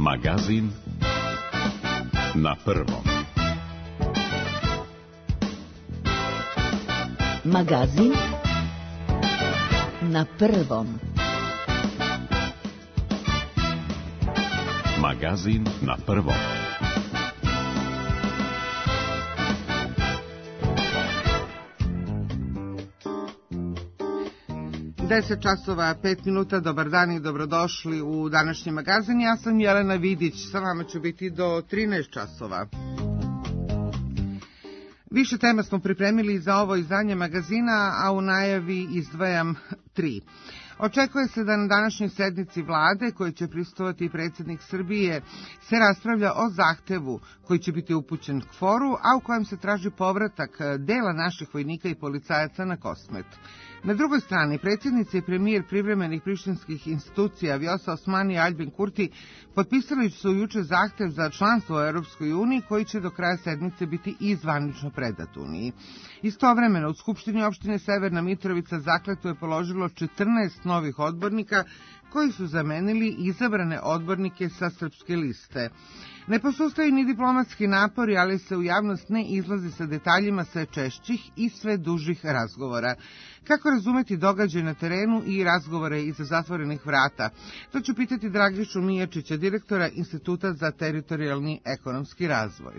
Magazin na prvom. Magazin na prvom. Magazin na prvom. Deset časova, 5 minuta, dobar dan i dobrodošli u današnji magazin. Ja sam Jelena Vidić, sa vama ću biti do 13 časova. Više tema smo pripremili za ovo izdanje magazina, a u najavi izdvajam 3. Očekuje se da na današnjoj sednici vlade, kojoj će prisustvovati predsjednik Srbije, se raspravlja o zahtevu koji će biti upućen KFOR-u, a u kojem se traži povratak dela naših vojnika i policajaca na Kosmet. Na drugoj strani, predsjednica i premijer privremenih prištinskih institucija Vjosa Osmani i Aljbin Kurti potpisali su juče zahtev za članstvo u Europskoj uniji, koji će do kraja sedmice biti i zvanično predat Uniji. Istovremeno, u Skupštini opštine Severna Mitrovica zakletvu je položilo 14 novih odbornika koji su zamenili izabrane odbornike sa srpske liste. Ne posustaju ni diplomatski napori, ali se u javnost ne izlazi sa detaljima sve češćih i sve dužih razgovora. Kako razumeti događaj na terenu i razgovore iza zatvorenih vrata? To ću pitati Dragišu Mijačića, direktora Instituta za teritorijalni ekonomski razvoj.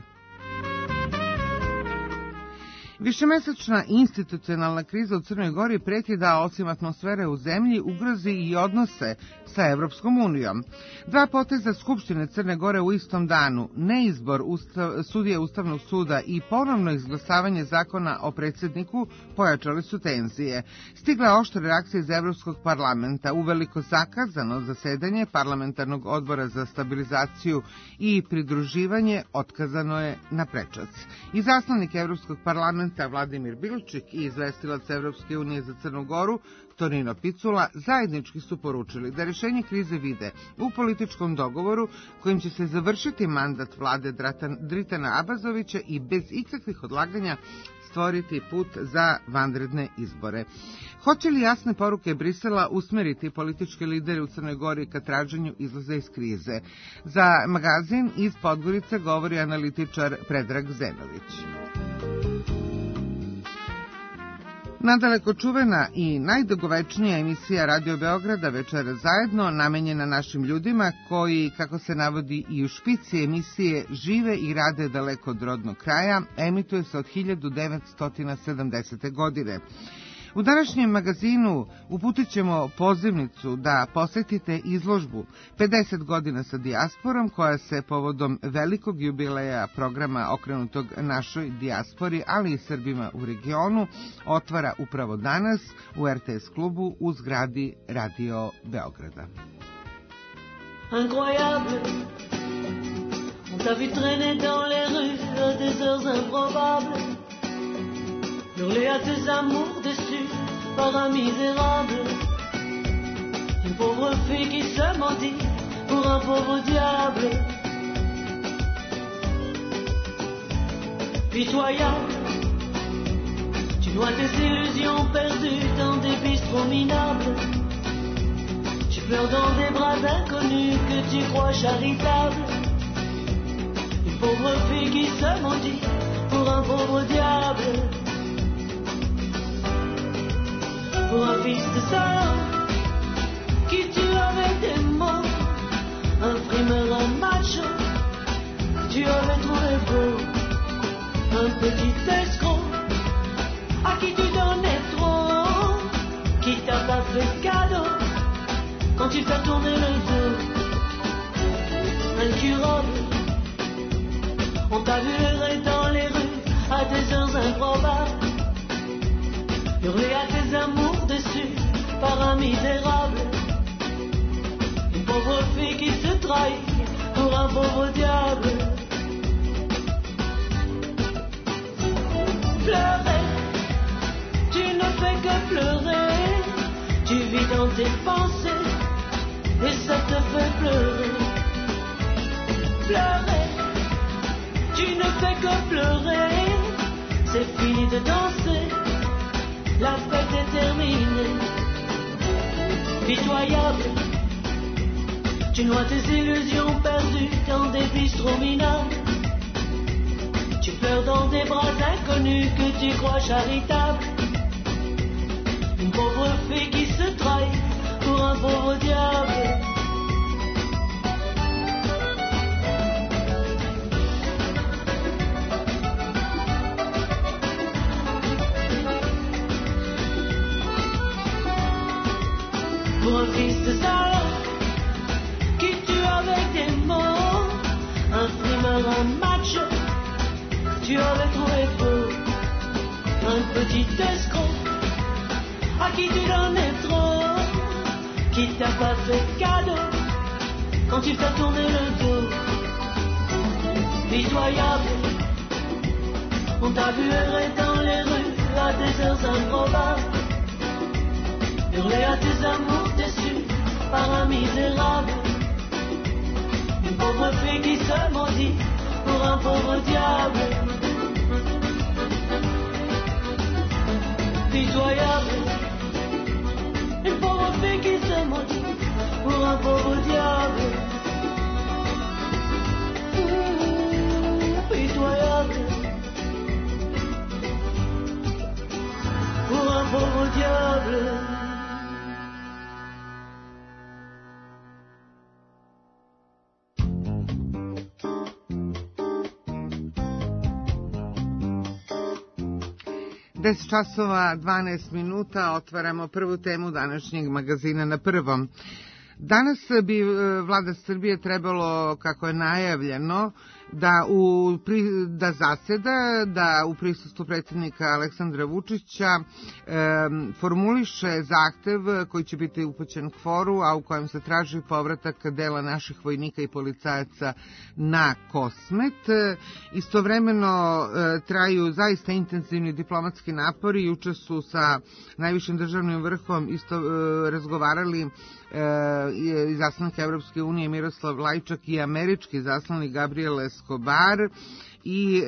Višemesečna institucionalna kriza u Crnoj Gori preti da, osim atmosfere u zemlji, ugrozi i odnose sa Evropskom unijom. Dva poteza Skupštine Crne Gore u istom danu, neizbor sudije Ustavnog suda i ponovno izglasavanje zakona o predsjedniku pojačali su tenzije. Stigla je oštra reakcija iz Evropskog parlamenta. Uveliko zakazano zasedanje Parlamentarnog odbora za stabilizaciju i pridruživanje otkazano je na prečac. Izaslanik Evropskog parlamenta Vladimir Bilčik i izvestilac Evropske unije za Crnu Goru Tonino Picula zajednički su poručili da rješenje krize vide u političkom dogovoru kojim će se završiti mandat vlade Dritana Abazovića i bez ikakvih odlaganja stvoriti put za vanredne izbore. Hoće li jasne poruke Brisela usmeriti političke lidere u Crnoj Gori ka traženju izlaza iz krize? Za magazin iz Podgorice govori analitičar Predrag Zenović. Nadaleko čuvena i najdugovečnija emisija Radio Beograda Večera zajedno, namenjena našim ljudima koji, kako se navodi i u špici emisije, žive i rade daleko od rodnog kraja, emituje se od 1970. godine. U današnjem magazinu uputit ćemo pozivnicu da posetite izložbu 50 godina sa dijasporom, koja se povodom velikog jubileja programa okrenutog našoj dijaspori, ali i Srbima u regionu, otvara upravo danas u RTS klubu u zgradi Radio Beograda. Incroyable, on t'a vu traîner dans les rues à des heures improbables, hurler à tes amours déçus par un misérable, une pauvre fille qui se maudit pour un pauvre diable. Pitoyable, tu noies tes illusions perdues dans des bistrots minables. Tu pleures dans des bras inconnus que tu crois charitables. Une pauvre fille qui se maudit pour un pauvre diable. Pour un fils de sœur qui tue avec des mots, un frimeur, un macho tu avais trouvé beau, un petit escroc à qui tu donnais trop, qui t'a pas fait de cadeau quand tu fais tourner le dos. Incurable, on t'a vu errer dans les rues à des heures improbables, hurler à tes amours déçus par un misérable, une pauvre fille qui se trahit pour un pauvre diable. Pleurer, tu ne fais que pleurer, tu vis dans tes pensées et ça te fait pleurer. Pleurer, tu ne fais que pleurer, c'est fini de danser, la fête est terminée. Pitoyable, Tu noies tes illusions perdues dans des bistrots minables. Tu pleures dans des bras inconnus que tu crois charitables. Une pauvre fille qui se trahit pour un pauvre diable. Pour un fils de salope qui tue avec des mots, un frimeur, un macho, tu avais trouvé beau. Un petit escroc à qui tu donnais trop, qui t'a pas fait cadeau quand tu t'as tourné le dos. Pitoyable, on t'a vu errer dans les rues à des heures improbables, hurler à tes amours déçus par un misérable. Une pauvre fille qui se maudit pour un pauvre diable. Pitoyable, une pauvre fille qui se maudit pour un pauvre diable. Pitoyable, pour un pauvre diable. Deset časova 12 minuta, otvaramo prvu temu današnjeg magazina na Prvom. Danas bi vlada Srbije trebalo, kako je najavljeno, da zaseda, da u prisustvu predsjednika Aleksandra Vučića formuliše zahtev koji će biti upućen KFOR-u, a u kojem se traži povratak dela naših vojnika i policajaca na Kosmet. Istovremeno traju zaista intenzivni diplomatski napori. Juče su sa najvišim državnim vrhom razgovarali izaslanik Evropske unije Miroslav Lajčak i američki izaslanik Gabriel Escobar i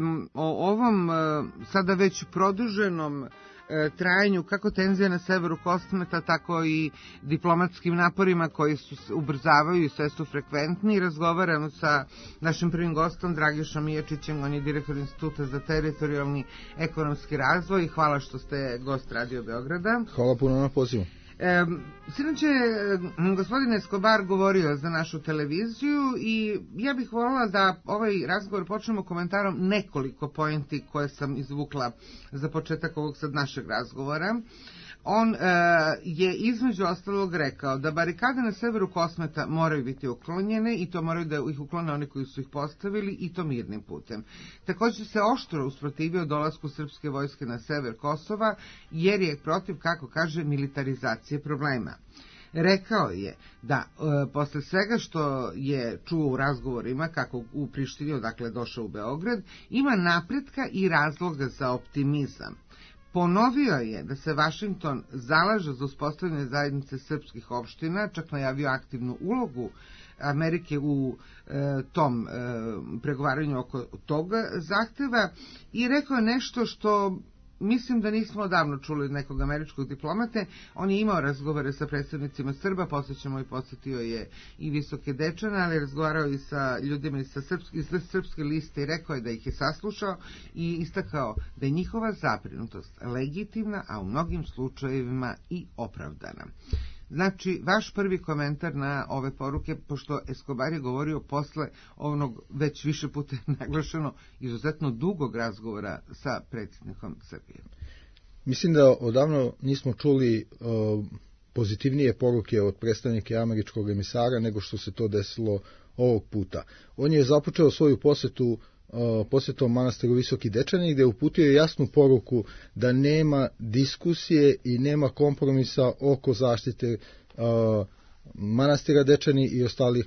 o ovom sada već produženom trajanju kako tenzija na severu Kosmeta, tako i diplomatskim naporima koji se ubrzavaju i sve su frekventni. Razgovaramo sa našim prvim gostom Dragišom Mijačićem, on je direktor Instituta za teritorijalni ekonomski razvoj. Hvala što ste gost Radio Beograda. Hvala puno na pozivu. Sinoć je gospodin Escobar govorio za našu televiziju i ja bih voljela da ovaj razgovor počnemo komentarom nekoliko pointi koje sam izvukla za početak ovog sad našeg razgovora. On je između ostalog rekao da barikade na severu Kosmeta moraju biti uklonjene i to moraju da ih uklone oni koji su ih postavili i to mirnim putem. Također se oštro usprotivio dolasku srpske vojske na sever Kosova jer je protiv, kako kaže, militarizacije problema. Rekao je da posle svega što je čuo u razgovorima kako u Prištini, odakle došao u Beograd, ima napretka i razloga za optimizam. Ponovio je da se Vašington zalaže za uspostavljanje zajednice srpskih opština, čak najavio aktivnu ulogu Amerike u tom pregovaranju oko toga zahteva i rekao je nešto što mislim da nismo odavno čuli od nekog američkog diplomate. On je imao razgovore sa predstavnicima Srba, posjećamo i posjetio je i Visoke Dečane, ali razgovarao i sa ljudima iz srpske liste i rekao je da ih je saslušao i istakao da je njihova zabrinutost legitimna, a u mnogim slučajevima i opravdana. Znači, vaš prvi komentar na ove poruke, pošto Escobar je govorio posle onog već više puta naglašeno izuzetno dugog razgovora sa predsjednikom Srbije. Mislim da odavno nismo čuli pozitivnije poruke od predstavnike američkog emisara nego što se to desilo ovog puta. On je započeo svoju posjetom manastiru Visoki Dečani, gdje uputio jasnu poruku da nema diskusije i nema kompromisa oko zaštite manastira Dečani i ostalih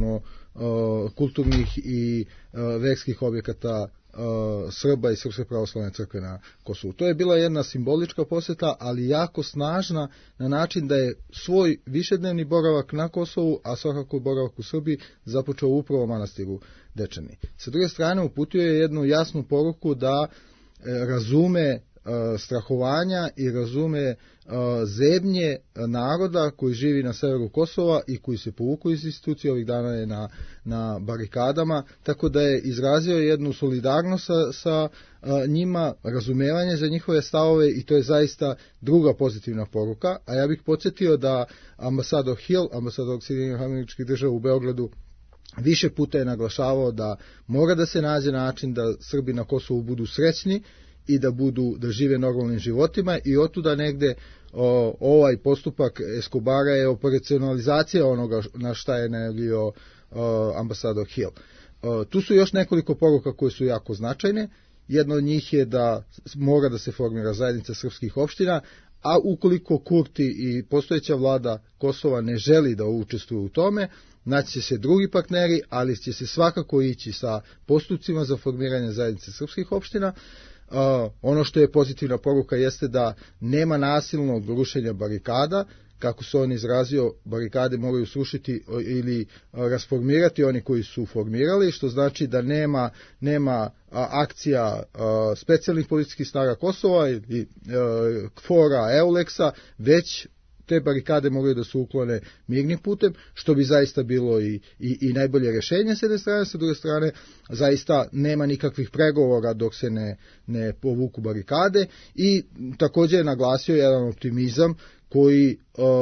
kulturnih i verskih objekata Srba i Srpske pravoslavne crkve na Kosovu. To je bila jedna simbolička posjeta, ali jako snažna na način da je svoj višednevni boravak na Kosovu, a svakako boravak u Srbiji, započeo upravo u manastiru Dečani. Sa druge strane, uputio je jednu jasnu poruku da razume strahovanja i razume zebnje naroda koji živi na severu Kosova i koji se povuku iz institucije, ovih dana je na barikadama, tako da je izrazio jednu solidarnost sa njima, razumevanje za njihove stavove i to je zaista druga pozitivna poruka. A ja bih podsjetio da ambasador Hill, ambasador Sjedinjenih Američkih Država u Beogradu, više puta je naglašavao da mora da se nađe način da Srbi na Kosovu budu srećni i da žive normalnim životima i otuda negde ovaj postupak Escobara je operacionalizacija onoga na šta je najavio ambasador Hill. Tu su još nekoliko poruka koje su jako značajne. Jedna od njih je da mora da se formira zajednica srpskih opština, a ukoliko Kurti i postojeća vlada Kosova ne želi da učestvuju u tome, naći će se drugi partneri, ali će se svakako ići sa postupcima za formiranje zajednice srpskih opština. Ono što je pozitivna poruka jeste da nema nasilnog rušenja barikada, kako se on izrazio, barikade moraju srušiti ili rasformirati oni koji su formirali, što znači da nema akcija specijalnih policijskih snaga Kosova ili KFOR-a, EULEX-a, već te barikade moraju da se uklone mirnim putem, što bi zaista bilo i najbolje rješenje s jedne strane, sa druge strane zaista nema nikakvih pregovora dok se ne povuku barikade i također je naglasio jedan optimizam koji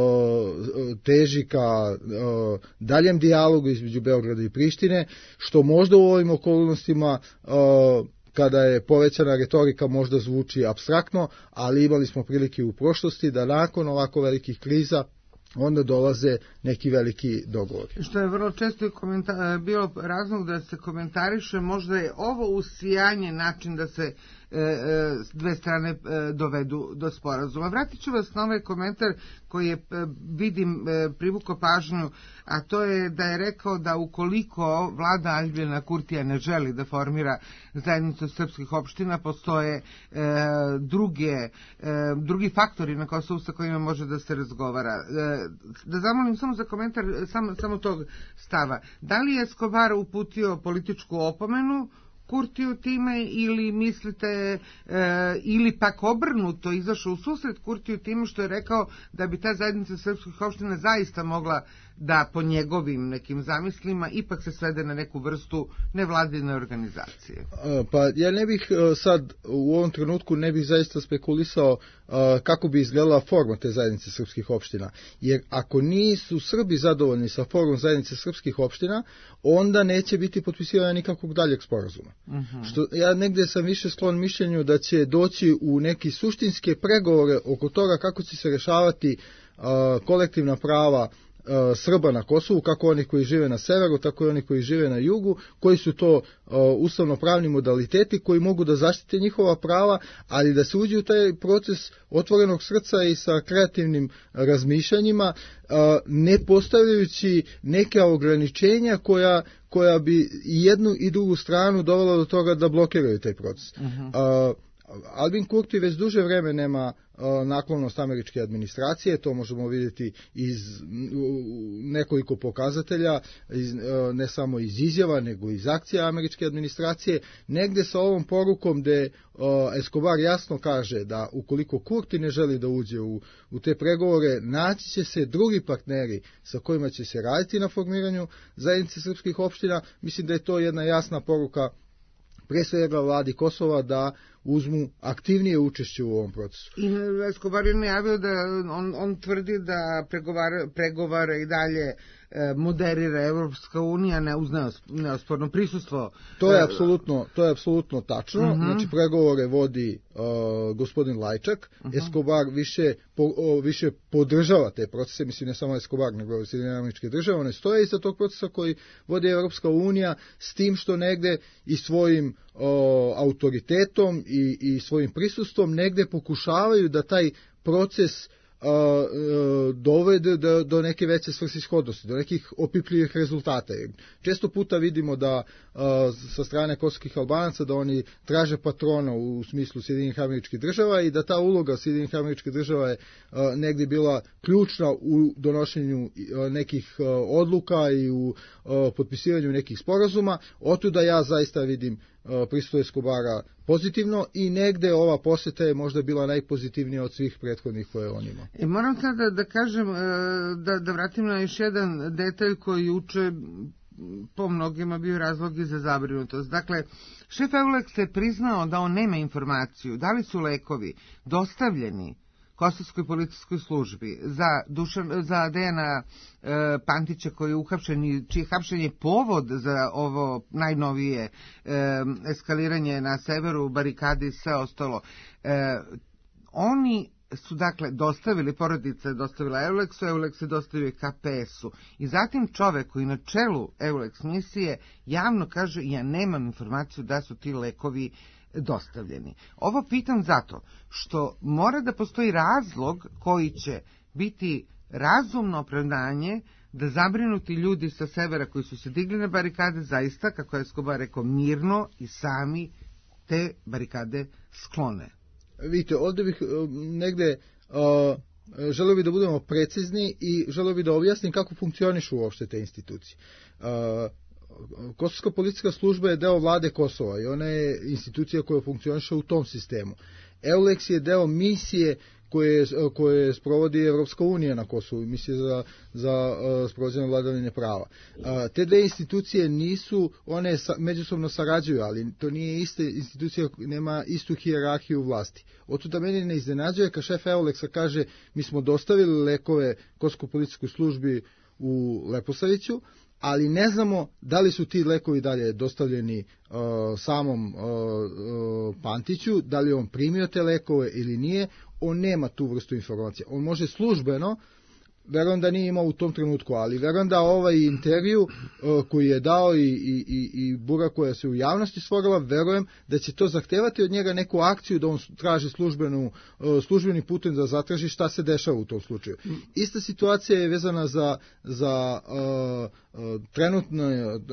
teži ka daljem dijalogu između Beograda i Prištine, što možda u ovim okolnostima kada je povećana retorika možda zvuči apstraktno, ali imali smo prilike u prošlosti da nakon ovako velikih kriza onda dolaze neki veliki dogovori. Što je vrlo često bilo razlog da se komentariše, možda je ovo usijanje način da se dve strane dovedu do sporazuma. Vratit ću vas na ovaj komentar koji je, vidim, privukao pažnju, a to je da je rekao da ukoliko vlada Aljbina Kurtija ne želi da formira zajednicu srpskih opština, postoje drugi faktori na Kosovu sa kojima može da se razgovara. Da zamolim samo za komentar samo tog stava. Da li je Escobar uputio političku opomenu Kurtiju time ili mislite ili pak obrnuto izašao u susret Kurtiju time što je rekao da bi ta zajednica srpskih opština zaista mogla da po njegovim nekim zamislima ipak se svede na neku vrstu nevladine organizacije? Pa ja ne bih sad u ovom trenutku ne bih zaista spekulisao kako bi izgledala forma te zajednice srpskih opština, jer ako nisu Srbi zadovoljni sa formom zajednice srpskih opština, onda neće biti potpisivanja nikakvog daljeg sporazuma. Što ja negdje sam više sklon mišljenju da će doći u neki suštinske pregovore oko toga kako će se rešavati kolektivna prava Srba na Kosovu, kako oni koji žive na severu, tako i oni koji žive na jugu, koji su to ustavno-pravni modaliteti koji mogu da zaštite njihova prava, ali da se uđe u taj proces otvorenog srca i sa kreativnim razmišljanjima, ne postavljajući neka ograničenja koja bi i jednu i drugu stranu dovela do toga da blokiraju taj proces. Albin Kurti već duže vreme nema naklonost američke administracije, to možemo vidjeti iz nekoliko pokazatelja, ne samo iz izjava, nego iz akcija američke administracije, negde sa ovom porukom gde Escobar jasno kaže da ukoliko Kurti ne želi da uđe u te pregovore, naći će se drugi partneri sa kojima će se raditi na formiranju zajednice srpskih opština. Mislim da je to jedna jasna poruka pre svega vladi Kosova da uzmu aktivnije učešće u ovom procesu. I Escobar je najavio da on tvrdi da pregovara i dalje moderira Evropska unija uz neosporno prisustvo. To je apsolutno tačno. Znači pregovore vodi gospodin Lajčak. Escobar više podržava te procese, mislim ne samo Escobar, nego Sjedinjene Američke Države, one stoje iza tog procesa koji vodi Evropska unija, s tim što negde i svojim autoritetom i svojim prisustvom negde pokušavaju da taj proces dovede do neke veće svrsishodnosti, do nekih opipljivih rezultata. Često puta vidimo da sa strane kosovskih Albanaca da oni traže patrona u smislu Sjedinjenih Američkih Država i da ta uloga Sjedinjenih Američkih Država je negdje bila ključna u donošenju nekih odluka i u potpisivanju nekih sporazuma. Otuda ja zaista vidim prisustvu Escobara pozitivno i negde ova poseta je možda bila najpozitivnija od svih prethodnih koje on ima. Moram sada da kažem, da vratim na još jedan detalj koji juče po mnogima bio razlog i za zabrinutost. Dakle, šef Euleksa je priznao da on nema informaciju da li su lekovi dostavljeni Kosovskoj policijskoj službi za Dejana Pantića koji je uhapšen i čije hapšenje je povod za ovo najnovije eskaliranje na severu, barikade i sve ostalo. Oni su dakle dostavili, porodica je dostavila Euleksu, Euleks je dostavio KPS-u i zatim čovek koji na čelu Euleks misije javno kaže ja nemam informaciju da su ti lekovi dostavljeni. Ovo pitam zato što mora da postoji razlog koji će biti razumno opravdanje da zabrinuti ljudi sa severa koji su se digli na barikade zaista, kako je Escobar rekao, mirno i sami te barikade sklone. Vidite, ovdje bih negde želeo bih da budemo precizni i želeo bih da objasnim kako funkcionišu uopšte te institucije. Kosovska policijska služba je deo vlade Kosova i ona je institucija koja funkcioniše u tom sistemu. Euleks je deo misije koje sprovodi Evropska unija na Kosovu, misije za sprovođenje vladavine prava. Te dve institucije nisu, one međusobno sarađuju, ali to nije ista institucija, nema istu hijerarhiju vlasti. Otuda meni ne iznenađuje kad šef Euleksa kaže mi smo dostavili lekove Kosovskoj policijskoj službi u Leposaviću, ali ne znamo da li su ti lekovi dalje dostavljeni samom Pantiću, da li on primio te lekove ili nije, on nema tu vrstu informacija. On može službeno, verujem da nije imao u tom trenutku, ali verujem da ovaj intervju koji je dao i bura koja se u javnosti stvorila, verujem da će to zahtevati od njega neku akciju da on traži službeni putem da zatraži šta se dešava u tom slučaju. Ista situacija je vezana za trenutnu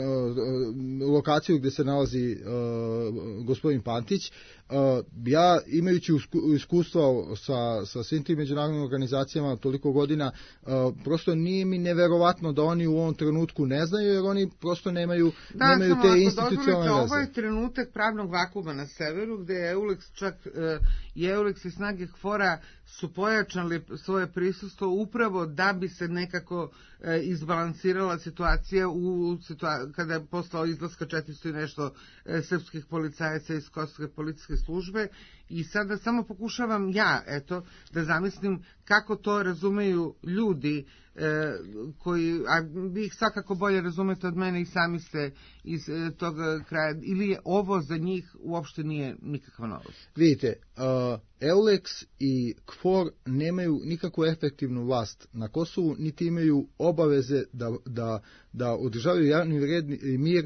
lokaciju gdje se nalazi gospodin Pantić. Ja, imajući iskustva sa svim tim međunarodnim organizacijama toliko godina, prosto nije mi neverovatno da oni u ovom trenutku ne znaju, jer oni prosto nemaju te institucionalne veze. Ovo je trenutak pravnog vakuma na severu, gde je Euleks čak i Euleks i snage KFOR-a su pojačali svoje prisustvo upravo da bi se nekako izbalansirala situacija kada je poslao izlaska 400 i nešto srpskih policajaca iz Kosovske policijske službe i sada samo pokušavam da zamislim kako to razumeju ljudi koji, a vi ih svakako bolje razumete od mene i sami ste iz tog kraja, ili je ovo za njih uopšte nije nikakva novost? Vidite, Euleks i KFOR nemaju nikakvu efektivnu vlast na Kosovu, niti imaju obaveze da održavaju javni red i mir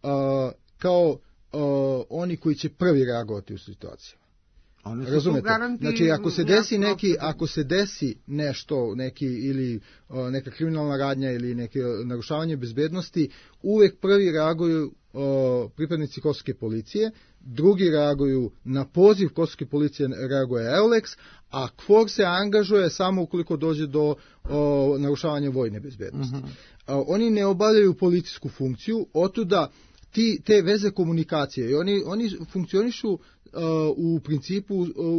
kao oni koji će prvi reagovati u situaciju. Razumete? Znači, ako se desi nešto, ili neka kriminalna radnja ili neke narušavanje bezbednosti, uvek prvi reaguju pripadnici kosovske policije, drugi reaguju na poziv kosovske policije, reaguje Euleks, a KFOR se angažuje samo ukoliko dođe do narušavanja vojne bezbednosti. Oni ne obavljaju policijsku funkciju, otuda te veze komunikacije i oni funkcionišu u principu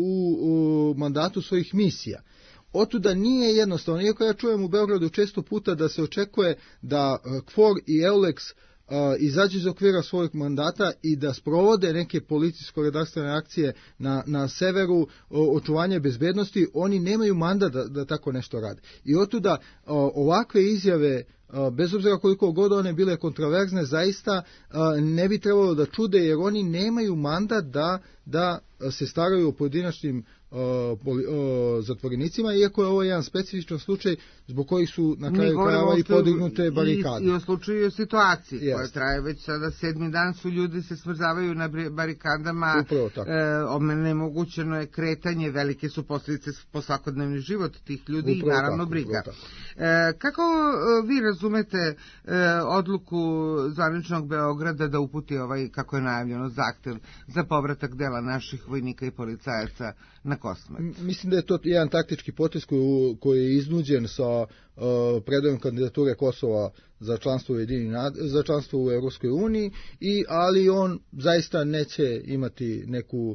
u mandatu svojih misija. Otuda nije jednostavno, iako ja čujem u Beogradu često puta da se očekuje da KFOR i Euleks izađu iz okvira svojeg mandata i da sprovode neke policijsko-redarstvene akcije na severu, očuvanje bezbednosti, oni nemaju mandat da tako nešto rade. I otuda ovakve izjave, bez obzira koliko god one bile kontraverzne, zaista ne bi trebalo da čude, jer oni nemaju mandat da se staraju o pojedinačnim zatvorenicima, iako je ovo jedan specifičan slučaj zbog kojih su na kraju krajeva i podignute barikade. I o slučaju situaciji koja traje već sada 7. dan, su ljudi se smrzavaju na barikadama, onemogućeno je kretanje, velike su posljedice po svakodnevni život tih ljudi i naravno briga. Kako vi razumete odluku zvaničnog Beograda da uputi kako je najavljeno, zahtev za povratak dela naših vojnika i policajaca na Kosmet. Mislim da je to jedan taktički potez koji je iznuđen sa predajom kandidature Kosova za članstvo u Europskoj uniji, ali on zaista neće imati neku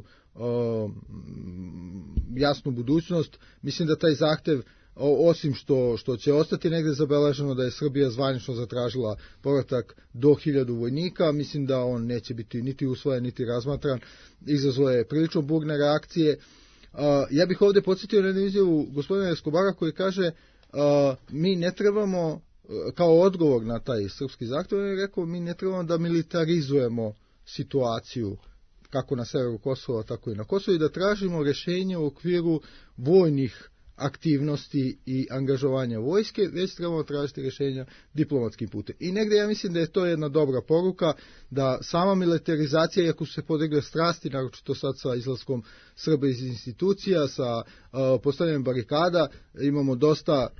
jasnu budućnost. Mislim da taj zahtev, osim što će ostati negde zabeleženo da je Srbija zvanično zatražila povratak do 1000 vojnika, mislim da on neće biti niti usvojen, niti razmatran. Izazvao je prilično burne reakcije. Ja bih ovdje podsjetio na jednu izjavu gospodina Escobara koji kaže mi ne trebamo, kao odgovor na taj srpski zahtev, je rekao mi ne trebamo da militarizujemo situaciju kako na severu Kosova, tako i na Kosovu i da tražimo rješenje u okviru vojnih aktivnosti i angažovanja vojske, već trebamo tražiti rješenja diplomatskim putem. I negdje ja mislim da je to jedna dobra poruka, da sama militarizacija, iako su se podigle strasti, naročito sad sa izlaskom Srba iz institucija, sa postavljanjem barikada, imamo dosta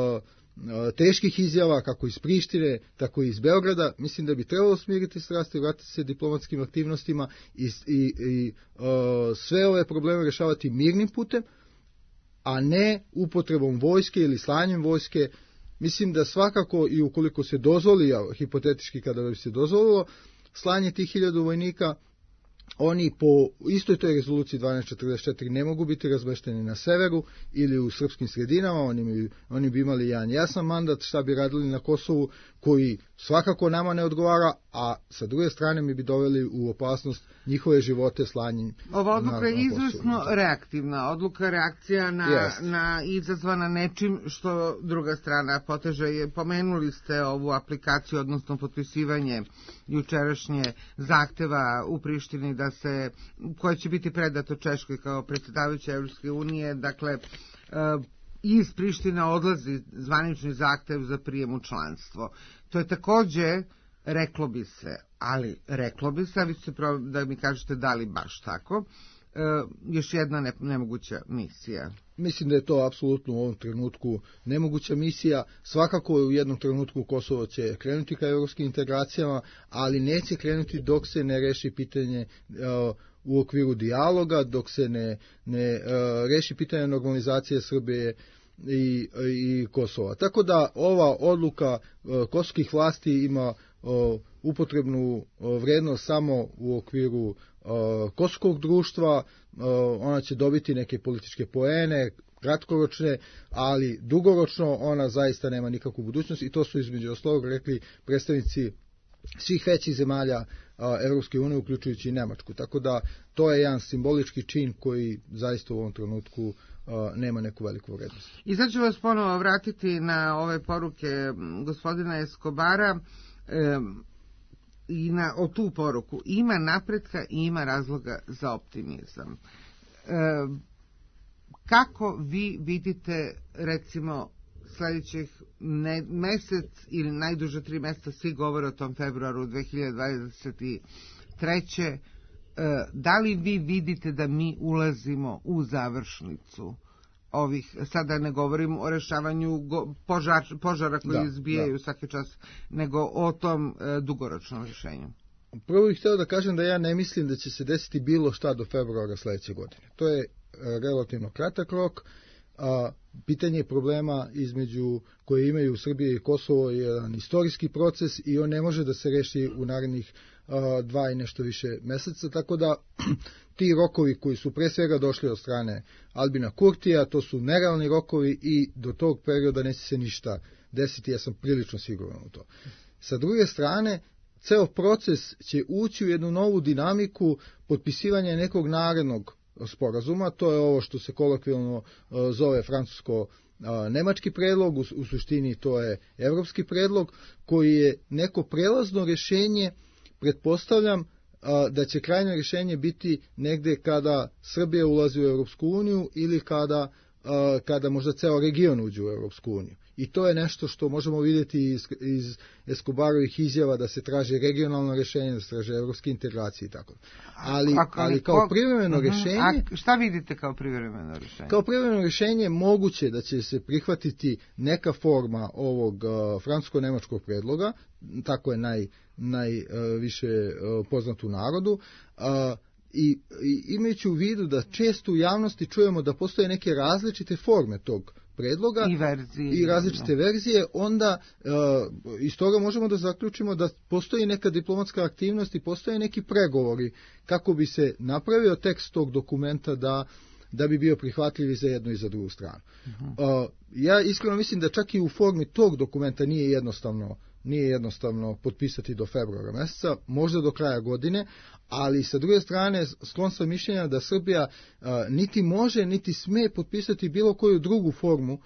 teških izjava, kako iz Prištine, tako i iz Beograda. Mislim da bi trebalo smiriti strasti, vratiti se diplomatskim aktivnostima i sve ove probleme rješavati mirnim putem, a ne upotrebom vojske ili slanjem vojske. Mislim da svakako i ukoliko se dozvoli, hipotetički kada bi se dozvolilo, slanje tih 1000 vojnika, oni po istoj toj rezoluciji 1244 ne mogu biti razmešteni na severu ili u srpskim sredinama, oni bi imali jedan jasan mandat šta bi radili na Kosovu, koji svakako nama ne odgovara, a sa druge strane mi bi doveli u opasnost njihove živote slanjem. Ova odluka je izvrsno reaktivna, reakcija na izazvana nečim što druga strana poteže. Pomenuli ste ovu aplikaciju, odnosno potpisivanje jučerašnje zahteva u Prištini koje će biti predato Češkoj kao predsjedavajuće Evropske unije. Dakle, iz Prištine odlazi zvanični zahtev za prijem u članstvo. To je takođe, reklo bi se, a vi ćete da mi kažete da li baš tako, još jedna nemoguća misija. Mislim da je to apsolutno u ovom trenutku nemoguća misija. Svakako u jednom trenutku Kosovo će krenuti ka evropskim integracijama, ali neće krenuti dok se ne reši pitanje u okviru dijaloga, dok se ne reši pitanje normalizacije Srbije i Kosova. Tako da ova odluka kosovskih vlasti ima upotrebnu vrednost samo u okviru kosovskog društva. Ona će dobiti neke političke poene, kratkoročne, ali dugoročno ona zaista nema nikakvu budućnost i to su između ostalog rekli predstavnici svih većih zemalja Evropske unije, uključujući i Nemačku. Tako da to je jedan simbolički čin koji zaista u ovom trenutku nema neku veliku vrednost. I sad ću vas ponovo vratiti na ove poruke gospodina Escobara i o tu poruku. Ima napretka i ima razloga za optimizam. Kako vi vidite, recimo, sljedećih mesec ili najduže 3 mjeseca, svi govore o tom februaru 2023. Da li vi vidite da mi ulazimo u završnicu ovih, sada ne govorim o rešavanju požara koji izbijaju svaki čas, nego o tom dugoročnom rješenju? Prvo bih htio da kažem da ja ne mislim da će se desiti bilo šta do februara sljedeće godine. To je relativno kratak rok. Pitanje problema između koje imaju Srbije i Kosovo je jedan istorijski proces i on ne može da se reši u narednih 2 i nešto više mjeseca, tako da ti rokovi koji su pre svega došli od strane Albina Kurtija, to su nerealni rokovi i do tog perioda neće se ništa desiti, ja sam prilično siguran u to. Sa druge strane, ceo proces će ući u jednu novu dinamiku potpisivanja nekog narednog sporazuma, to je ovo što se kolokvijalno zove francusko-nemački predlog, u suštini to je evropski predlog, koji je neko prelazno rješenje. Pretpostavljam da će krajnje rješenje biti negde kada Srbija ulazi u Europsku uniju ili kada možda ceo region uđe u Europsku uniju. I to je nešto što možemo vidjeti iz Escobarovih izjava da se traži regionalno rješenje, da se traže evropske integracije i tako. Ali kao privremeno rješenje... A šta vidite kao privremeno rješenje? Kao privremeno rješenje moguće da će se prihvatiti neka forma ovog francusko-nemačkog predloga, tako je najviše poznat u narodu. i imajući u vidu da često u javnosti čujemo da postoje neke različite forme tog predloga i različite verzije, onda iz toga možemo da zaključimo da postoji neka diplomatska aktivnost i postoje neki pregovori kako bi se napravio tekst tog dokumenta da bi bio prihvatljiv i za jednu i za drugu stranu. Ja iskreno mislim da čak i u formi tog dokumenta nije jednostavno potpisati do februara meseca, možda do kraja godine, ali sa druge strane sklon sam mišljenja da Srbija niti može niti sme potpisati bilo koju drugu formu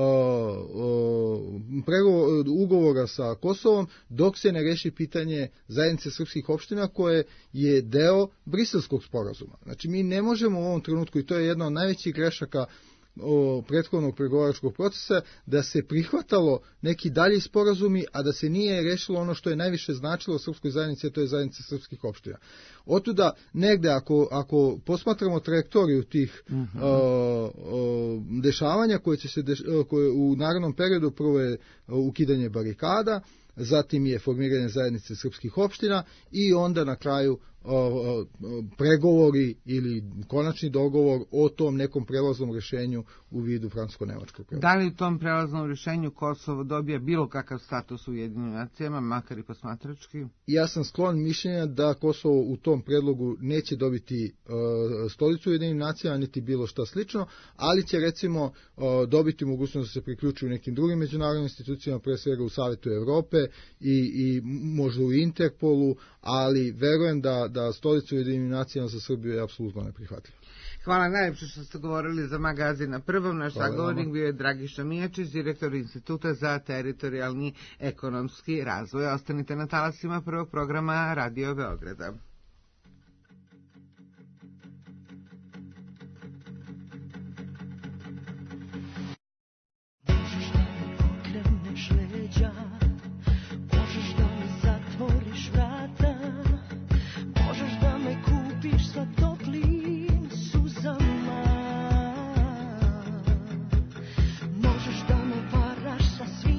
ugovora sa Kosovom dok se ne reši pitanje zajednice srpskih opština koje je deo Briselskog sporazuma. Znači mi ne možemo u ovom trenutku, i to je jedna od najvećih grešaka prethodnog pregovaračkog procesa, da se prihvatalo neki dalji sporazumi, a da se nije rešilo ono što je najviše značilo srpskoj zajednici, a to je zajednica srpskih opština. Otuda negde, ako posmatramo trajektoriju tih dešavanja koje u narednom periodu, prvo je ukidanje barikada, zatim je formiranje zajednice srpskih opština i onda na kraju pregovori ili konačni dogovor o tom nekom prelaznom rješenju u vidu francusko-nemačkog prelaza. Da li u tom prelaznom rješenju Kosovo dobija bilo kakav status u Ujedinjenim nacijama, makar i posmatrački? Ja sam sklon mišljenja da Kosovo u tom predlogu neće dobiti stolicu u Ujedinjenim nacijama, niti bilo šta slično, ali će recimo dobiti mogućnost da se priključi u nekim drugim međunarodnim institucijama, pre svega u Savetu Evrope i možda u Interpolu, ali verujem da stolicu u Ujedinjenim nacijama za Srbiju je apsolutno neprihvatljiva. Hvala najljepše što ste govorili za Magazin na prvom. Naš sagovornik bio je Dragiša Mijačić, direktor Instituta za teritorijalni ekonomski razvoj. Ostanite na talasima prvog programa Radio Beograda.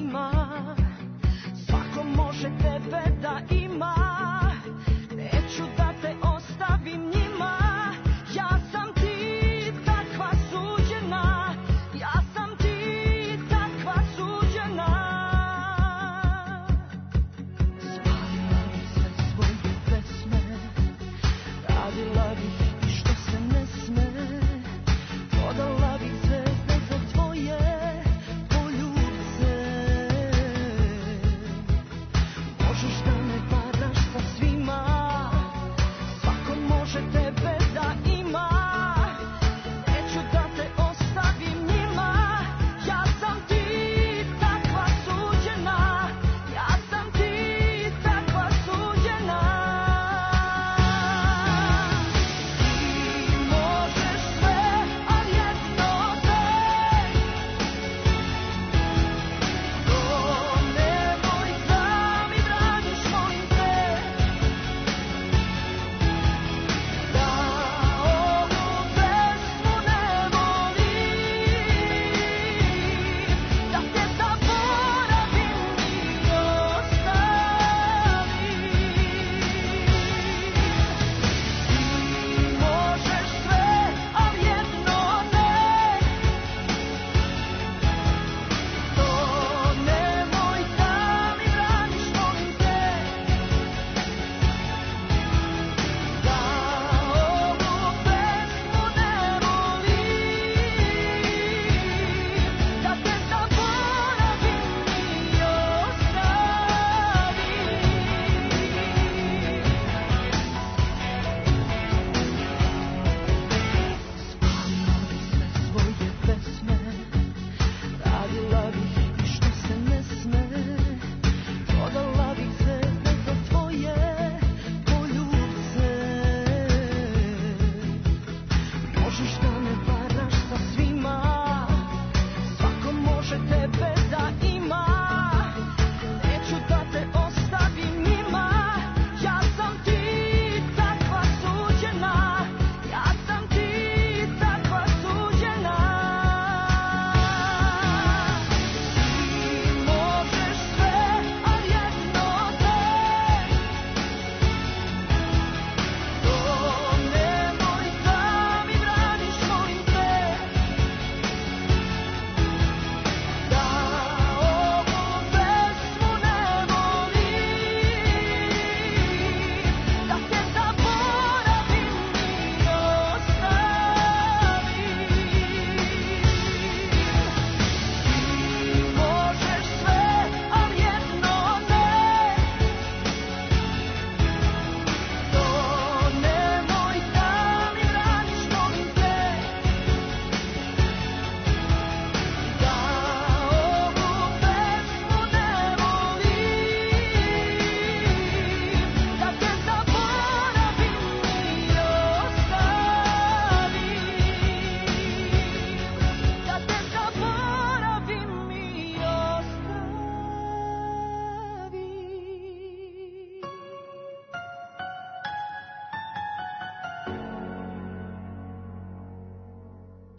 Svako može tebe da ima, neću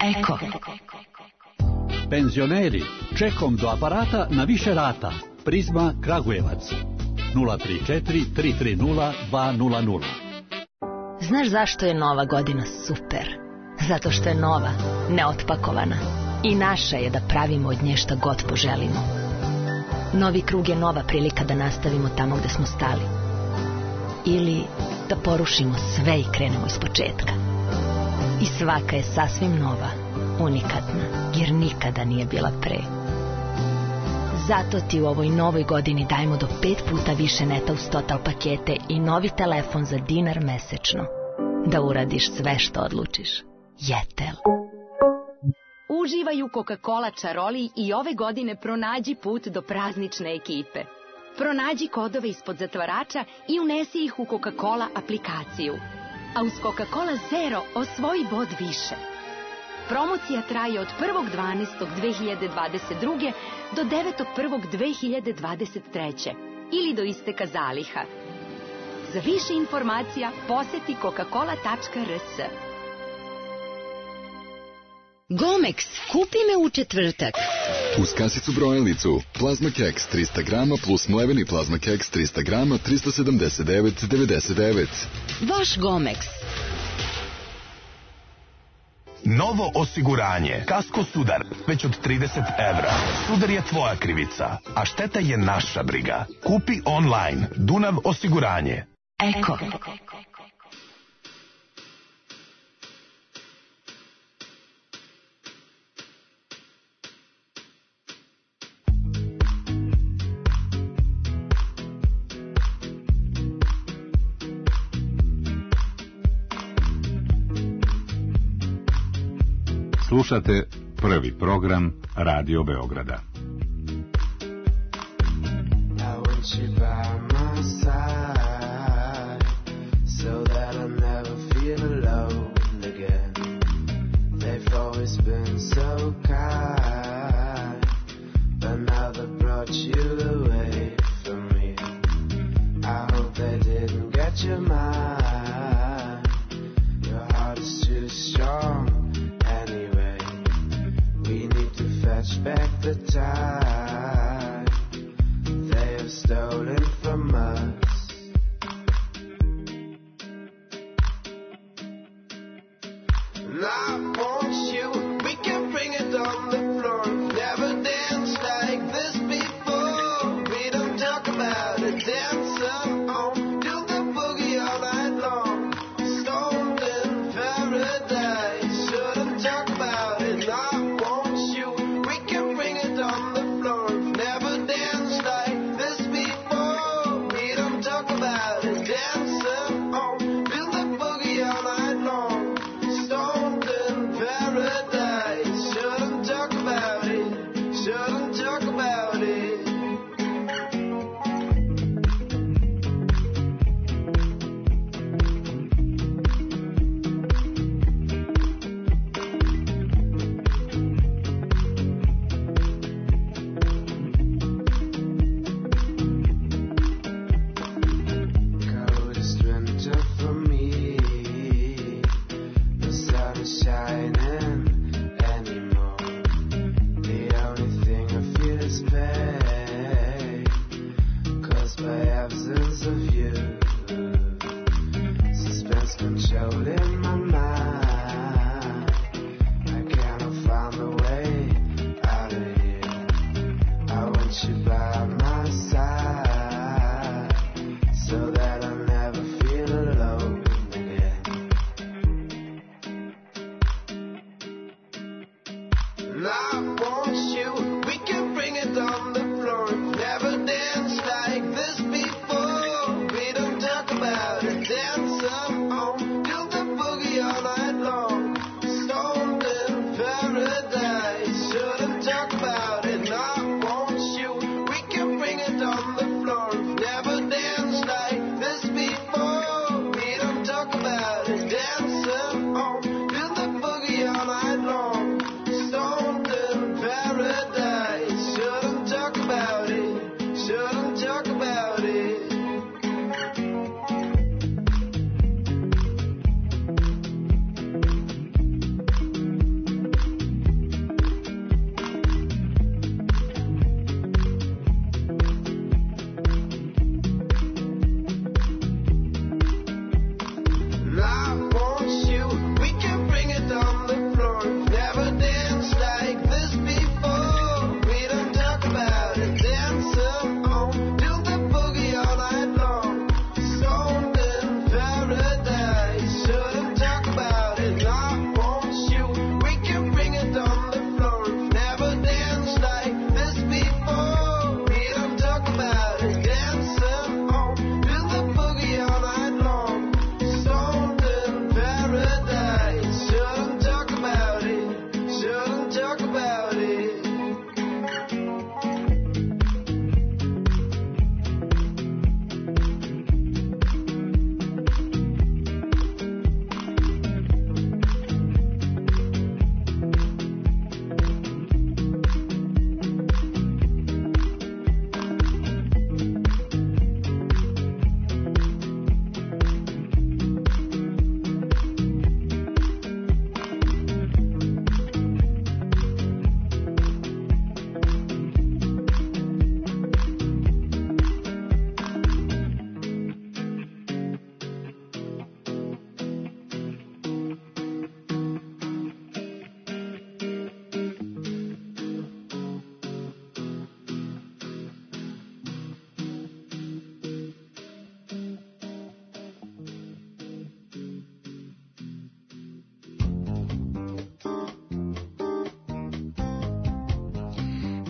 Eko. Penzioneri, čekom do aparata na više rata. Prizma Kragujevac 034 330 200. Znaš zašto je Nova godina super? Zato što je nova, neotpakovana. I naša je da pravimo od nje šta god poželimo. Novi krug je nova prilika da nastavimo tamo gde smo stali. Ili da porušimo sve i krenemo iz početka. I svaka je sasvim nova, unikatna, jer nikada nije bila pre. Zato ti u ovoj novoj godini dajemo do 5 puta više neta uz total pakete i novi telefon za dinar mesečno. Da uradiš sve što odlučiš. Jetel. Uživaj u Coca-Cola čaroli i ove godine pronađi put do praznične ekipe. Pronađi kodove ispod zatvarača i unesi ih u Coca-Cola aplikaciju. A uz Coca-Cola Zero osvoji bod više. Promocija traje od 1.12.2022. do 9.1.2023. ili do isteka zaliha. Za više informacija poseti coca-cola.rs. Gomex, kupi me u četvrtak. Uz kasicu brojilicu, plazma keks 300 grama plus mleveni plazma keks 300 grama 379,99. Vaš Gomex. Novo osiguranje. Kasko Sudar. Već od 30 evra. Sudar je tvoja krivica, a šteta je naša briga. Kupi online. Dunav osiguranje. Eko. Slušate prvi program Radio Beograda. Back the time they have stolen from us. And I want you, we can bring it on the floor. Never danced like this before. We don't talk about it, dance on, do the boogie all night long. Stoned in paradise, shouldn't talk about it. I want you. On the floor, never danced like this before.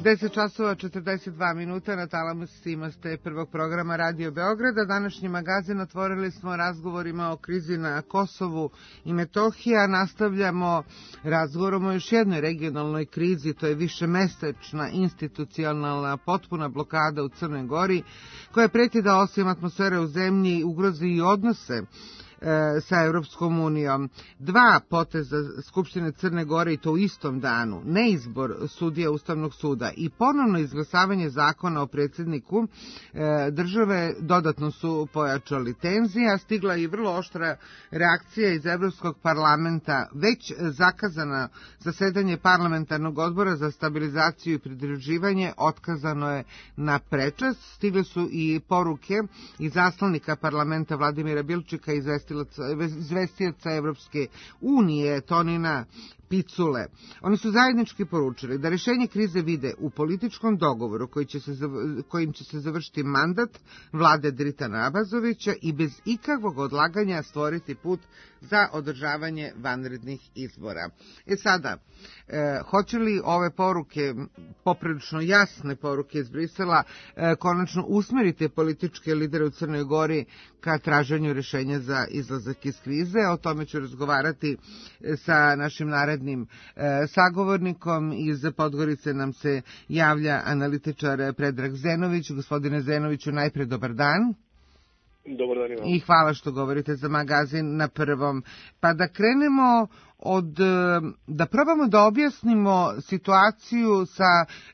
10 časova 42 minuta na talasima ste prvog programa Radio Beograda. Današnji magazin otvorili smo razgovorima o krizi na Kosovu i Metohiji, a nastavljamo razgovorom o još jednoj regionalnoj krizi, to je višemesečna institucionalna potpuna blokada u Crnoj Gori, koja preti da osim atmosfere u zemlji ugrozi i odnose sa Evropskom unijom. Dva poteza Skupštine Crne Gore i to u istom danu, neizbor sudija Ustavnog suda i ponovno izglasavanje zakona o predsjedniku države dodatno su pojačali tenzije, a stigla je i vrlo oštra reakcija iz Evropskog parlamenta. Već zakazana zasedanje parlamentarnog odbora za stabilizaciju i pridruživanje otkazano je na prečas. Stigle su i poruke iz zaslanika parlamenta Vladimira Bilčika i izvestioca Evropske unije Tonina Picule. Oni su zajednički poručili da rješenje krize vide u političkom dogovoru kojim će se završiti mandat vlade Dritana Abazovića i bez ikakvog odlaganja stvoriti put za održavanje vanrednih izbora. Sada, hoće li ove poruke, poprilično jasne poruke iz Brisela, konačno usmeriti političke lidere u Crnoj Gori ka traženju rješenja za izlazak iz krize? O tome ću razgovarati sa našim narednim sagovornikom. Iz Podgorice nam se javlja analitičar Predrag Zenović. Gospodine Zenoviću, najprej dobar dan. Dobar dan imam. I hvala što govorite za magazin na prvom. Pa da krenemo da probamo da objasnimo situaciju sa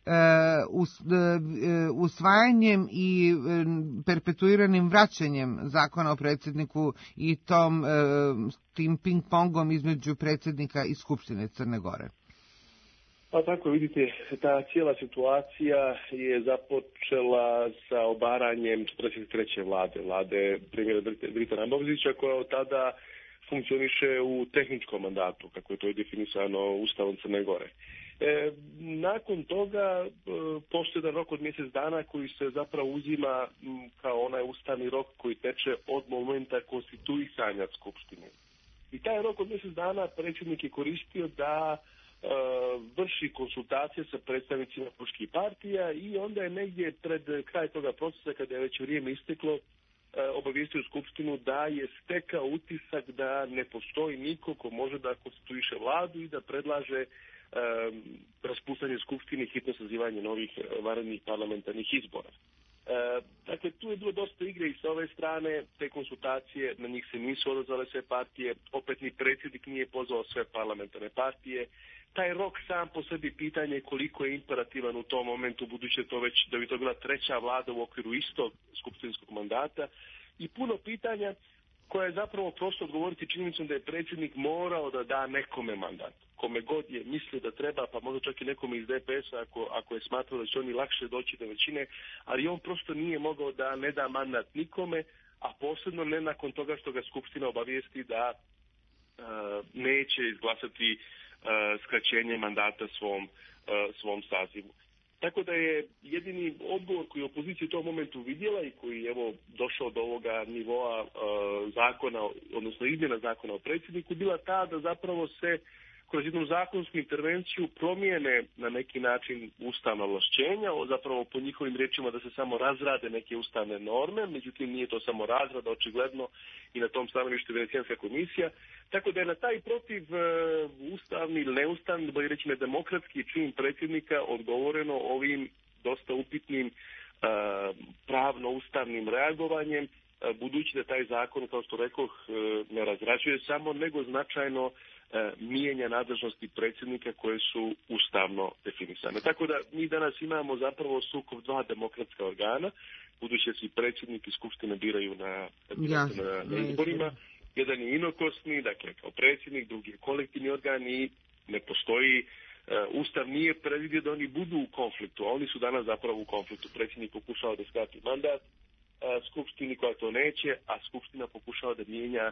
usvajanjem i perpetuiranim vraćanjem zakona o predsjedniku i tim ping-pongom između predsjednika i Skupštine Crne Gore. Pa tako vidite, ta cijela situacija je započela sa obaranjem 43. vlade premijera Dritana Abazovića, koja od tada funkcioniše u tehničkom mandatu, kako je to definisano Ustavom Crne Gore. Nakon toga postoji jedan rok od mjesec dana koji se zapravo uzima kao onaj ustavni rok koji teče od momenta konstituisanja Skupštine. I taj rok od mjesec dana predsjednik je koristio da vrši konsultacije sa predstavnicima političkih partija i onda je negdje pred kraj toga procesa, kada je već vrijeme isteklo, obavijestio Skupštinu da je stekao utisak da ne postoji niko ko može da konstituiše vladu i da predlaže raspuštanje Skupštine i hitno sazivanje novih vanrednih parlamentarnih izbora. Dakle, tu je bilo dosta igre i sa ove strane, te konsultacije, na njih se nisu odazvale sve partije, opet ni predsjednik nije pozvao sve parlamentarne partije. Taj rok sam po sebi pitanje koliko je imperativan u tom momentu, budući to već da bi to bila treća vlada u okviru istog skupštinskog mandata i puno pitanja koja je zapravo prosto odgovoriti činjenicom da je predsjednik morao da da nekome mandat. Kome god je mislio da treba, pa možda čak i nekome iz DPS-a ako je smatrao da će oni lakše doći do većine, ali on prosto nije mogao da ne da mandat nikome, a posebno ne nakon toga što ga Skupština obavijesti da neće izglasati skraćenje mandata svom sazivu. Tako da je jedini odgovor koji je opozicija u tom momentu vidjela i koji je evo došao do ovoga nivoa zakona, odnosno izmjena zakona o predsjedniku, bila ta da zapravo se kroz jednu zakonsku intervenciju promijene na neki način ustavna ovlašćenja, zapravo po njihovim riječima da se samo razrade neke ustavne norme, međutim nije to samo razrada, očigledno i na tom stanovištu Venecijanska komisija, tako da je na taj protiv ustavni ili neustavni, bolje reći nedemokratski čin predsjednika odgovoreno ovim dosta upitnim pravno-ustavnim reagovanjem, budući da taj zakon, kao što rekoh, ne razrađuje samo, nego značajno mijenja nadležnosti predsjednika koje su ustavno definisane. Tako da mi danas imamo zapravo sukob dva demokratska organa, budući da se predsjednik i skupštine biraju na izborima. Jedan je inokosni, dakle kao predsjednik, drugi je kolektivni organ i ne postoji, Ustav nije predvidio da oni budu u konfliktu, a oni su danas zapravo u konfliktu. Predsjednik pokušava da skrati mandat Skupštini koja to neće, a Skupština pokušava da mijenja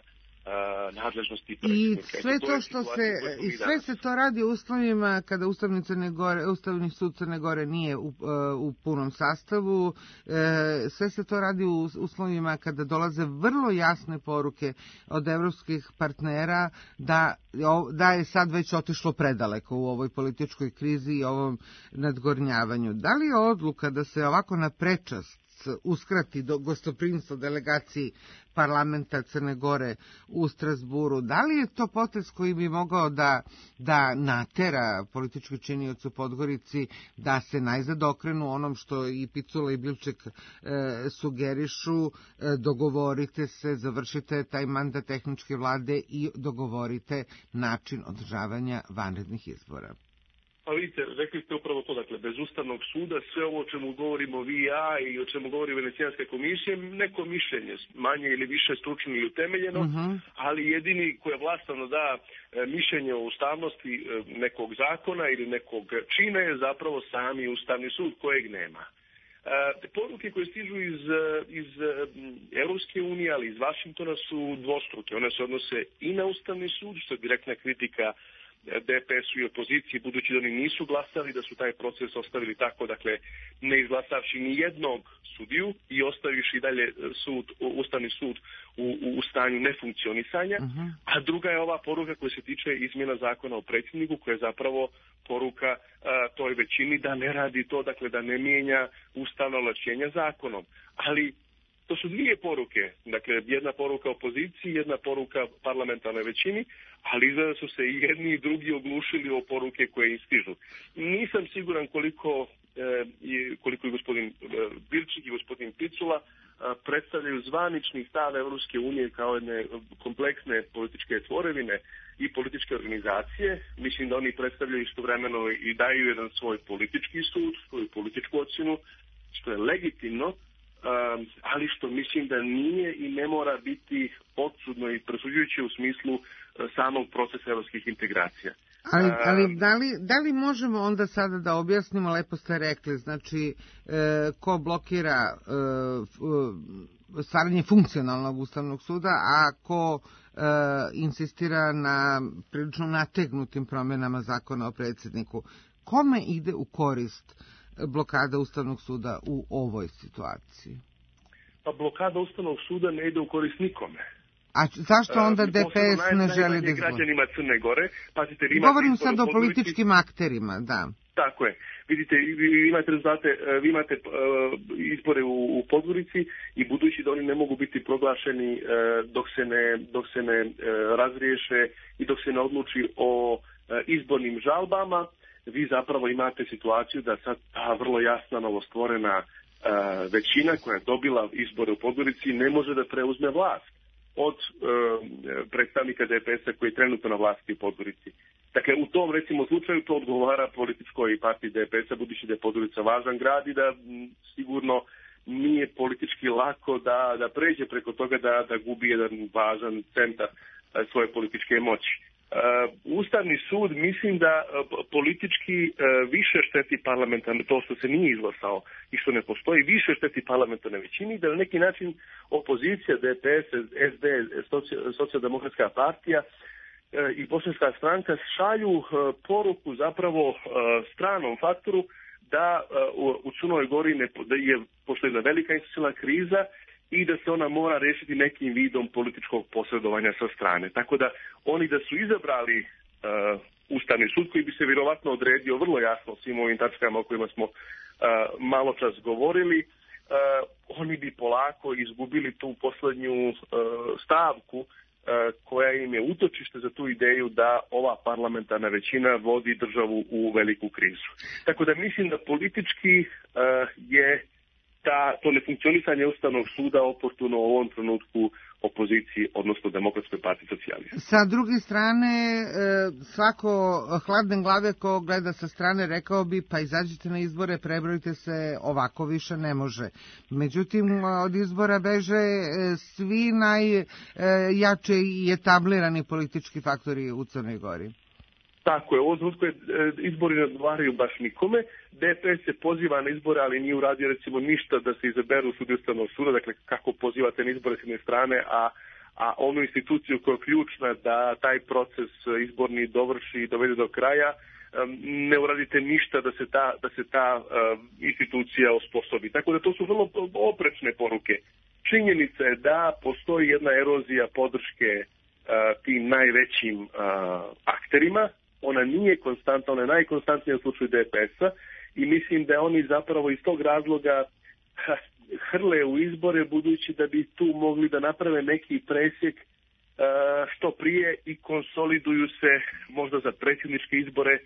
nadležnosti I predsjednika. sve to što sve se to radi u uslovima kada Ustavni sud Crne Gore nije u punom sastavu, sve se to radi u uslovima kada dolaze vrlo jasne poruke od evropskih partnera da je sad već otišlo predaleko u ovoj političkoj krizi i ovom nadgornjavanju. Da li je odluka da se ovako na prečac uskrati do gostoprimstva delegaciji parlamenta Crne Gore u Strasburu, da li je to potez koji bi mogao da natera politički činioci u Podgorici da se najzad okrenu onom što i Picula i Bilček sugerišu, dogovorite se, završite taj mandat tehničke vlade i dogovorite način održavanja vanrednih izbora? Pa vidite, rekli ste upravo to, dakle, bez Ustavnog suda, sve ovo o čemu govorimo vi i ja i o čemu govori Venecijanska komisija, neko mišljenje, manje ili više stručno ili utemeljeno, ali jedini koji je vlastano da mišljenje o ustavnosti nekog zakona ili nekog čina je zapravo sami Ustavni sud kojeg nema. Poruke koje stižu iz Europske unije, ali iz Vašingtona su dvostruke. One se odnose i na Ustavni sud, što je direktna kritika DPS-u i opoziciji, budući da oni nisu glasali, da su taj proces ostavili tako, dakle, ne izglasavši ni jednog sudiju i ostaviši i dalje Ustavni sud u stanju nefunkcionisanja. A druga je ova poruka koja se tiče izmjena zakona o predsjedniku, koja je zapravo poruka toj većini da ne radi to, dakle, da ne mijenja ustavna ovlašćenja zakonom. Ali to su dvije poruke, dakle, jedna poruka opoziciji, jedna poruka parlamentarnoj većini, ali izgleda su se i jedni i drugi oglušili o poruke koje im stižu. Nisam siguran koliko i gospodin Bilčik i gospodin Picula predstavljaju zvanični stav Evropske unije kao jedne kompleksne političke tvorevine i političke organizacije. Mislim da oni predstavljaju istovremeno i daju jedan svoj politički sud, svoju političku ocjenu, što je legitimno, ali što mislim da nije i ne mora biti odsudno i presuđujuće u smislu samog procesa evropskih integracija. Ali da li možemo onda sada da objasnimo, lepo ste rekli, znači ko blokira stvaranje funkcionalnog Ustavnog suda, a ko insistira na prilično nategnutim promjenama zakona o predsjedniku. Kome ide u korist blokada Ustavnog suda u ovoj situaciji? Pa blokada Ustavnog suda ne ide u korist nikome. A zašto onda DPS ne želi da izgleda? Građanima Crne Gore. Pazite, govorim sad o političkim akterima, da. Tako je. Vidite, vi imate rezultate, vi imate izbore u Podgorici i budući da oni ne mogu biti proglašeni dok se ne razriješe i dok se ne odluči o izbornim žalbama, vi zapravo imate situaciju da sad ta vrlo jasna novostvorena većina koja je dobila izbore u Podgorici ne može da preuzme vlast od predstavnika DPS-a koji je trenutno na vlasti u Podgorici. Dakle, u tom, recimo, slučaju to odgovara političkoj partiji DPS-a, budući da je Podgorica važan grad i da sigurno nije politički lako da pređe preko toga da gubi jedan važan centar svoje političke moći. Ustavni sud mislim da politički više šteti parlamentarne, to što se nije izglasao i što ne postoji, više šteti parlamentarne većini, da na neki način opozicija, DPS, SD, Socijaldemokratska partija i Bošnjačka stranka šalju poruku zapravo stranom faktoru da u Crnoj Gori postoji jedna velika institucionalna kriza i da se ona mora rešiti nekim vidom političkog posredovanja sa strane. Tako da oni da su izabrali Ustavni sud koji bi se vjerovatno odredio vrlo jasno svim ovim tačkama o kojima smo malo čas govorili, oni bi polako izgubili tu poslednju stavku koja im je utočište za tu ideju da ova parlamentarna većina vodi državu u veliku krizu. Tako da mislim da politički je to nefunkcionisanje Ustavnog suda oportuno u ovom trenutku opoziciji, odnosno Demokratskoj partiji socijalista. Sa druge strane, svako hladne glave ko gleda sa strane rekao bi pa izađite na izbore, prebrojite se, ovako više ne može. Međutim, od izbora beže svi najjače i etablirani politički faktori u Crnoj Gori. Tako je, ovo trenutku izbori ne odgovaraju baš nikome. DPS se poziva na izbore, ali nije uradio recimo ništa da se izaberu sudije Ustavnog suda, dakle kako pozivate na izbore s jedne strane, a onu instituciju koja je ključna da taj proces izborni dovrši i dovede do kraja, ne uradite ništa da se ta institucija osposobi. Tako da to su vrlo oprečne poruke. Činjenica je da postoji jedna erozija podrške tim najvećim akterima. Ona nije konstantna, ona je najkonstantnija u slučaju DPS-a i mislim da oni zapravo iz tog razloga hrle u izbore, budući da bi tu mogli da naprave neki presjek što prije i konsoliduju se možda za predsjedničke izbore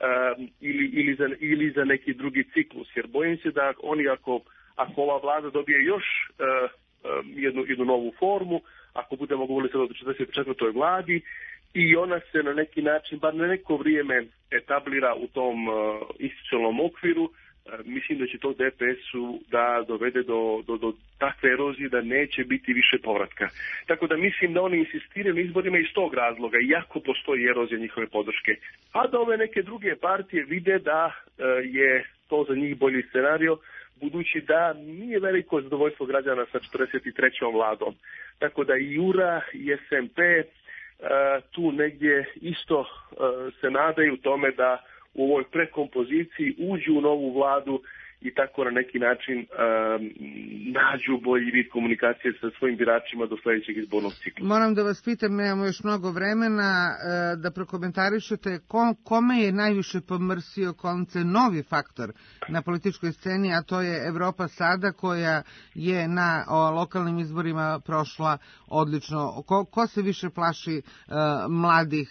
ili za neki drugi ciklus. Jer bojim se da oni ako ova vlada dobije još jednu novu formu, ako budemo govorili sad o 44. vladi, i ona se na neki način, bar na neko vrijeme, etablira u tom institucionalnom okviru, mislim da će to DPS-u da dovede do takve erozije da neće biti više povratka. Tako da mislim da oni insistiraju na izborima iz tog razloga, iako postoji erozija njihove podrške. A da ove neke druge partije vide da je to za njih bolji scenario, budući da nije veliko zadovoljstvo građana sa 43. vladom. Tako da i URA i SMP tu negdje isto se nadaju tome da u ovoj prekompoziciji uđu u novu vladu i tako na neki način nađu bolji vid komunikacije sa svojim biračima do sljedećeg izbornog cikla. Moram da vas pitam, nemamo još mnogo vremena, da prokomentarišete kome je najviše pomrsio konce novi faktor na političkoj sceni, a to je Evropa sada, koja je na lokalnim izborima prošla odlično. Ko se više plaši mladih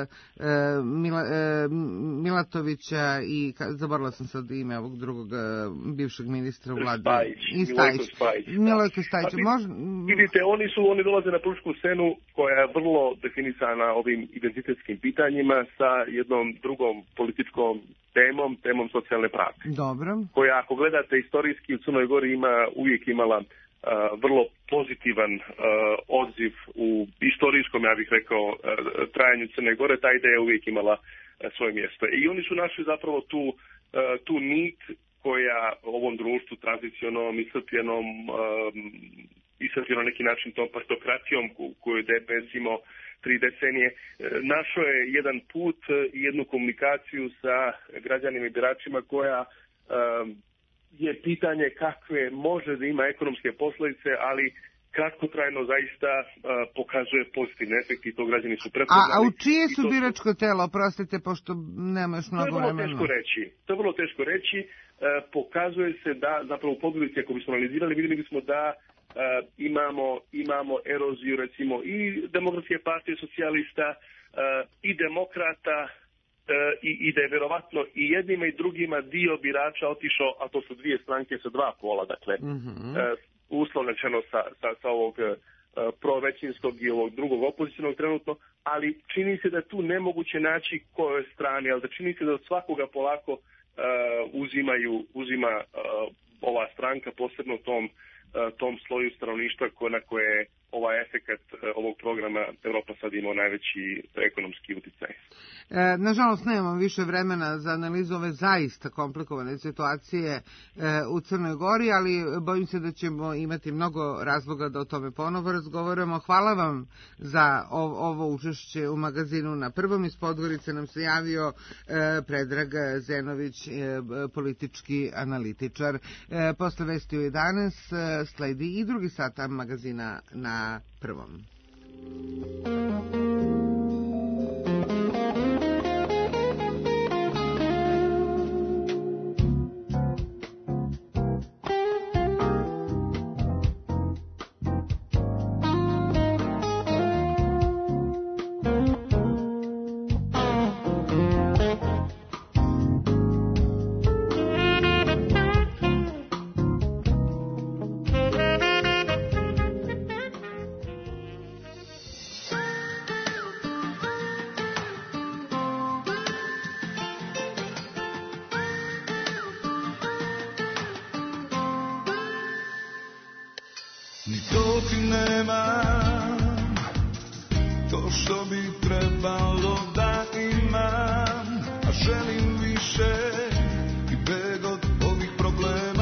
Milatovića i, zaboravila sam sad ime ovog drugog bivšeg ministra vlade. Milojko Spajić. Vidite, oni dolaze na političku scenu koja je vrlo definisana ovim identitetskim pitanjima sa jednom drugom političkom temom socijalne pravde. Dobro. Koja, ako gledate istorijski, u Crnoj Gori uvijek imala vrlo pozitivan odziv u istorijskom, ja bih rekao, trajanju Crne Gore. Ta ideja je uvijek imala svoje mjesto. I oni su našli zapravo tu nit koja ovom društvu tranzicionom, iscrpljenom neki način tom partokratijom koju je DPS imao 3 decenije, našao je jedan put i jednu komunikaciju sa građanima i biračima koja je pitanje kakve može da ima ekonomske posljedice, ali kratkotrajno zaista pokazuje pozitivne efekti i to građani su prepoznali. A u čije su biračko telo, oprostite, pošto nema još mnogo vremena? To je vrlo teško reći. Pokazuje se da, zapravo u pogledu, ako bismo analizirali, vidjeli bismo da imamo eroziju recimo i Demokratske partije socijalista i demokrata i da je vjerovatno i jednima i drugima dio birača otišao, a to su dvije stranke sa 2 pola, dakle uslovno rečeno sa ovog provećinskog i ovog drugog opozicionog trenutno, ali čini se da tu nemoguće naći kojoj strani, ali da čini se da od svakoga polako uzima ova stranka, posebno tom sloju stanovništva na koje je ovaj efekat ovog programa Evropa sad imao najveći ekonomski uticaj. Nažalost, nemamo više vremena za analizu ove zaista komplikovane situacije u Crnoj Gori, ali bojim se da ćemo imati mnogo razloga da o tome ponovo razgovaramo. Hvala vam za ovo učešće u magazinu Na prvom. Iz Podgorice nam se javio Predrag Zenović, politički analitičar. Posle vesti u 11 sledi i drugi sat magazina Na prvom.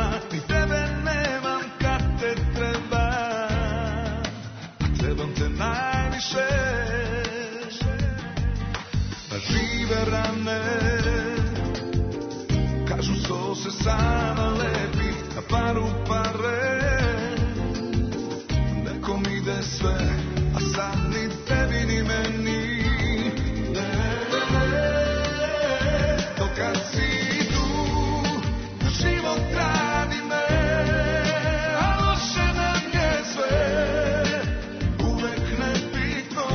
Tonight sama lepi, a paru pare. Nekom ide sve, a sad ni tebi ni meni. Dokad si tu, život radi me, a loše nam je sve, uvek nebitno.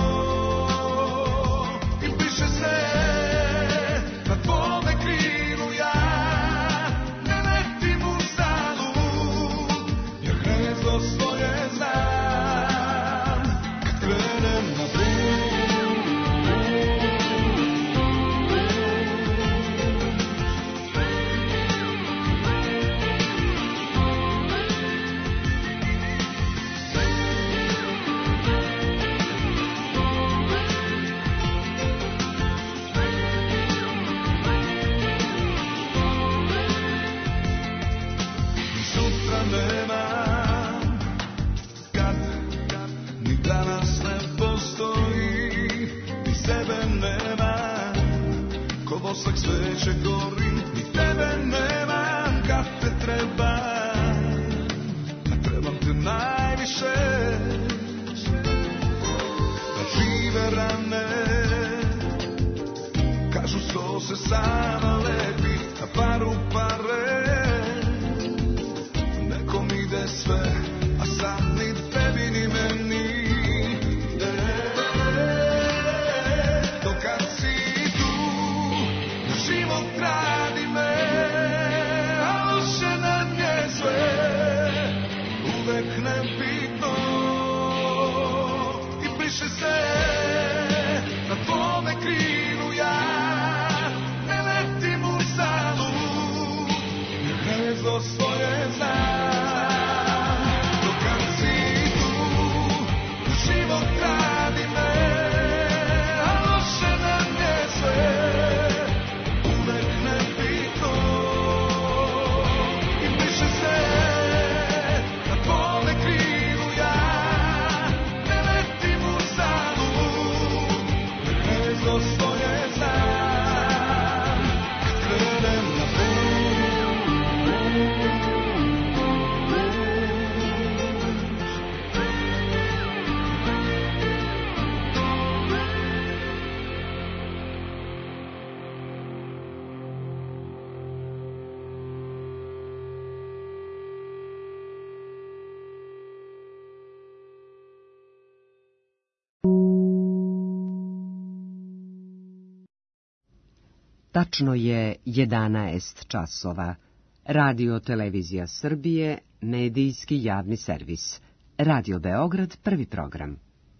I piše se na tvome krilu, ja ne letim u zalud, jer gnezdo svoje znam kad krenem na put. Sutra nema, kad ni danas ne postoji, ni sebe nema, ko vosak sveće gorim, ni tebe nema, kad te trebam, a trebam te najviše, da žive rane, kažu sto se sama lepi, a paru pare. Nekom ide sve, a sad ni tebi ni meni. Dokad si tu, život radi me, a loše nam je sve, uvek nebitno. I piše se na tvome krilu, ja ne letim u zalud, jer gnezdo svoje znam. Dokad si tu, život radi me, a loše nam je sve, uvek nebitno. I piše se na tvome krilu, ja ne letim u zalud, jer gnezdo svoje znam kad krenem na put. Tačno je 11 časova. Radio Televizija Srbije, medijski javni servis. Radio Beograd, prvi program.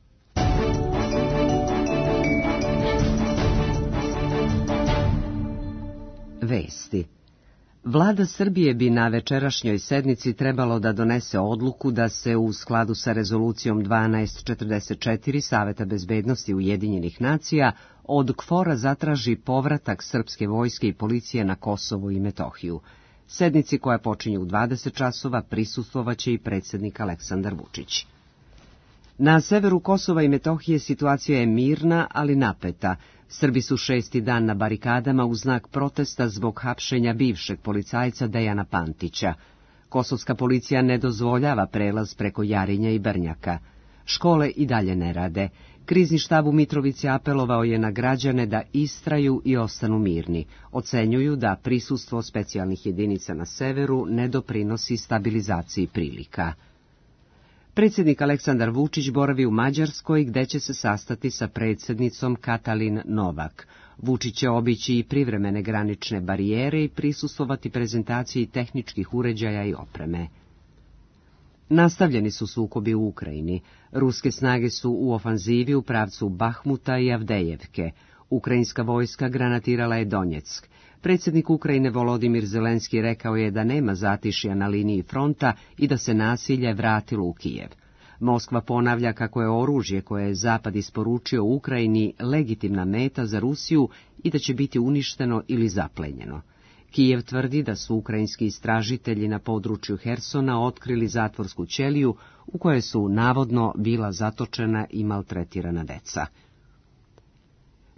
Vesti. Vlada Srbije bi na večerašnjoj sednici trebalo da donese odluku da se u skladu sa rezolucijom 1244 Saveta bezbednosti Ujedinjenih nacija od KFOR-a zatraži povratak srpske vojske i policije na Kosovo i Metohiju. Sednici koja počinje u 20 časova prisustvovaće i predsjednik Aleksandar Vučić. Na severu Kosova i Metohije situacija je mirna, ali napeta. Srbi su 6. dan na barikadama u znak protesta zbog hapšenja bivšeg policajca Dejana Pantića. Kosovska policija ne dozvoljava prelaz preko Jarinja i Brnjaka. Škole i dalje ne rade. Krizni štab u Mitrovici apelovao je na građane da istraju i ostanu mirni. Ocenjuju da prisustvo specijalnih jedinica na severu ne doprinosi stabilizaciji prilika. Predsjednik Aleksandar Vučić boravi u Mađarskoj, gde će se sastati sa predsjednicom Katalin Novak. Vučić će obići i privremene granične barijere i prisustvovati prezentaciji tehničkih uređaja i opreme. Nastavljeni su sukobi u Ukrajini. Ruske snage su u ofanzivi u pravcu Bahmuta i Avdejevke. Ukrajinska vojska granatirala je Donjeck. Predsjednik Ukrajine Volodimir Zelenski rekao je da nema zatišja na liniji fronta i da se nasilje vratilo u Kijev. Moskva ponavlja kako je oružje koje je Zapad isporučio Ukrajini legitimna meta za Rusiju i da će biti uništeno ili zaplenjeno. Kijev tvrdi da su ukrajinski istražitelji na području Hersona otkrili zatvorsku ćeliju u kojoj su navodno bila zatočena i maltretirana deca.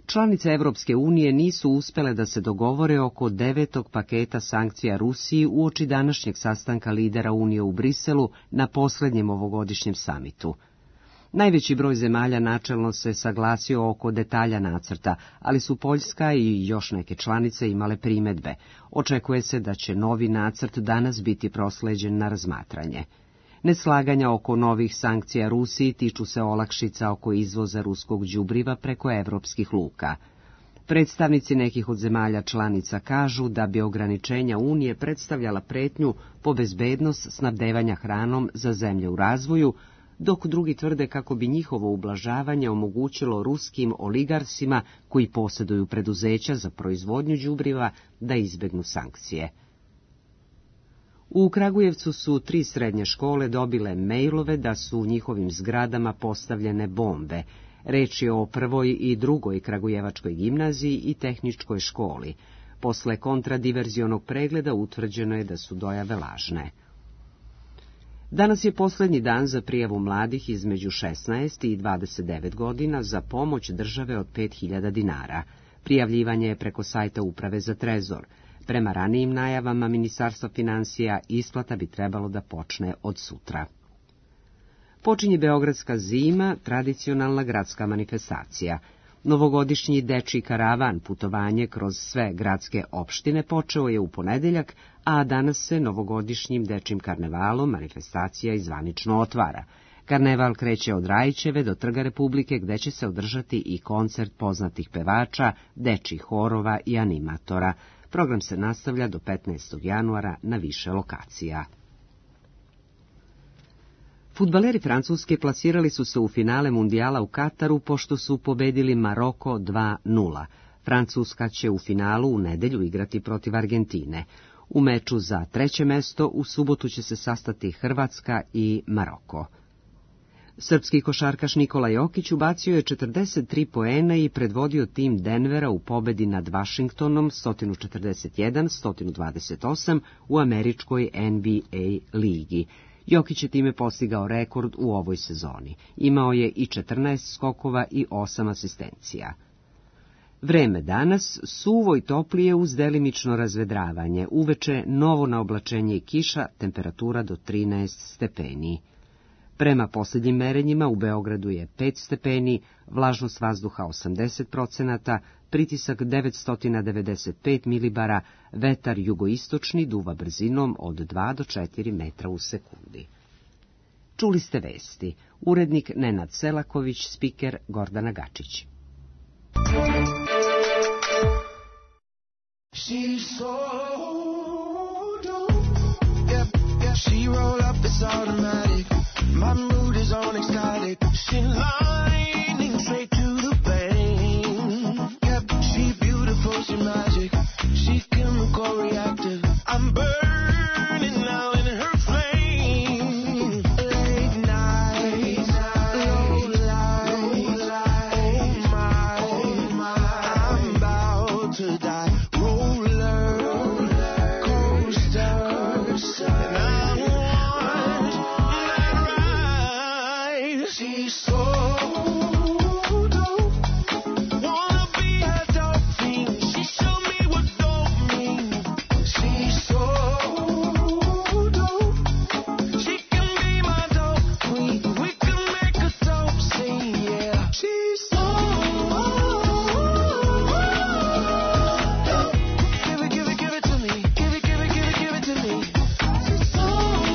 Članice Evropske unije nisu uspjele da se dogovore oko 9. paketa sankcija Rusiji uoči današnjeg sastanka lidera Unije u Briselu na posljednjem ovogodišnjem samitu. Najveći broj zemalja načelno se saglasio oko detalja nacrta, ali su Poljska i još neke članice imale primjedbe. Očekuje se da će novi nacrt danas biti prosleđen na razmatranje. Neslaganja oko novih sankcija Rusiji tiču se olakšica oko izvoza ruskog đubriva preko evropskih luka. Predstavnici nekih od zemalja članica kažu da bi ograničenja Unije predstavljala pretnju po bezbednost snabdevanja hranom za zemlje u razvoju, dok drugi tvrde kako bi njihovo ublažavanje omogućilo ruskim oligarsima koji posjeduju preduzeća za proizvodnju đubriva da izbjegnu sankcije. U Kragujevcu su 3 srednje škole dobile mejlove da su u njihovim zgradama postavljene bombe. Reč je o 1. i 2. Kragujevačkoj gimnaziji i tehničkoj školi. Posle kontradiverzionog pregleda utvrđeno je da su dojave lažne. Danas je posljednji dan za prijavu mladih između 16 i 29 godina za pomoć države od 5.000 dinara. Prijavljivanje je preko sajta Uprave za trezor. Prema ranijim najavama Ministarstva financija isplata bi trebalo da počne od sutra. Počinje Beogradska zima, tradicionalna gradska manifestacija. Novogodišnji dečji karavan, putovanje kroz sve gradske opštine, počeo je u ponedeljak, a danas se novogodišnjim dečjim karnevalom manifestacija i zvanično otvara. Karneval kreće od Rajićeve do Trga Republike, gde će se održati i koncert poznatih pevača, dečjih horova i animatora. Program se nastavlja do 15. januara na više lokacija. Fudbaleri Francuske plasirali su se u finale mundijala u Kataru pošto su pobedili Maroko 2:0. Francuska će u finalu u nedjelju igrati protiv Argentine. U meču za 3. mesto u subotu će se sastati Hrvatska i Maroko. Srpski košarkaš Nikola Jokić ubacio je 43 poena i predvodio tim Denvera u pobedi nad Vašingtonom 141-128 u američkoj NBA ligi. Jokić je time postigao rekord u ovoj sezoni. Imao je i 14 skokova i 8 asistencija. Vreme danas suvo i toplije uz delimično razvedravanje. Uveče novo naoblačenje i kiša, temperatura do 13 stepeni. Prema posljednjim merenjima u Beogradu je 5 stepeni, vlažnost vazduha 80%, pritisak 995 milibara, vetar jugoistočni duva brzinom od 2 do 4 metra u sekundi. Čuli ste vesti. Urednik Nenad Selaković, spiker Gordana Gačić. She roll up, it's automatic. My mood is on ecstatic. She lightning straight to the vein. Yep, she beautiful, she magic. She chemical reactive. I'm burning now in her flame. Late night, low light. Oh my, I'm about to die. Roller coaster. She's so dope. Wanna be a dope fiend. She showed me what dope means. She's so dope. She can be my dope queen. We can make a dope scene, yeah. She's so dope. Give it to me. Give it to me. She's so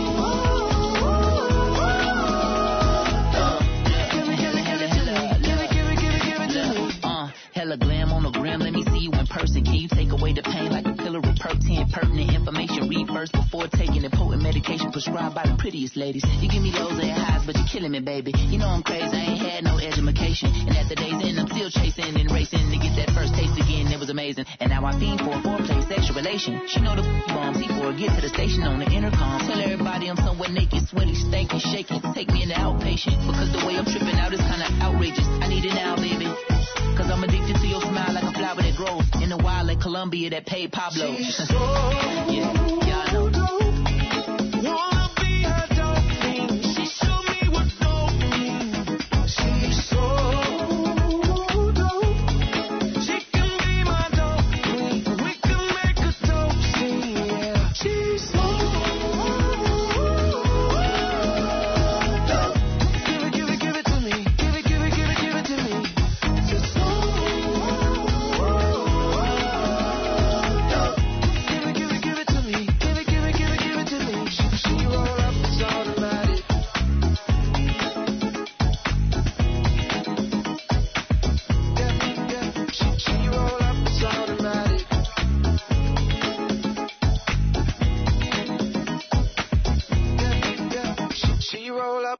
hella glam on the gram, let me see you in person. Can you take away the pain like a pillar of pertinent, pertinent information? Read first before taking the potent medication prescribed by the prettiest ladies. You give me lows and highs, but you're killing me, baby. You know I'm crazy, I ain't had no education. And at the day's end, I'm still chasing and racing to get that first taste again. It was amazing. And now I fiend for a foreplay sexual relation. She know the bombs, before I get to the station on the intercom. Tell everybody I'm somewhere naked, sweaty, stanky, shaking. Take me in the outpatient, because the way I'm tripping out is kinda outrageous. I need it now, baby. Cause I'm addicted to your smile like a flower that grows in the wild like Colombia that paid Pablo. She's so yeah, I know. Wanna be her dope fiend. She showed me what dope means. She's so dope.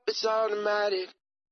It's automatic.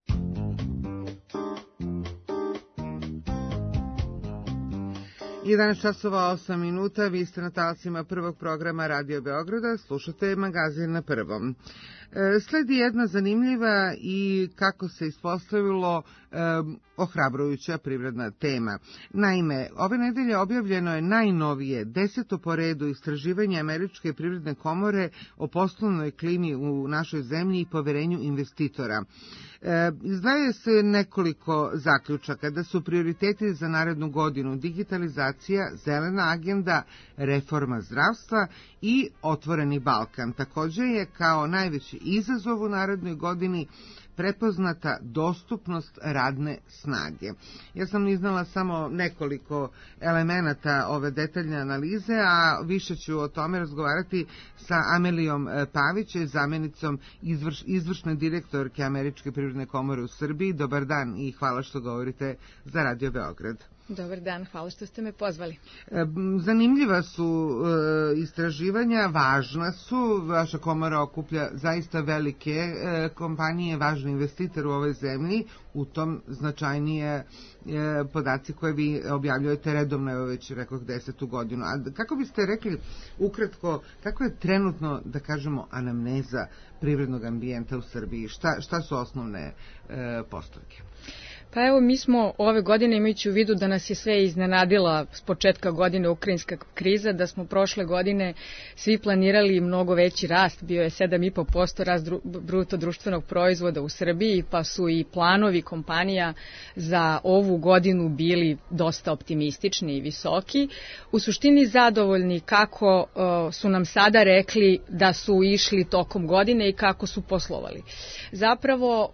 I 11 časova 8 minuta, vi ste na talasima prvog programa Radio Beograda, slušate magazin na prvom. Sledi jedna zanimljiva i, kako se ispostavilo, ohrabrujuća privredna tema. Naime, ove nedelje objavljeno je najnovije 10. po redu istraživanje Američke privredne komore o poslovnoj klimi u našoj zemlji i poverenju investitora. Izdvaja se nekoliko zaključaka da su prioriteti za narednu godinu digitalizacija, zelena agenda, reforma zdravstva i otvoreni Balkan. Također je kao najveći izazov u narednoj godini prepoznata dostupnost radne snage. Ja sam iznala samo nekoliko elemenata ove detaljne analize, a više ću o tome razgovarati sa Amelijom Pavić, zamjenicom izvršne direktorke Američke privredne komore u Srbiji. Dobar dan i hvala što govorite za Radio Beograd. Dobar dan, hvala što ste me pozvali. Zanimljiva su istraživanja, važna su, vaša komora okuplja zaista velike kompanije, važni investitor u ovoj zemlji, u tom značajnije podaci koje vi objavljujete redovno, evo već rekoh 10. godinu. A kako biste rekli ukratko, kako je trenutno, da kažemo, anamneza privrednog ambijenta u Srbiji? Šta su osnovne postavke? Pa evo, mi smo ove godine, imajući u vidu da nas je sve iznenadila s početka godine ukrajinska kriza, da smo prošle godine svi planirali mnogo veći rast, bio je 7,5% rast bruto društvenog proizvoda u Srbiji, pa su i planovi kompanija za ovu godinu bili dosta optimistični i visoki. U suštini zadovoljni kako su nam sada rekli da su išli tokom godine i kako su poslovali. Zapravo,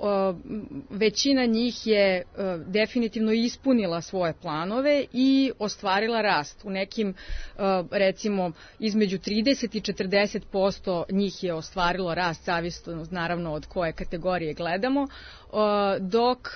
većina njih je definitivno ispunila svoje planove i ostvarila rast. U nekim, recimo, između 30 i 40% njih je ostvarilo rast, zavisno naravno od koje kategorije gledamo, dok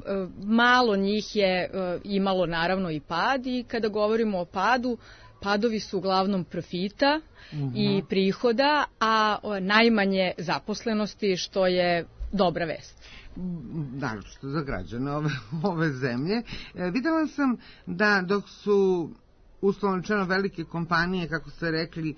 malo njih je imalo naravno i pad, i kada govorimo o padu, padovi su uglavnom profita i prihoda, a najmanje zaposlenosti, što je dobra vest. Naročito za građane ove zemlje. Videla sam da dok su uslovno rečeno velike kompanije, kako ste rekli,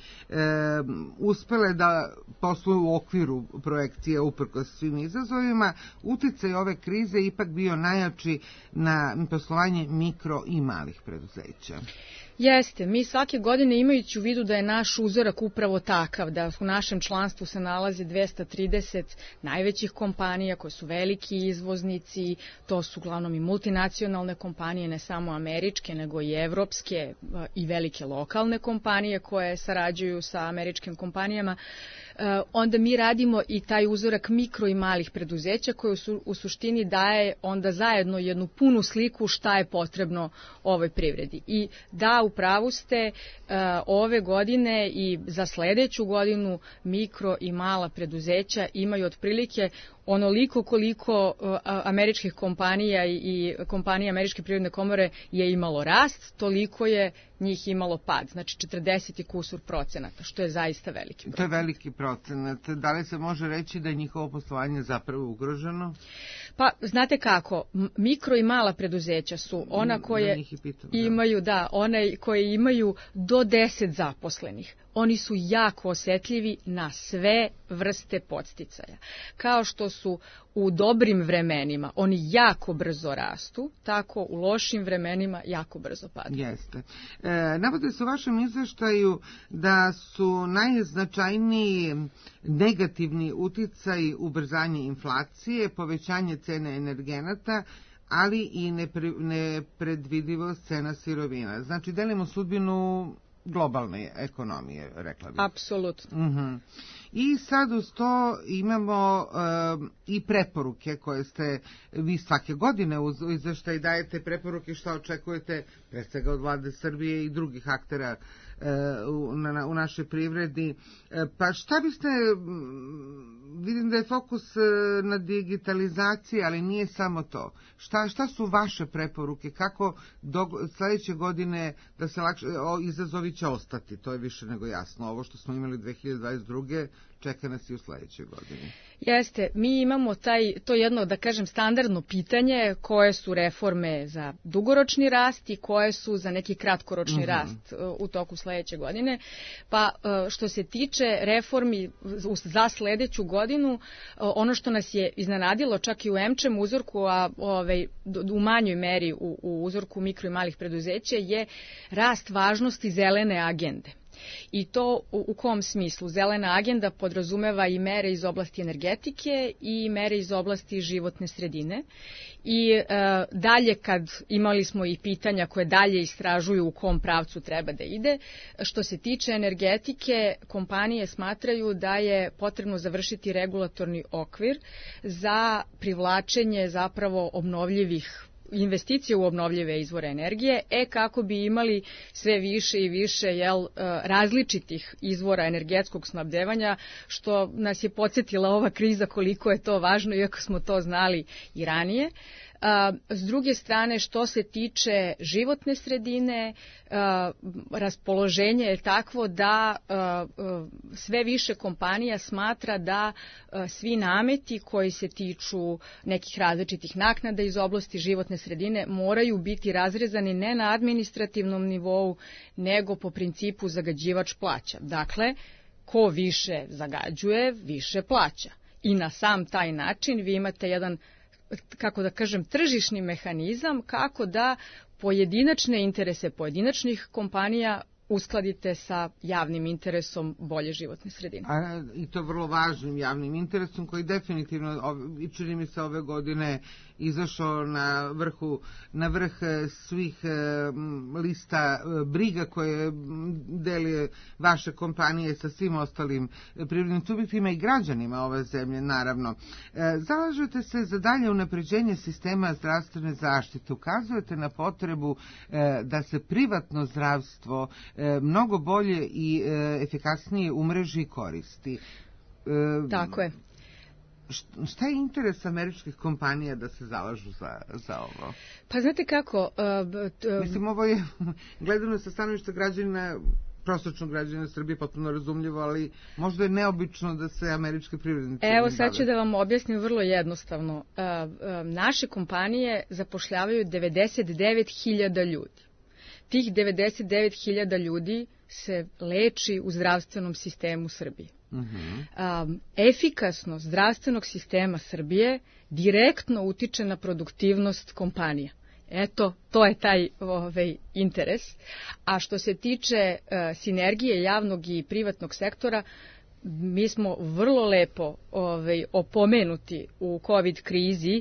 uspele da posluju u okviru projekcije uprkos svim izazovima, uticaj ove krize ipak bio najjači na poslovanje mikro i malih preduzeća. Jeste, mi svake godine, imajući u vidu da je naš uzorak upravo takav, da u našem članstvu se nalazi 230 najvećih kompanija koje su veliki izvoznici, to su uglavnom i multinacionalne kompanije, ne samo američke, nego i evropske i velike lokalne kompanije koje sarađuju sa američkim kompanijama. Onda mi radimo i taj uzorak mikro i malih preduzeća koji u suštini daje onda zajedno jednu punu sliku šta je potrebno ovoj privredi. I da, u pravu ste, ove godine i za sledeću godinu mikro i mala preduzeća imaju otprilike onoliko koliko američkih kompanija i kompanija Američke privredne komore je imalo rast, toliko je njih imalo pad, znači 40 i kusur procenata, što je zaista veliki procenat. To je veliki procenat. Da li se može reći da je njihovo poslovanje zapravo ugroženo? Pa, znate kako, mikro i mala preduzeća su ona koje imaju, one koje imaju do 10 zaposlenih. Oni su jako osetljivi na sve vrste podsticaja. Kao što su u dobrim vremenima oni jako brzo rastu, tako u lošim vremenima jako brzo padaju. Jeste. Navode se u vašem izveštaju da su najznačajniji negativni uticaj ubrzanje inflacije, povećanje cene energenata, ali i nepredvidivost cena sirovina. Znači, delimo sudbinu globalne ekonomije, rekla bih. Apsolutno. I sad uz to imamo i preporuke koje ste vi svake godine u izveštaj dajete preporuke šta očekujete pre svega od vlade Srbije i drugih aktera u našoj privredi. Pa šta biste, vidim da je fokus na digitalizaciji, ali nije samo to. Šta su vaše preporuke? Kako sledeće godine da se lakše, izazovi će ostati, to je više nego jasno. Ovo što smo imali 2022. čeka nas i u sledećoj godini. Jeste, mi imamo to jedno, da kažem, standardno pitanje koje su reforme za dugoročni rast i koje su za neki kratkoročni rast u toku sledeće godine. Pa što se tiče reformi za sledeću godinu, ono što nas je iznenadilo čak i u EMČEM uzorku, a u manjoj meri u uzorku mikro i malih preduzeća, je rast važnosti zelene agende. I to u kom smislu? Zelena agenda podrazumeva i mere iz oblasti energetike i mere iz oblasti životne sredine. I dalje, kad imali smo i pitanja koje dalje istražuju u kom pravcu treba da ide, što se tiče energetike, kompanije smatraju da je potrebno završiti regulatorni okvir za privlačenje zapravo obnovljivih investicije u obnovljive izvore energije, kako bi imali sve više i više različitih izvora energetskog snabdevanja, što nas je podsjetila ova kriza koliko je to važno, iako smo to znali i ranije. S druge strane, što se tiče životne sredine, raspoloženje je takvo da sve više kompanija smatra da svi nameti koji se tiču nekih različitih naknada iz oblasti životne sredine moraju biti razrezani ne na administrativnom nivou, nego po principu zagađivač plaća. Dakle, ko više zagađuje, više plaća. I na sam taj način vi imate jedan, kako da kažem, tržišni mehanizam kako da pojedinačne interese pojedinačnih kompanija uskladite sa javnim interesom bolje životne sredine. I to vrlo važnim javnim interesom koji definitivno, čini mi se, ove godine izašao na vrh svih lista briga koje deli vaše kompanije sa svim ostalim privrednim subjektima i građanima ove zemlje, naravno. Zalažete se za dalje unapređenje sistema zdravstvene zaštite. Ukazujete na potrebu da se privatno zdravstvo mnogo bolje i efikasnije umreži i koristi. Tako je. Šta je interes američkih kompanija da se zalažu za ovo? Pa znate kako... Mislim, ovo je gledano sa stanovišta građana, prosječnog građana Srbije, potpuno razumljivo, ali možda je neobično da se američke privrednice... Evo, sad ću da vam objasnim vrlo jednostavno. Naše kompanije zapošljavaju 99.000 ljudi. Tih 99.000 ljudi se leči u zdravstvenom sistemu Srbije. Efikasnost zdravstvenog sistema Srbije direktno utiče na produktivnost kompanija. Eto, to je taj interes. A što se tiče sinergije javnog i privatnog sektora, mi smo vrlo lepo opomenuti u COVID krizi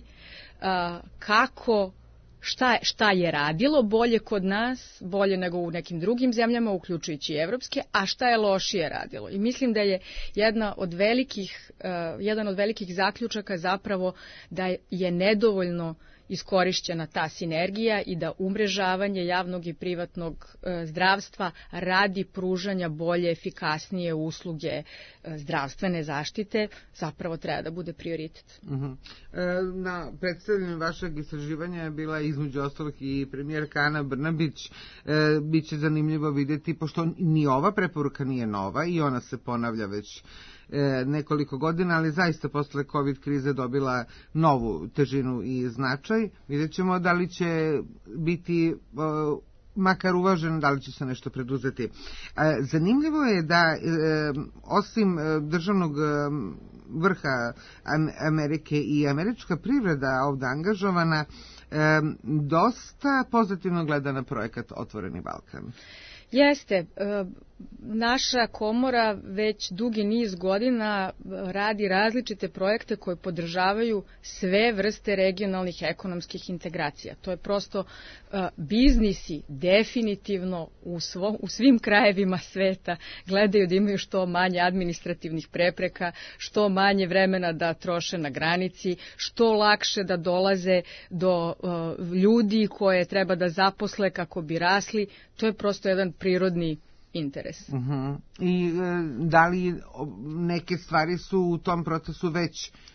kako šta je radilo bolje kod nas, bolje nego u nekim drugim zemljama, uključujući i evropske, a šta je lošije radilo. I mislim da je jedan od velikih zaključaka zapravo da je nedovoljno iskorišćena ta sinergija i da umrežavanje javnog i privatnog zdravstva radi pružanja bolje, efikasnije usluge zdravstvene zaštite zapravo treba da bude prioritet. Na predstavljanju vašeg istraživanja je bila između ostalog i premijerka Ana Brnabić. Biće zanimljivo vidjeti, pošto ni ova preporuka nije nova i ona se ponavlja već nekoliko godina, ali zaista posle COVID krize dobila novu težinu i značaj. Vidjet ćemo da li će biti makar uvažen, da li će se nešto preduzeti. Zanimljivo je da osim državnog vrha Amerike i američka privreda ovdje angažovana dosta pozitivno gleda na projekat Otvoreni Balkan. Jeste, naša komora već dugi niz godina radi različite projekte koje podržavaju sve vrste regionalnih ekonomskih integracija. To je prosto biznisi definitivno u svim krajevima sveta gledaju da imaju što manje administrativnih prepreka, što manje vremena da troše na granici, što lakše da dolaze do ljudi koje treba da zaposle kako bi rasli. To je prosto jedan prirodni interes. I da li neke stvari su u tom procesu već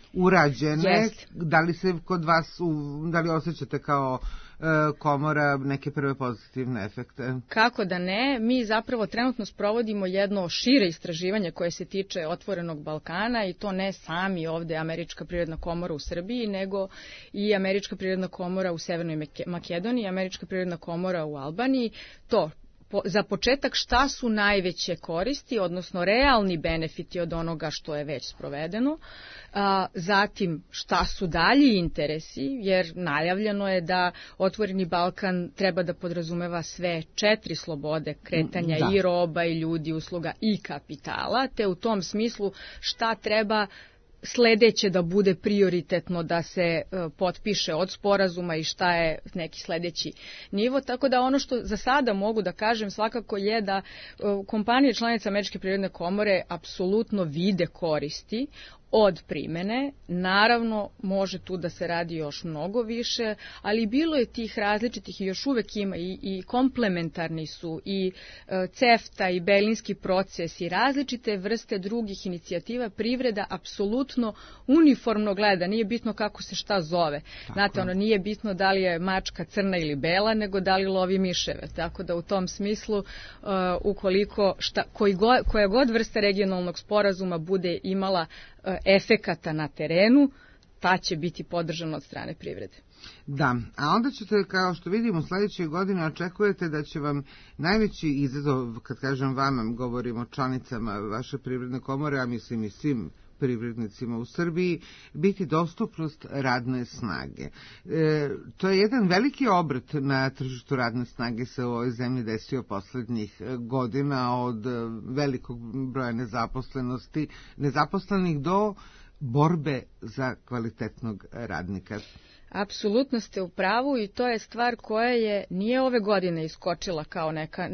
urađene. Jest. Da li se kod vas, da li osjećate kao komora neke prve pozitivne efekte? Kako da ne, mi zapravo trenutno sprovodimo jedno šire istraživanje koje se tiče Otvorenog Balkana i to ne sami ovde Američka privredna komora u Srbiji, nego i Američka privredna komora u Severnoj Makedoniji, Američka privredna komora u Albaniji. To za početak šta su najveće koristi, odnosno realni benefiti od onoga što je već sprovedeno, zatim šta su dalji interesi, jer najavljeno je da Otvoreni Balkan treba da podrazumeva sve 4 slobode kretanja i roba i ljudi, usluga i kapitala, te u tom smislu šta treba sledeće da bude prioritetno da se potpiše od sporazuma i šta je neki sledeći nivo. Tako da ono što za sada mogu da kažem svakako je da kompanije članice Američke privredne komore apsolutno vide koristi od primene. Naravno, može tu da se radi još mnogo više, ali bilo je tih različitih i još uvek ima i komplementarni su i CEFTA i Berlinski proces i različite vrste drugih inicijativa. Privreda apsolutno uniformno gleda, nije bitno kako se šta zove. Tako. Znate, ono nije bitno da li je mačka crna ili bela, nego da li lovi miševe. Tako da u tom smislu, ukoliko koja god vrsta regionalnog sporazuma bude imala efekata na terenu, ta će biti podržana od strane privrede. Da, a onda ćete, kao što vidimo, sledeće godine očekujete da će vam najveći izazov, kad kažem vama, govorimo o članicama vaše privredne komore, a mislim i svim privrednicima u Srbiji, biti dostupnost radne snage. To je jedan veliki obrt na tržištu radne snage se u ovoj zemlji desio poslednjih godina, od velikog broja nezaposlenih do borbe za kvalitetnog radnika. Apsolutno ste u pravu i to je stvar koja nije ove godine iskočila kao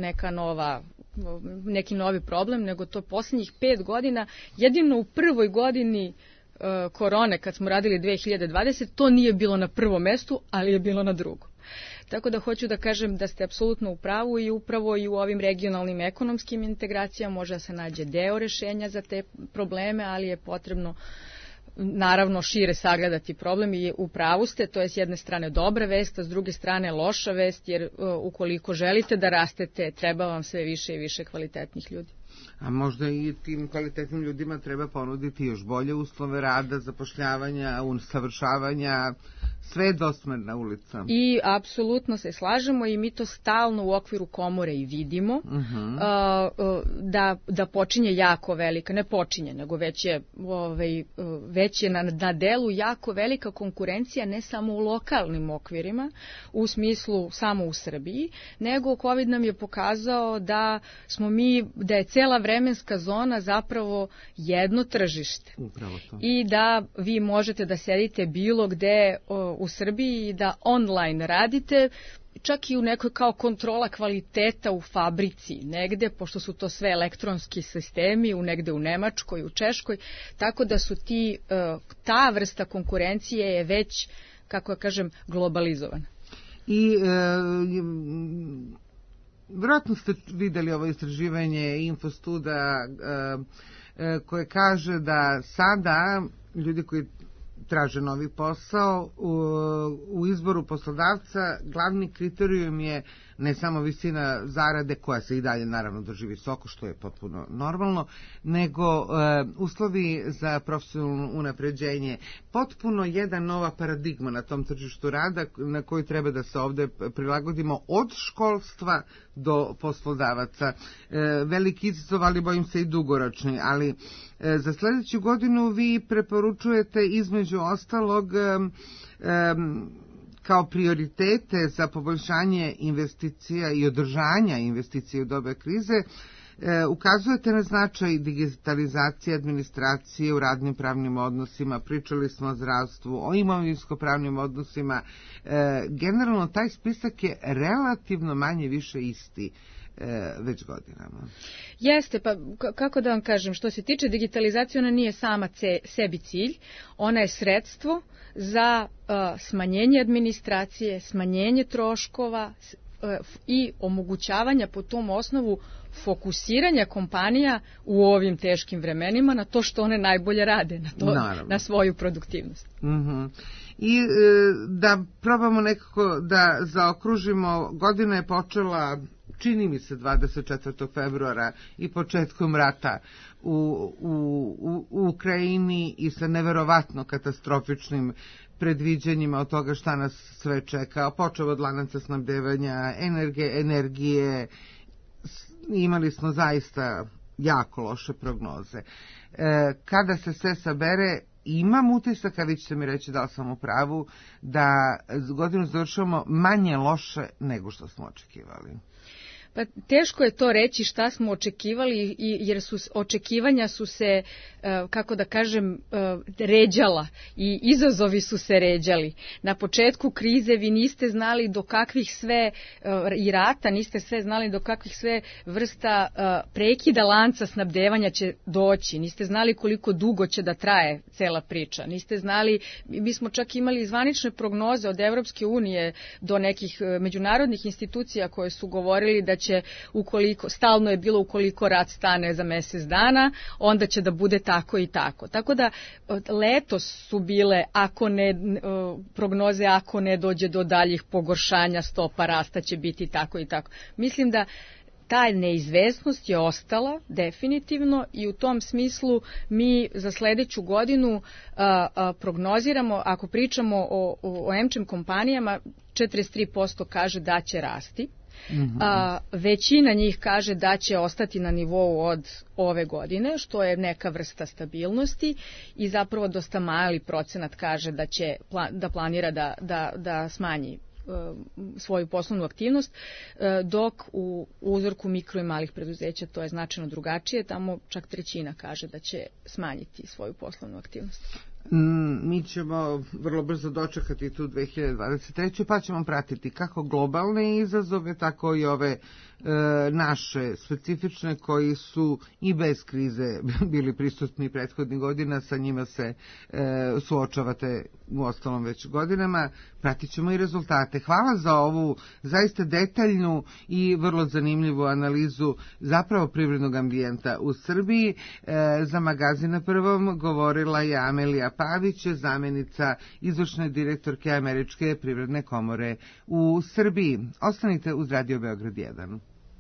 neki novi problem, nego to poslednjih 5 godina, jedino u prvoj godini korone, kad smo radili 2020, to nije bilo na prvom mestu, ali je bilo na drugom. Tako da hoću da kažem da ste apsolutno u pravu i upravo i u ovim regionalnim ekonomskim integracijama može da se nađe deo rešenja za te probleme, ali je potrebno naravno šire sagledati problem i u pravu ste, to je s jedne strane dobra vest, a s druge strane loša vest, jer ukoliko želite da rastete, treba vam sve više i više kvalitetnih ljudi. A možda i tim kvalitetnim ljudima treba ponuditi još bolje uslove rada, zapošljavanja, usavršavanja, sve je dosmerna ulica. I apsolutno se slažemo i mi to stalno u okviru komore i vidimo, da počinje jako velika, ne počinje, nego već je na delu jako velika konkurencija, ne samo u lokalnim okvirima, u smislu samo u Srbiji, nego COVID nam je pokazao da je cela vremenska zona zapravo jedno tržište. Upravo to. I da vi možete da sedite bilo gde u Srbiji i da online radite, čak i u nekoj kao kontrola kvaliteta u fabrici negde, pošto su to sve elektronski sistemi, negde u Nemačkoj, u Češkoj, tako da su ta vrsta konkurencije je već, kako ja kažem, globalizovana. I vjerojatno ste videli ovo istraživanje Infostuda koje kaže da sada ljudi koji traže novi posao u izboru poslodavca glavni kriterijum je ne samo visina zarade, koja se i dalje naravno drži visoko, što je potpuno normalno, nego uslovi za profesionalno unapređenje. Potpuno jedna nova paradigma na tom tržištu rada na koju treba da se ovde prilagodimo od školstva do poslodavaca. Veliki izazov, ali bojim se i dugoročni, ali za sledeću godinu vi preporučujete između ostalog kao prioritete za poboljšanje investicija i održanja investicija u doba krize, ukazujete na značaj digitalizacije administracije u radnim pravnim odnosima, pričali smo o zdravstvu, o imovinsko-pravnim odnosima. Generalno, taj spisak je relativno manje više isti već godinama. Jeste, pa kako da vam kažem, što se tiče digitalizacije, ona nije sama sebi cilj, ona je sredstvo za smanjenje administracije, smanjenje troškova, i omogućavanja po tom osnovu fokusiranja kompanija u ovim teškim vremenima na to što one najbolje rade, na svoju produktivnost. I da probamo nekako da zaokružimo, godina je počela, čini mi se, 24. februara i početkom rata u Ukrajini i sa neverovatno katastrofičnim predviđanjima od toga šta nas sve čeka, počeo od lanaca snabdevanja, energije, imali smo zaista jako loše prognoze. Kada se sve sabere, imam utisak, a vi ćete mi reći da li sam u pravu, da godinu završavamo manje loše nego što smo očekivali. Pa teško je to reći šta smo očekivali, jer očekivanja su se, kako da kažem, ređala i izazovi su se ređali. Na početku krize vi niste znali do kakvih sve, i rata, niste sve znali do kakvih sve vrsta prekida lanca snabdevanja će doći. Niste znali koliko dugo će da traje cela priča. Niste znali, mi smo čak imali zvanične prognoze od Evropske unije do nekih međunarodnih institucija koje su govorili da će stalno je bilo ukoliko rat stane za mjesec dana, onda će da bude tako i tako. Tako da letos su bile prognoze ako ne dođe do daljih pogoršanja, stopa rasta će biti tako i tako. Mislim da ta neizvesnost je ostala definitivno i u tom smislu mi za sledeću godinu prognoziramo, ako pričamo o emčem kompanijama, 43% kaže da će rasti. Većina njih kaže da će ostati na nivou od ove godine, što je neka vrsta stabilnosti, i zapravo dosta mali procenat kaže da planira da smanji svoju poslovnu aktivnost, dok u uzorku mikro i malih preduzeća to je značajno drugačije, tamo čak trećina kaže da će smanjiti svoju poslovnu aktivnost. Mi ćemo vrlo brzo dočekati tu 2023. pa ćemo pratiti kako globalne izazove, tako i ove naše specifične koji su i bez krize bili prisutni prethodnih godina, sa njima se suočavate u ostalom već godinama. Pratit ćemo i rezultate. Hvala za ovu zaista detaljnu i vrlo zanimljivu analizu zapravo privrednog ambijenta u Srbiji. Za Magazin na prvom govorila je Amelija Pavić, zamjenica izvršne direktorke Američke privredne komore u Srbiji. Ostanite uz Radio Beograd 1.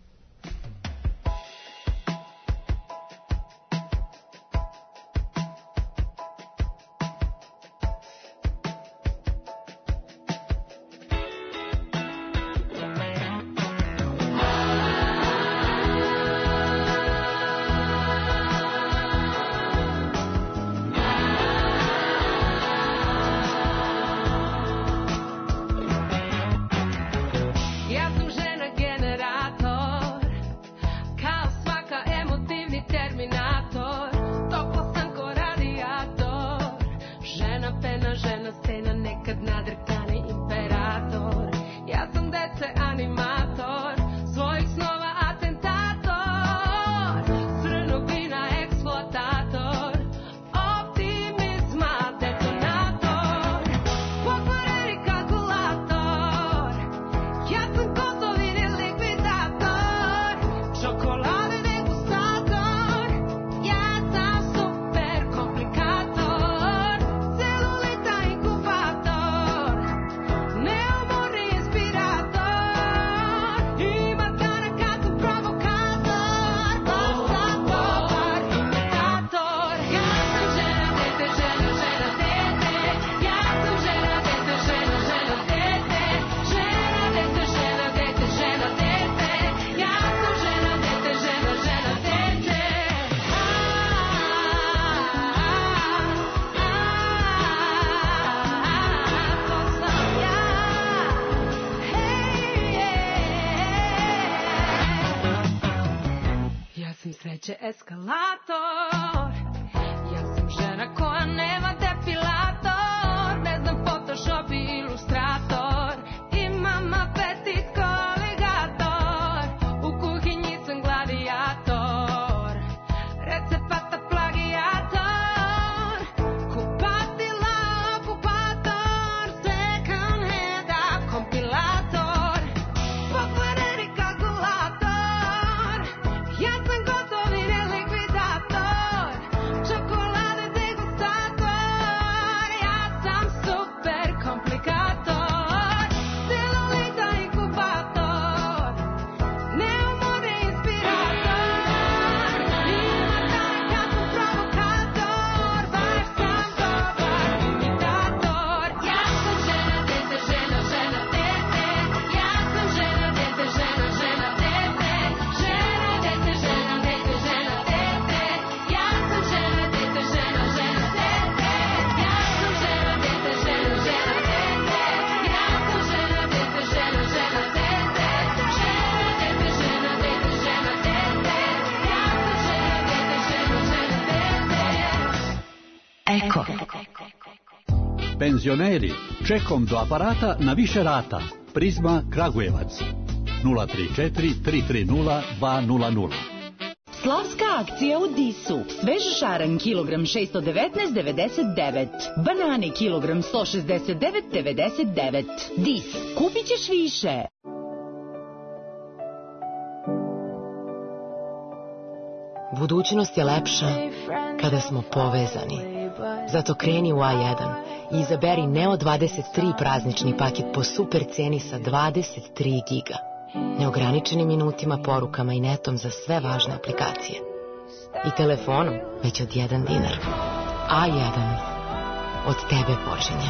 Eskalator, ja sam žena koja nema depilator, ne znam Photoshop i Illustrator, imam apetit ko aligator, u kuhinji sam gladijator, recepata plagijator, kupatila okupator, second handa kompilator, Eko. Penzioneri, čekom do aparata na više rata. Prizma Kragujevac. 034 330 200. Slavska akcija u Disu. Svež šaran kilogram 619,99. Banane kilogram 169,99. Dis. Kupit ćeš više. Budućnost je lepša kada smo povezani. Zato kreni u A1 i izaberi Neo 23 praznični paket po super ceni sa 23 giga. Neograničenim minutima, porukama i netom za sve važne aplikacije. I telefonom već od 1 dinar. A1. Od tebe počinjem.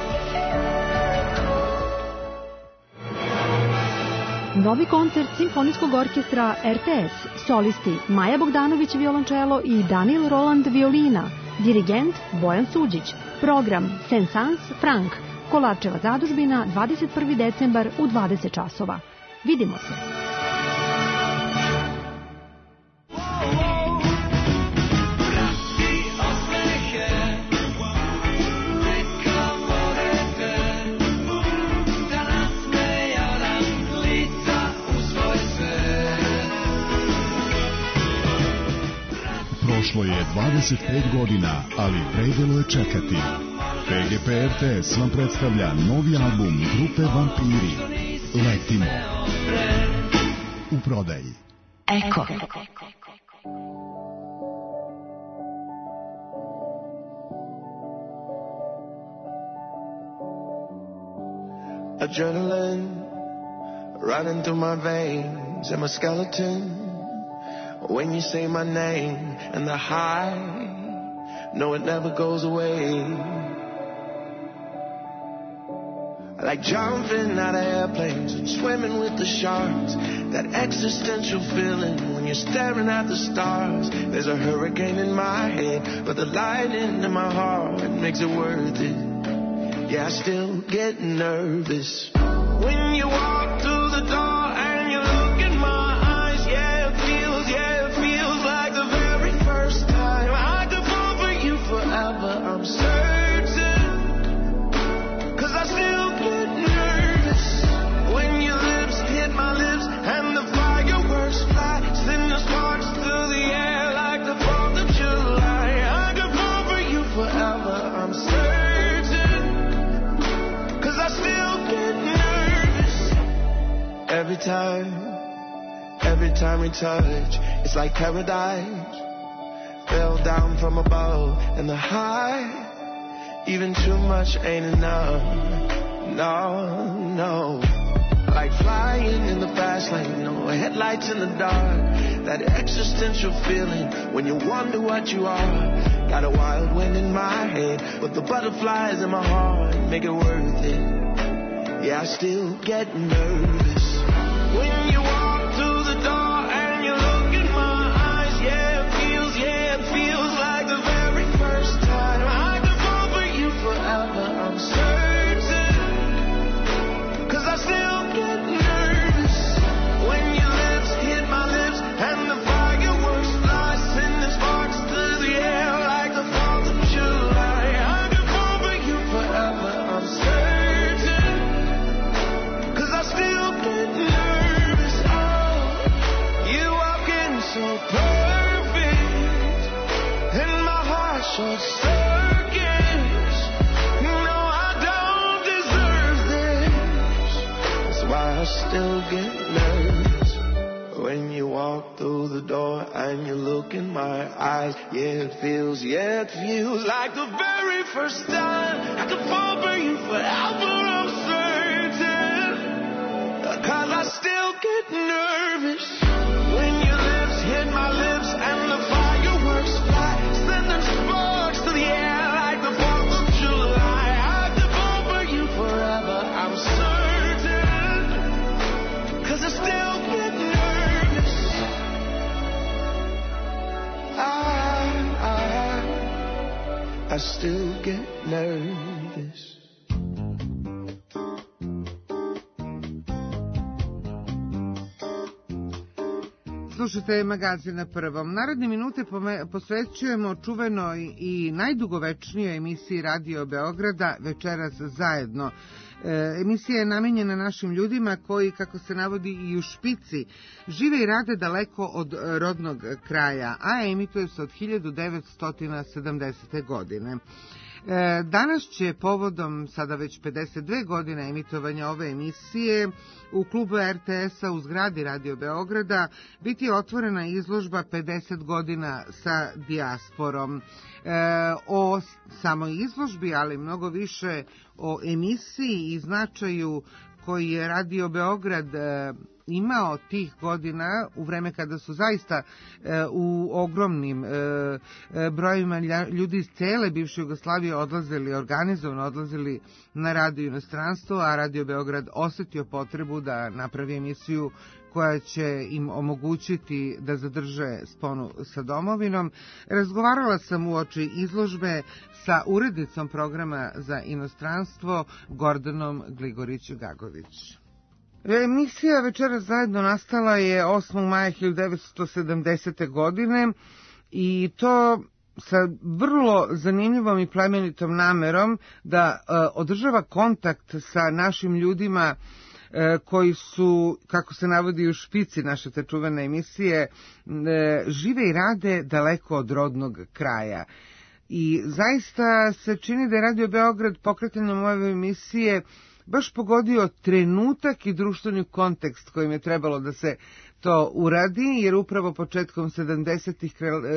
Novi koncert Simfonijskog orkestra RTS, solisti Maja Bogdanović violončelo i Daniel Roland violina, dirigent Bojan Suđić, program Sensans Frank, Kolarčeva zadužbina, 21. decembar u 20 časova. Vidimo se. Prošlo je 25 godina, ali vredelo je čekati. PGP RTS vam predstavlja novi album grupe Vampiri. Letimo. U prodaji. Eko. Adrenaline running through my veins and my skeleton. When you say my name and the high, no, it never goes away. I like jumping out of airplanes and swimming with the sharks. That existential feeling when you're staring at the stars. There's a hurricane in my head, but the lightning in my heart makes it worth it. Yeah, I still get nervous when you walk through the door and you look in my eyes. Yeah, it feels like the very first time. I could fall for you forever, I'm certain. 'Cause I still get nervous when your lips hit my lips and the fireworks fly, send the sparks through the air like the 4th of July. I could fall for you forever, I'm certain. 'Cause I still get nervous every time we touch. It's like paradise fell down from above, and the high, even too much ain't enough. No, like flying in the fast lane, no headlights in the dark. That existential feeling when you wonder what you are. Got a wild wind in my head, but the butterflies in my heart make it worth it. Yeah, I still get nervous when you walk through the door and you look in my eyes. Yeah, it feels like the very first time. I could fall for you forever, I'm certain. 'Cause I still get nervous when your lips hit my lips and the fireworks fly, sending sparks through the air like the 4th of July. I could fall for you forever, I'm certain. 'Cause I still get nervous. Oh, you walking so perfect, and my heart short circuits. No, I don't deserve this. That's why I still get nervous when you walk through the door and you look in my eyes. Yeah, it feels like the very first time. I could fall for you forever, I'm certain. 'Cause I still get nervous when your lips hit my lips and the fireworks fly, sending sparks to the air like the 4th of July. I could fall for you forever, I'm certain. 'Cause I still get nervous. I still get nervous. Slušajte magazin na Prvom. Naredne minute posvećujemo čuvenoj i najdugovečnijoj emisiji Radio Beograda Večeras zajedno. Emisija je namenjena našim ljudima koji, kako se navodi i u špici, žive i rade daleko od rodnog kraja, a emituje se od 1970. godine. Danas će povodom sada već 52 godine emitovanja ove emisije u klubu RTS-a u zgradi Radio Beograda biti otvorena izložba 50 godina sa dijasporom. O samoj izložbi, ali mnogo više o emisiji i značaju koji je Radio Beograd imao tih godina u vreme kada su zaista u ogromnim brojima ljudi iz cele bivše Jugoslavije organizovano odlazili na radio inostranstvo, a Radio Beograd osjetio potrebu da napravi emisiju koja će im omogućiti da zadrže sponu sa domovinom. Razgovarala sam uoči izložbe sa urednicom programa za inostranstvo Gordanom Gligorić-Gagović. Emisija Večeras zajedno nastala je 8. maja 1970. godine i to sa vrlo zanimljivom i plemenitom namerom da održava kontakt sa našim ljudima koji su, kako se navodi u špici naše te čuvene emisije, žive i rade daleko od rodnog kraja. I zaista se čini da je Radio Beograd pokretanjem ove emisije baš pogodio trenutak i društveni kontekst kojim je trebalo da se to uradi, jer upravo početkom 70-ih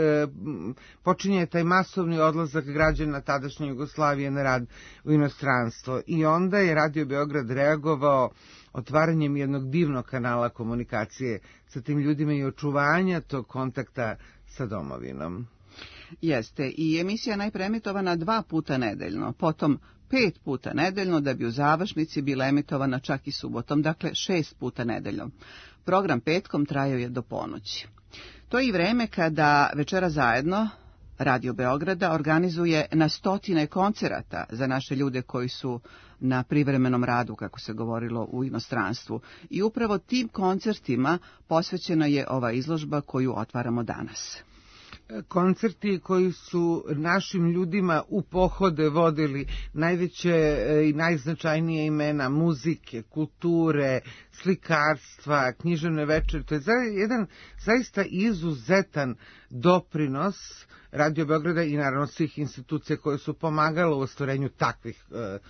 počinje taj masovni odlazak građana tadašnje Jugoslavije na rad u inostranstvo. I onda je Radio Beograd reagovao otvaranjem jednog divnog kanala komunikacije sa tim ljudima i očuvanja tog kontakta sa domovinom. Jeste, i emisija najpre emitovana 2 puta nedeljno, potom 5 puta nedeljno, da bi u završnici bila emitovana čak i subotom, dakle 6 puta nedeljno. Program petkom trajao je do ponoći. To je i vreme kada Večera zajedno Radio Beograda organizuje na stotine koncerata za naše ljude koji su na privremenom radu, kako se govorilo, u inostranstvu. I upravo tim koncertima posvećena je ova izložba koju otvaramo danas. Koncerti koji su našim ljudima u pohode vodili najveće i najznačajnije imena muzike, kulture, slikarstva, književne večeri. To je jedan zaista izuzetan doprinos Radio Beograda i naravno svih institucija koje su pomagale u ostvarenju takvih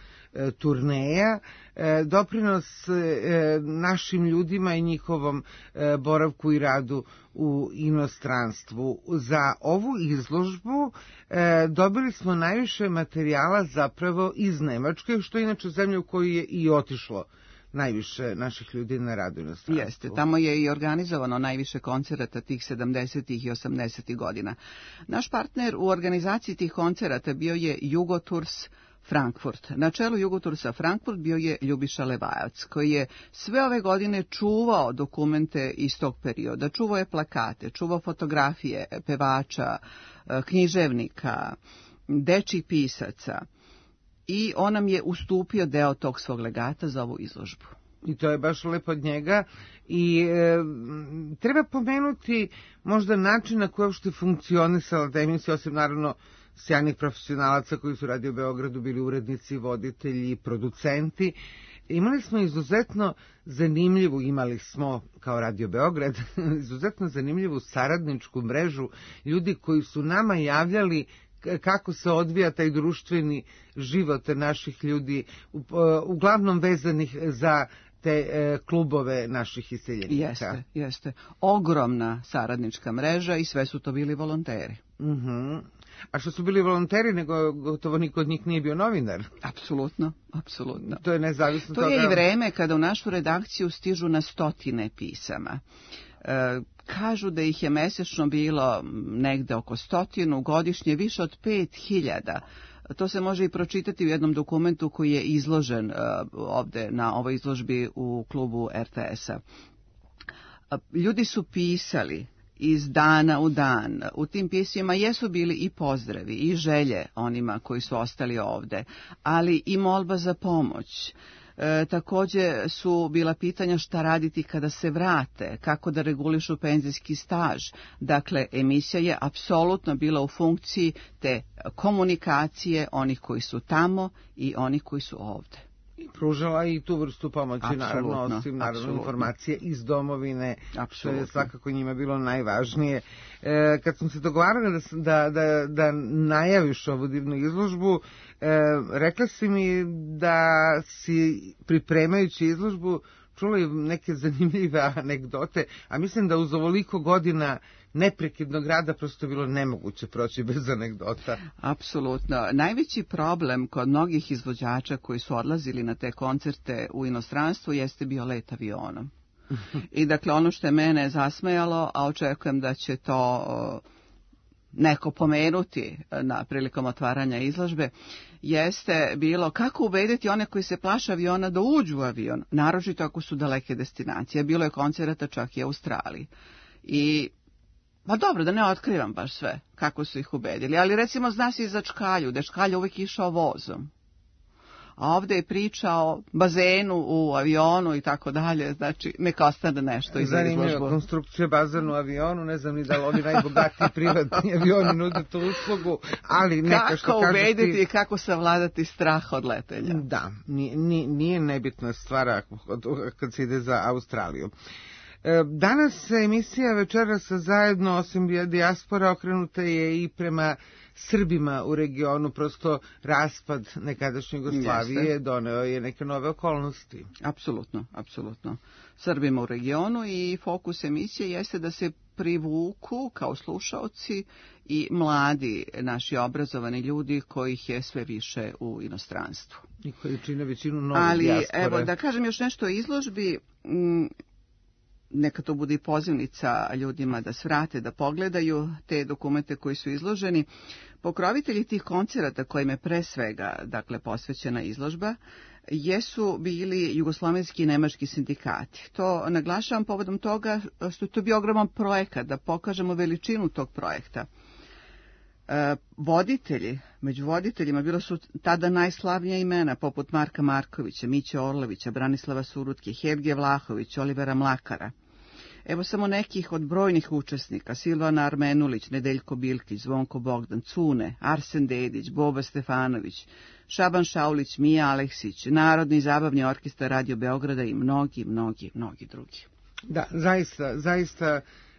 turneja, doprinos našim ljudima i njihovom boravku i radu u inostranstvu. Za ovu izložbu dobili smo najviše materijala zapravo iz Nemačke, što je inače zemlja u koju je i otišlo najviše naših ljudi na radu u inostranstvu. Jeste, tamo je i organizovano najviše koncerata tih 70. i 80. godina. Naš partner u organizaciji tih koncerata bio je Jugotours Frankfurt. Na čelu Jugotursa Frankfurt bio je Ljubiša Levajac, koji je sve ove godine čuvao dokumente iz tog perioda. Čuvao je plakate, čuvao fotografije pevača, književnika, dečjih pisaca. I on nam je ustupio deo tog svog legata za ovu izložbu. I to je baš lepo od njega. I treba pomenuti možda način na koji uopšte funkcionisala ta emisija, osim naravno sjajnih profesionalaca koji su Radio Beogradu bili urednici, voditelji, producenti. Imali smo imali smo kao Radio Beograd izuzetno zanimljivu saradničku mrežu ljudi koji su nama javljali kako se odvija taj društveni život naših ljudi, uglavnom vezanih za te klubove naših iseljenika. Jeste. Ogromna saradnička mreža i sve su to bili volonteri. A što su bili volonteri, nego gotovo niko od njih nije bio novinar. Apsolutno. To je nezavisno toga. To je i vreme kada u našu redakciju stižu na stotine pisama. Kažu da ih je mesečno bilo negde oko 100, godišnje više od 5000. To se može i pročitati u jednom dokumentu koji je izložen ovde na ovoj izložbi u klubu RTS-a. Ljudi su pisali iz dana u dan. U tim pismima jesu bili i pozdravi i želje onima koji su ostali ovde, ali i molba za pomoć. Također su bila pitanja šta raditi kada se vrate, kako da regulišu penzijski staž. Dakle, emisija je apsolutno bila u funkciji te komunikacije onih koji su tamo i onih koji su ovde. Pružala i tu vrstu pomoći, naravno, osim informacije iz domovine, što je svakako njima bilo najvažnije. Kad smo se dogovarali da najaviš ovu divnu izložbu, rekla si mi da si pripremajući izložbu čula i neke zanimljive anegdote, a mislim da uz ovoliko godina neprekidnog rada prosto bilo nemoguće proći bez anegdota. Apsolutno. Najveći problem kod mnogih izvođača koji su odlazili na te koncerte u inostranstvu jeste bio let avionom. I dakle, ono što je mene zasmejalo, a očekujem da će to neko pomenuti prilikom otvaranja izložbe, jeste bilo kako ubediti one koji se plaše aviona da uđu u avion, naročito ako su daleke destinacije. Bilo je koncerata čak i u Australiji. I pa dobro, da ne otkrivam baš sve kako su ih ubedili, ali recimo zna se i za Čkalju, da je Čkalja uvijek išao vozom. A ovdje je priča o bazenu u avionu i tako dalje, znači neka ostane nešto iz izložbu. Zanimljiva konstrukcija bazena u avionu, ne znam ni da li ovi najbogatiji privatni avioni nude tu uslugu, ali neka što kako ubediti i kako savladati strah od letenja. Da, nije nebitna stvar kad se ide za Australiju. Danas emisija Večerasa zajedno, osim dijaspora, okrenuta je i prema Srbima u regionu, prosto raspad nekadašnje Jugoslavije doneo je neke nove okolnosti. Apsolutno, apsolutno. Srbima u regionu i fokus emisije jeste da se privuku kao slušaoci i mladi naši obrazovani ljudi kojih je sve više u inostranstvu. I koji čine većinu novih dijaspore. Ali evo da kažem još nešto o izložbi. Neka to bude i pozivnica ljudima da svrate, da pogledaju te dokumente koji su izloženi. Pokrovitelji tih koncerata kojima je pre svega posvećena izložba jesu bili jugoslovenski i nemački sindikati. To naglašavam povodom toga što je to bio ogroman projekat, da pokažemo veličinu tog projekta. Voditelji, među voditeljima bilo su tada najslavnija imena poput Marka Markovića, Miće Orlovića, Branislava Surutke, Herge Vlahović, Olivera Mlakara. Evo samo nekih od brojnih učesnika: Silvana Armenulić, Nedeljko Bilkić, Zvonko Bogdan, Cune, Arsen Dedić, Boba Stefanović, Šaban Šaulić, Mija Aleksić, Narodni zabavni orkestar Radio Beograda i mnogi drugi. Da, zaista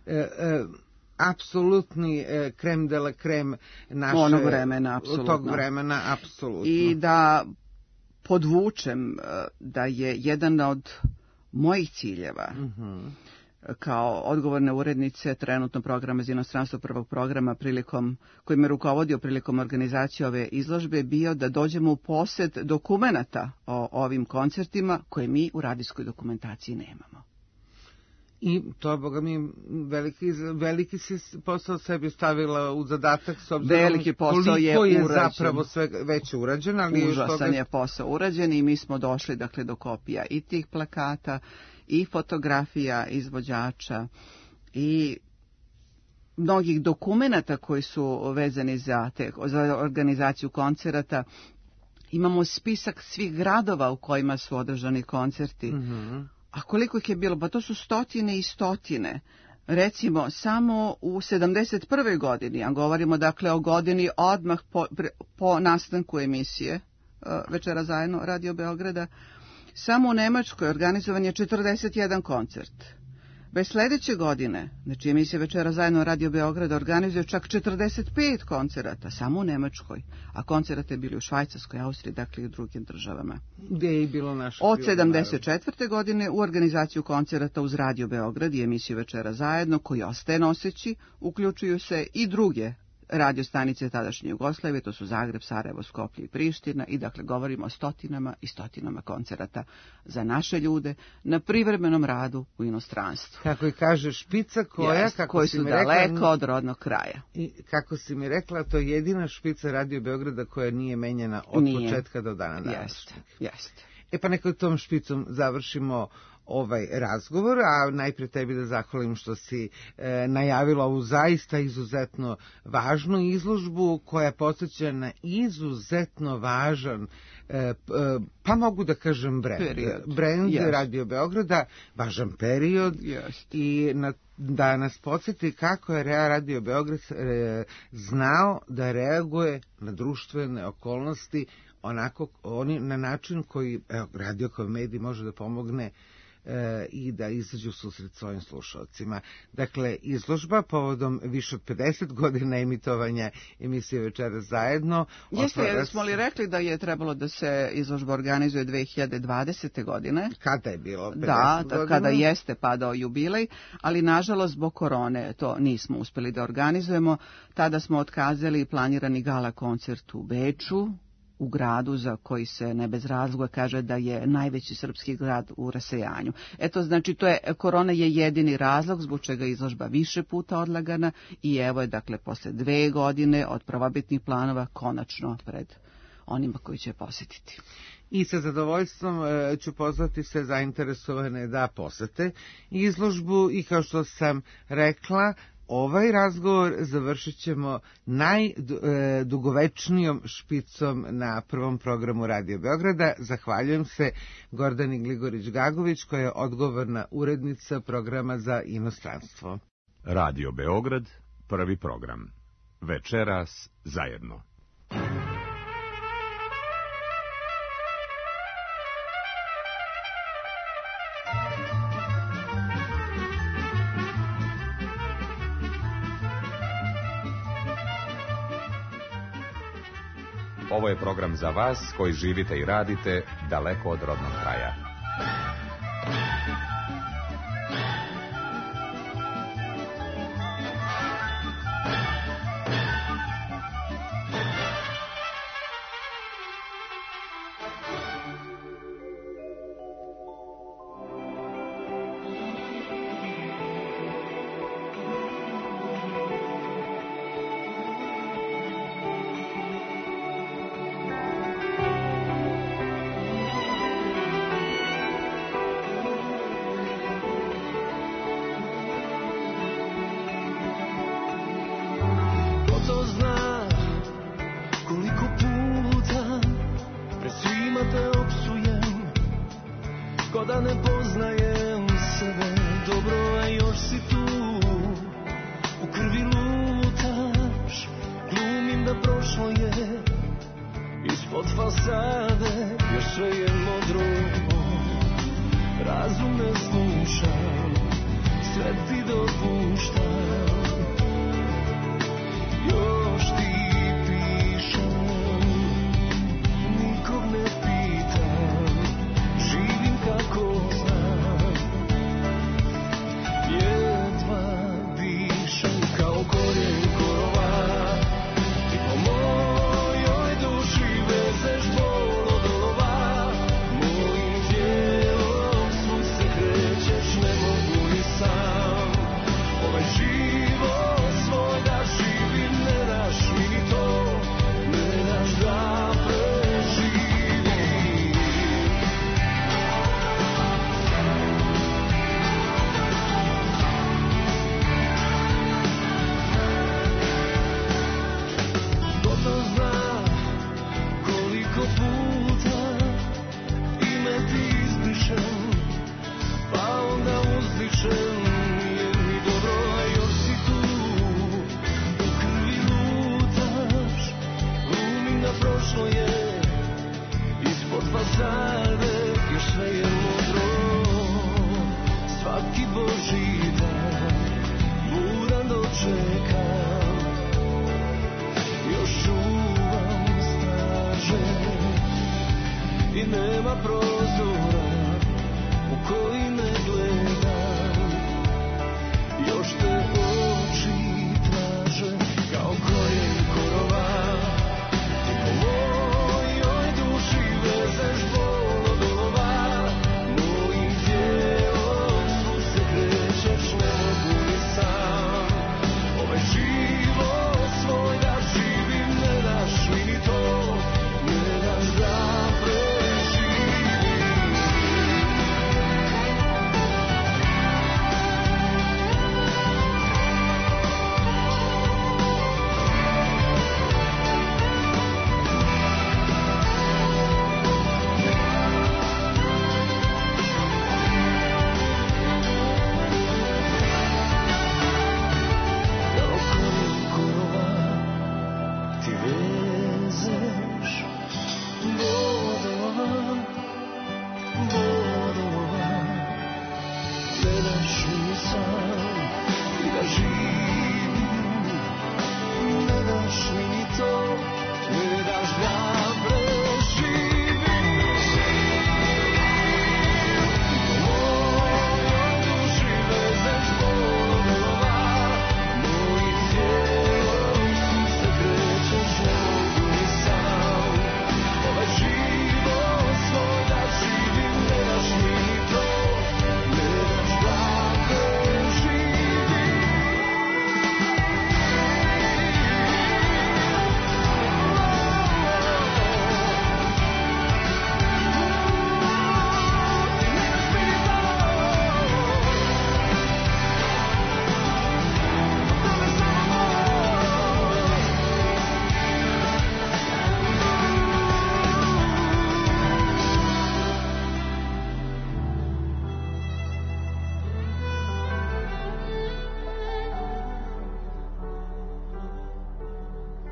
apsolutni krem de la krem naše onog vremena, apsolutno. Tog vremena, apsolutno. I da podvučem da je jedan od mojih ciljeva kao odgovorne urednice trenutno programa za inostranstvo prvog programa koji me rukovodio prilikom organizacije ove izložbe bio da dođemo u posjed dokumenata o ovim koncertima koje mi u radijskoj dokumentaciji nemamo. I to, boga mi, veliki si posao sebi stavila u zadatak s obzirom koliko je zapravo sve već urađen. Ali užasan je posao urađen i mi smo došli do kopija i tih plakata i fotografija izvođača i mnogih dokumenata koji su vezani za organizaciju koncerata. Imamo spisak svih gradova u kojima su održani koncerti. A koliko ih je bilo? Pa to su stotine i stotine. Recimo, samo u 71. godini, a govorimo o godini odmah po nastanku emisije Večera zajedno Radio Beograda, samo u Nemačkoj organizovan je 41 koncert. Već sledeće godine, znači emisija Večera zajedno Radio Beograda organizuje čak 45 koncerata, samo u Nemačkoj, a koncerate bili u Švajcarskoj, Austriji, i u drugim državama. Gde je bilo naše? Od 74. godine u organizaciju koncerata uz Radio Beograd i emisiju Večera zajedno, koji ostaje noseći, uključuju se i druge radio stanice tadašnje Jugoslavije, to su Zagreb, Sarajevo, Skoplje i Priština, i govorimo o stotinama i stotinama koncerata za naše ljude na privremenom radu u inostranstvu. Kako i kaže špica koji su daleko od rodnog kraja. I kako si mi rekla, to je jedina špica Radio Beograda koja nije menjana od početka do dana današnjeg. Jeste. Pa neka tom špicom završimo ovaj razgovor, a najpre tebi da zahvalim što si najavila ovu zaista izuzetno važnu izložbu koja podsjeća na izuzetno važan pa mogu da kažem brend Radio Beograda, važan period i da nas podsjeti kako je Radio Beograd znao da reaguje na društvene okolnosti onako, na način koji radio kao medij može da pomogne i da izađu u susret svojim slušalcima. Dakle, izložba povodom više od 50 godina emitovanja emisije Večeras zajedno. Jeste, smo li rekli da je trebalo da se izložba organizuje 2020. godine? Kada je bilo 50 godina? Da, kada jeste padao jubilej, ali nažalost zbog korone to nismo uspeli da organizujemo. Tada smo otkazali planirani gala koncert u Beču, u gradu za koji se ne bez razloga kaže da je najveći srpski grad u rasejanju. Eto, znači, korona je jedini razlog zbog čega je izložba više puta odlagana i evo je, dakle, posle 2 godine od prvobitnih planova konačno pred onima koji će posjetiti. I sa zadovoljstvom ću pozvati sve zainteresovane da posete izložbu i kao što sam rekla, ovaj razgovor završit ćemo najdugovečnijom špicom na prvom programu Radio Beograda. Zahvaljujem se Gordani Gligorić-Gagović koja je odgovorna urednica programa za inostranstvo. Radio Beograd, prvi program. Večeras zajedno. Ovo je program za vas koji živite i radite daleko od rodnog kraja.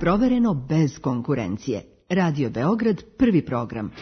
provereno bez konkurencije. Radio Beograd, prvi program.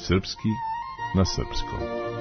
Srpski na srpskom.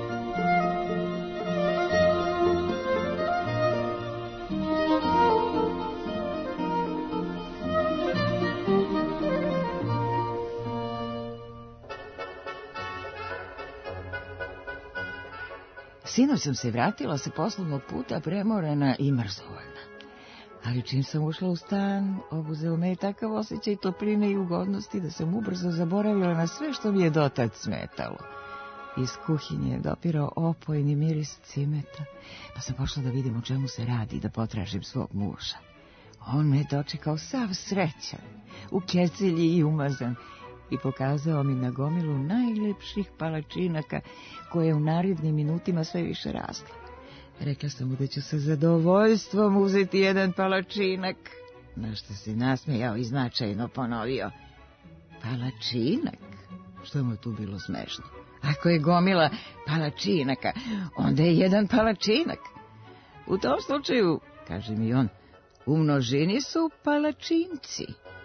Sinoć sam se vratila sa poslovnog puta premorena i mrzovoljna. Ali čim sam ušla u stan, obuzeo me je takav osjećaj topline i ugodnosti da sam ubrzo zaboravila na sve što mi je dotad smetalo. Iz kuhinje je dopirao opojni miris cimeta, pa sam pošla da vidim o čemu se radi i da potražim svog muža. On me je dočekao sav srećan, u kecelji i umazan, i pokazao mi na gomilu najlepših palačinaka koje je u narednim minutima sve više rasla. Rekla sam mu da ću sa zadovoljstvom uzeti jedan palačinak, na što se nasmejao i značajno ponovio. Palačinak? Što mu je tu bilo smešno? Ako je gomila palačinaka, onda je jedan palačinak. U tom slučaju, kaže mi on, u množini su palačinci.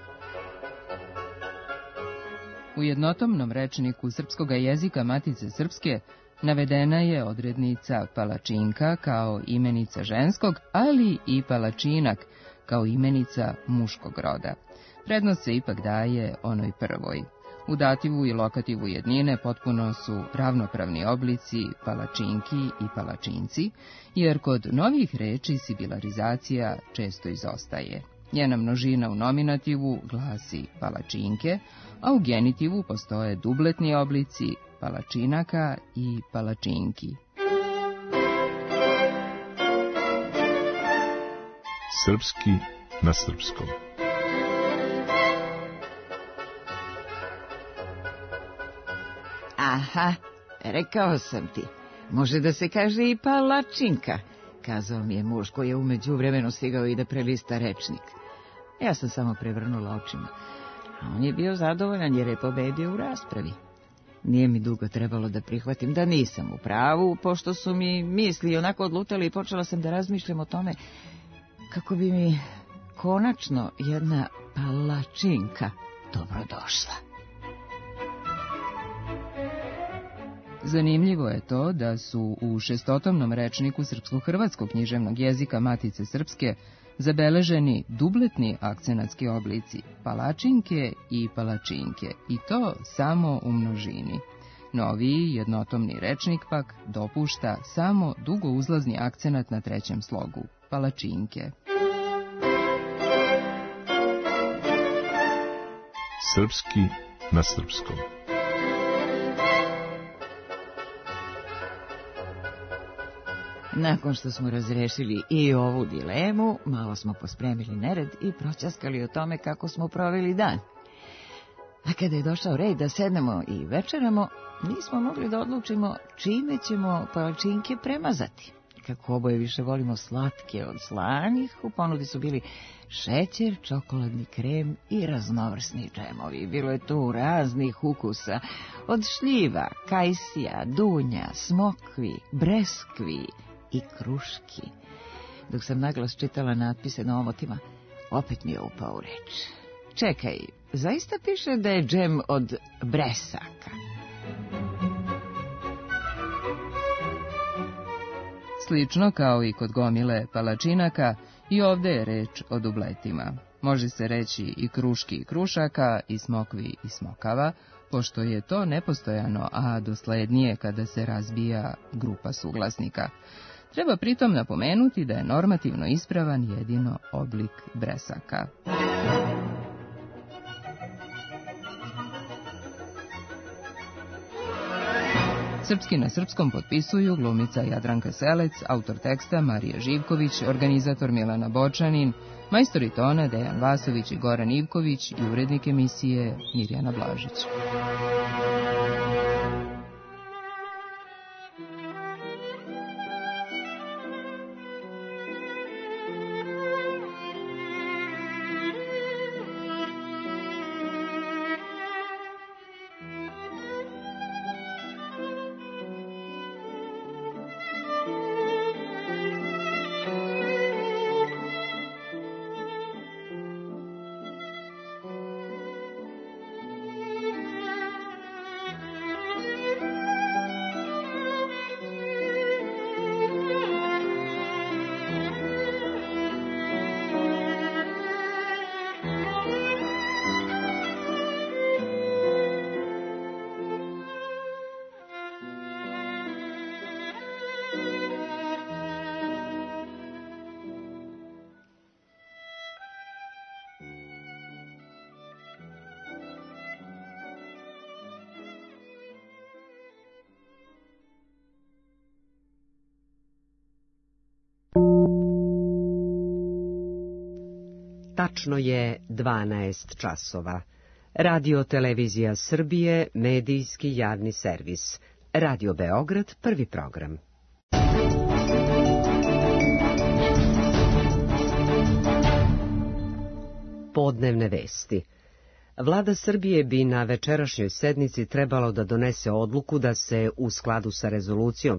U jednotomnom rečniku srpskog jezika Matice Srpske navedena je odrednica palačinka kao imenica ženskog, ali i palačinak kao imenica muškog roda. Prednost se ipak daje onoj prvoj. U dativu i lokativu jednine potpuno su ravnopravni oblici palačinki i palačinci, jer kod novih reči sibilarizacija često izostaje. Njena množina u nominativu glasi palačinke, a u genitivu postoje dubletni oblici palačinaka i palačinki. Srpski na srpskom. Aha, rekao sam ti, može da se kaže i palačinka, kazao mi je muž koji je umeđu vremenu stigao i da prelista rečnik. Ja sam samo prevrnula očima, a on je bio zadovoljan jer je pobedio u raspravi. Nije mi dugo trebalo da prihvatim da nisam u pravu, pošto su mi misli onako odlutali i počela sam da razmišljam o tome kako bi mi konačno jedna palačinka dobrodošla. Zanimljivo je to da su u šestotomnom rečniku srpsko-hrvatskog književnog jezika Matice Srpske zabeleženi dubletni akcenatski oblici palačinke i palačinke, i to samo u množini. Noviji jednotomni rečnik pak dopušta samo dugouzlazni akcenat na trećem slogu, palačinke. Srpski na srpskom. Nakon što smo razrešili i ovu dilemu, malo smo pospremili nered i proćaskali o tome kako smo proveli dan. A kada je došao red da sednemo i večeramo, nismo mogli da odlučimo čime ćemo palačinke premazati. Kako oboje više volimo slatke od slanih, u ponudi su bili šećer, čokoladni krem i raznovrsni džemovi. Bilo je tu raznih ukusa, od šljiva, kajsija, dunja, smokvi, breskvi i kruški. Dok sam naglas čitala natpise na omotima, opet mi je upao u reč. Čekaj, zaista piše da je džem od bresaka. Slično kao i kod gomile palačinaka, i ovde je reč o dubletima. Može se reći i kruški i krušaka, i smokvi i smokava, pošto je to nepostojano, a doslednije kada se razbija grupa suglasnika. Treba pritom napomenuti da je normativno ispravan jedino oblik bresaka. Srpski na srpskom potpisuju glumica Jadranka Selec, autor teksta Marija Živković, organizator Milana Bočanin, majstori tona Dejan Vasović i Goran Ivković i urednik emisije Mirjana Blažić. Tačno je 12 časova. Radio Televizija Srbije, medijski javni servis. Radio Beograd, prvi program. Podnevne vesti. Vlada Srbije bi na večerašnjoj sednici trebalo da donese odluku da se u skladu sa rezolucijom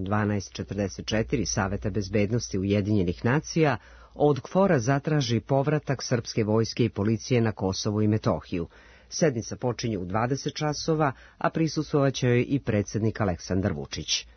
1244 Saveta bezbednosti Ujedinjenih nacija od KFOR-a zatraži povratak srpske vojske i policije na Kosovo i Metohiju. Sednica počinje u 20 časova, a prisustvovaće joj i predsjednik Aleksandar Vučić.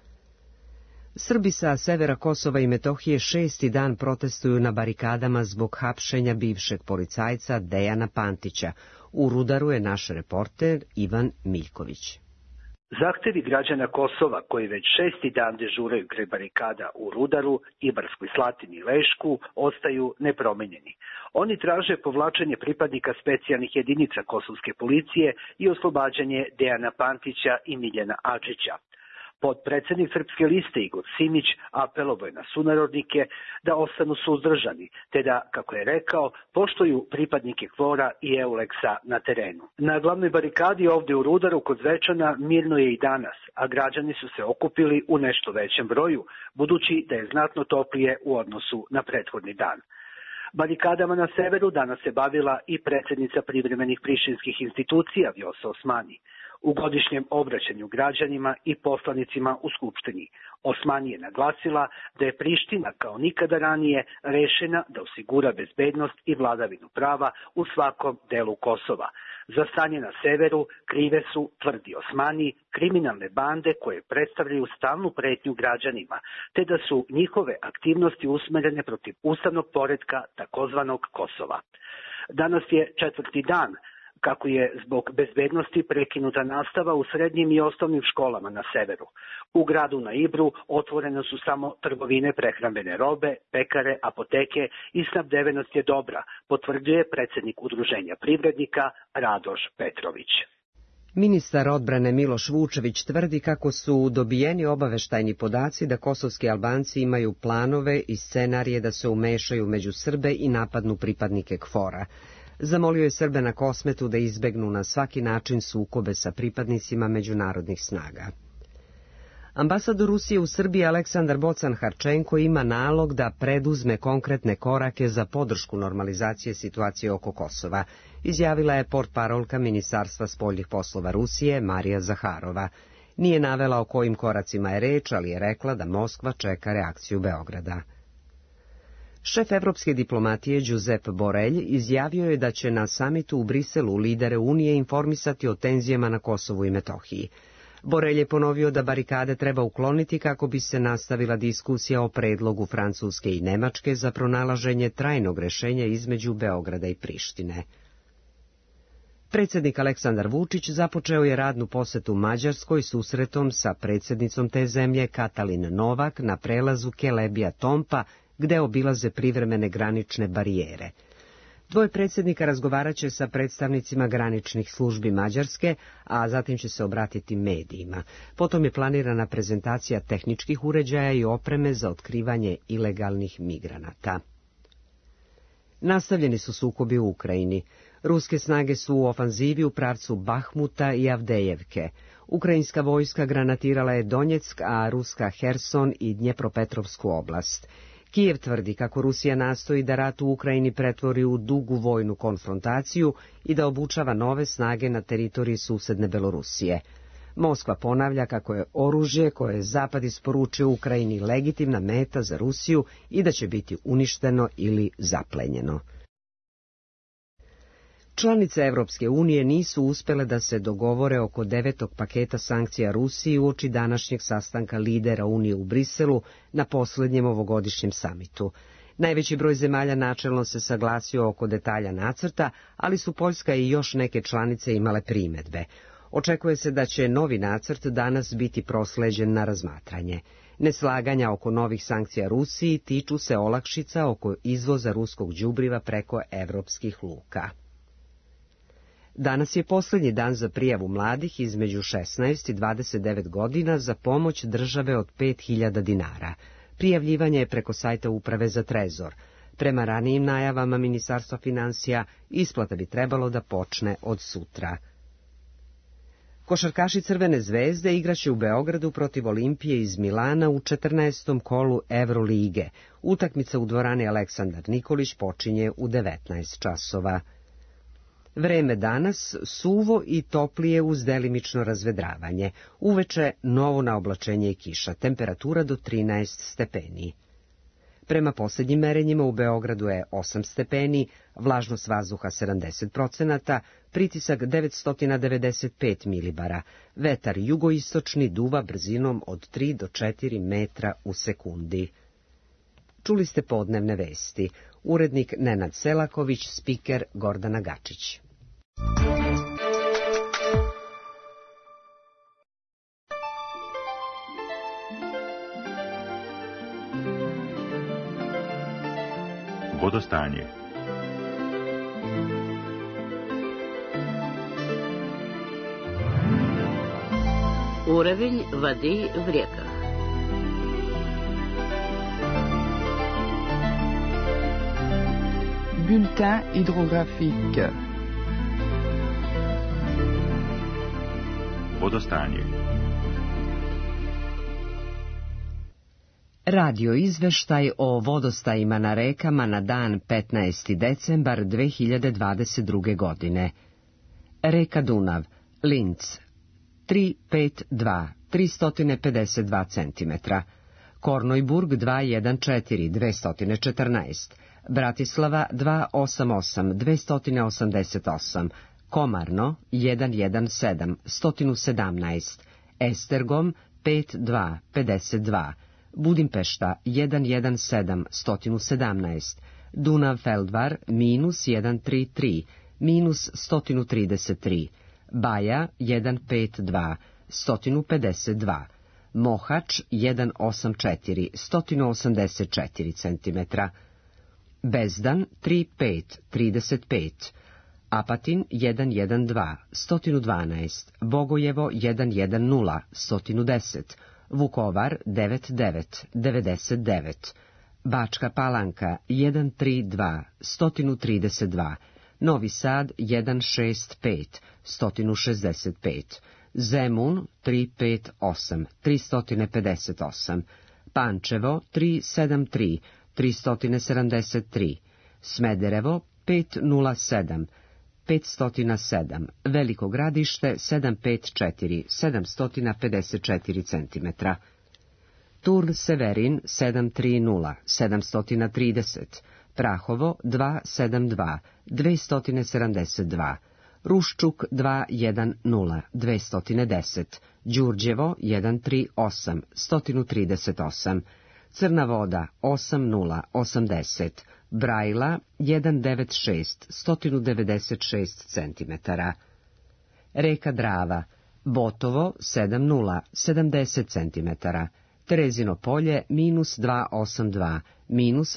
Srbi sa severa Kosova i Metohije 6. dan protestuju na barikadama zbog hapšenja bivšeg policajca Dejana Pantića. U Rudaru je naš reporter Ivan Miljković. Zahtevi građana Kosova, koji već 6. dan dežuraju kraj barikada u Rudaru, Ibarskoj Slatini i Lešku, ostaju nepromenjeni. Oni traže povlačenje pripadnika specijalnih jedinica kosovske policije i oslobađanje Dejana Pantića i Miljana Adžića. Potpredsednik Srpske liste Igor Simić apelovao je na sunarodnike da ostanu suzdržani, te da, kako je rekao, poštuju pripadnike KFOR-a i EULEX-a na terenu. Na glavnoj barikadi ovde u Rudaru kod Zvečana mirno je i danas, a građani su se okupili u nešto većem broju, budući da je znatno toplije u odnosu na prethodni dan. Barikadama na severu danas se bavila i predsjednica privremenih prištinskih institucija Vjosa Osmani. U godišnjem obraćanju građanima i poslanicima u Skupštini Osmani je naglasila da je Priština kao nikada ranije rešena da osigura bezbednost i vladavinu prava u svakom delu Kosova. Za stanje na severu krive su, tvrdi Osmani, kriminalne bande koje predstavljaju stalnu pretnju građanima, te da su njihove aktivnosti usmerene protiv ustavnog poretka takozvanog Kosova. Danas je 4. dan kako je zbog bezbednosti prekinuta nastava u srednjim i osnovnim školama na severu. U gradu na Ibru otvorene su samo trgovine prehrambene robe, pekare, apoteke i snabdevenost je dobra, potvrđuje predsjednik Udruženja privrednika Radoš Petrović. Ministar odbrane Miloš Vučević tvrdi kako su dobijeni obaveštajni podaci da kosovski Albanci imaju planove i scenarije da se umešaju među Srbe i napadnu pripadnike KFOR-a. Zamolio je Srbe na Kosmetu da izbegnu na svaki način sukobe sa pripadnicima međunarodnih snaga. Ambasador Rusije u Srbiji Aleksandar Bocan-Harčenko ima nalog da preduzme konkretne korake za podršku normalizacije situacije oko Kosova, izjavila je portparolka Ministarstva spoljnih poslova Rusije Marija Zaharova. Nije navela o kojim koracima je reč, ali je rekla da Moskva čeka reakciju Beograda. Šef evropske diplomatije Giuseppe Borrell izjavio je da će na samitu u Briselu lidere Unije informisati o tenzijama na Kosovu i Metohiji. Borrell je ponovio da barikade treba ukloniti kako bi se nastavila diskusija o predlogu Francuske i Nemačke za pronalaženje trajnog rešenja između Beograda i Prištine. Predsjednik Aleksandar Vučić započeo je radnu posetu Mađarskoj susretom sa predsjednicom te zemlje Katalin Novak na prelazu Kelebija-Tompa, gde obilaze privremene granične barijere. Dvoje predsjednika razgovaraće sa predstavnicima graničnih službi Mađarske, a zatim će se obratiti medijima. Potom je planirana prezentacija tehničkih uređaja i opreme za otkrivanje ilegalnih migranata. Nastavljeni su sukobi u Ukrajini. Ruske snage su u ofanzivi u pravcu Bahmuta i Avdejevke. Ukrajinska vojska granatirala je Donjeck, a ruska Herson i Dnjepropetrovsku oblast. Kijev tvrdi kako Rusija nastoji da rat u Ukrajini pretvori u dugu vojnu konfrontaciju i da obučava nove snage na teritoriji susedne Belorusije. Moskva ponavlja kako je oružje koje je Zapad isporučio Ukrajini legitimna meta za Rusiju i da će biti uništeno ili zaplenjeno. Članice Evropske unije nisu uspjele da se dogovore oko 9. paketa sankcija Rusiji uoči današnjeg sastanka lidera Unije u Briselu na posljednjem ovogodišnjem samitu. Najveći broj zemalja načelno se saglasio oko detalja nacrta, ali su Poljska i još neke članice imale primjedbe. Očekuje se da će novi nacrt danas biti prosleđen na razmatranje. Neslaganja oko novih sankcija Rusiji tiču se olakšica oko izvoza ruskog đubriva preko evropskih luka. Danas je posljednji dan za prijavu mladih između 16 i 29 godina za pomoć države od 5.000 dinara. Prijavljivanje je preko sajta Uprave za trezor. Prema ranijim najavama Ministarstva financija, isplata bi trebalo da počne od sutra. Košarkaši Crvene zvezde igraće u Beogradu protiv Olimpije iz Milana u 14. kolu Evrolige. Utakmica u dvorani Aleksandar Nikolić počinje u 19 časova. Vreme danas suvo i toplije uz delimično razvedravanje. Uveče novo naoblačenje i kiša, temperatura do 13 stepeni. Prema posljednjim merenjima u Beogradu je 8 stepeni, vlažnost vazduha 70%, pritisak 995 milibara, vetar jugoistočni duva brzinom od 3 do 4 metra u sekundi. Čuli ste podnevne vesti. Urednik Nenad Selaković, spiker Gordana Gačić. Vodostanje. Уровень воды в реках. Bulletin hydrographique. Vodostanje. Radio izveštaj o vodostajima na rekama na dan 15. decembar 2022. godine. Reka Dunav, Linz, 352, 352 cm. Kornojburg 214, 214. Bratislava 288, 288. Komarno 117, 117. Estergom 52, 52. Budimpešta 117, 117. Dunav Feldvar minus 133, minus 133. Baja 152, 152. Mohač 184, 184 cm. Bezdan 35, 35. Apatin 112, 112. Bogojevo 110, 110. Vukovar 99, 99. Bačka Palanka 132, 132. Novi Sad 165, 165. Zemun 358, 358. Pančevo 373, 373. Smederevo 507, 507. Veliko Gradište 754, 754 cm. Turn Severin 730, 730. Prahovo 272, 272. Ruščuk 210, 210. Đurđevo 138, 138. Crna Voda 80, 80. Brajla 196, 196 cm. Reka Drava, Botovo 70, 70 cm. Terezino polje minus 282, minus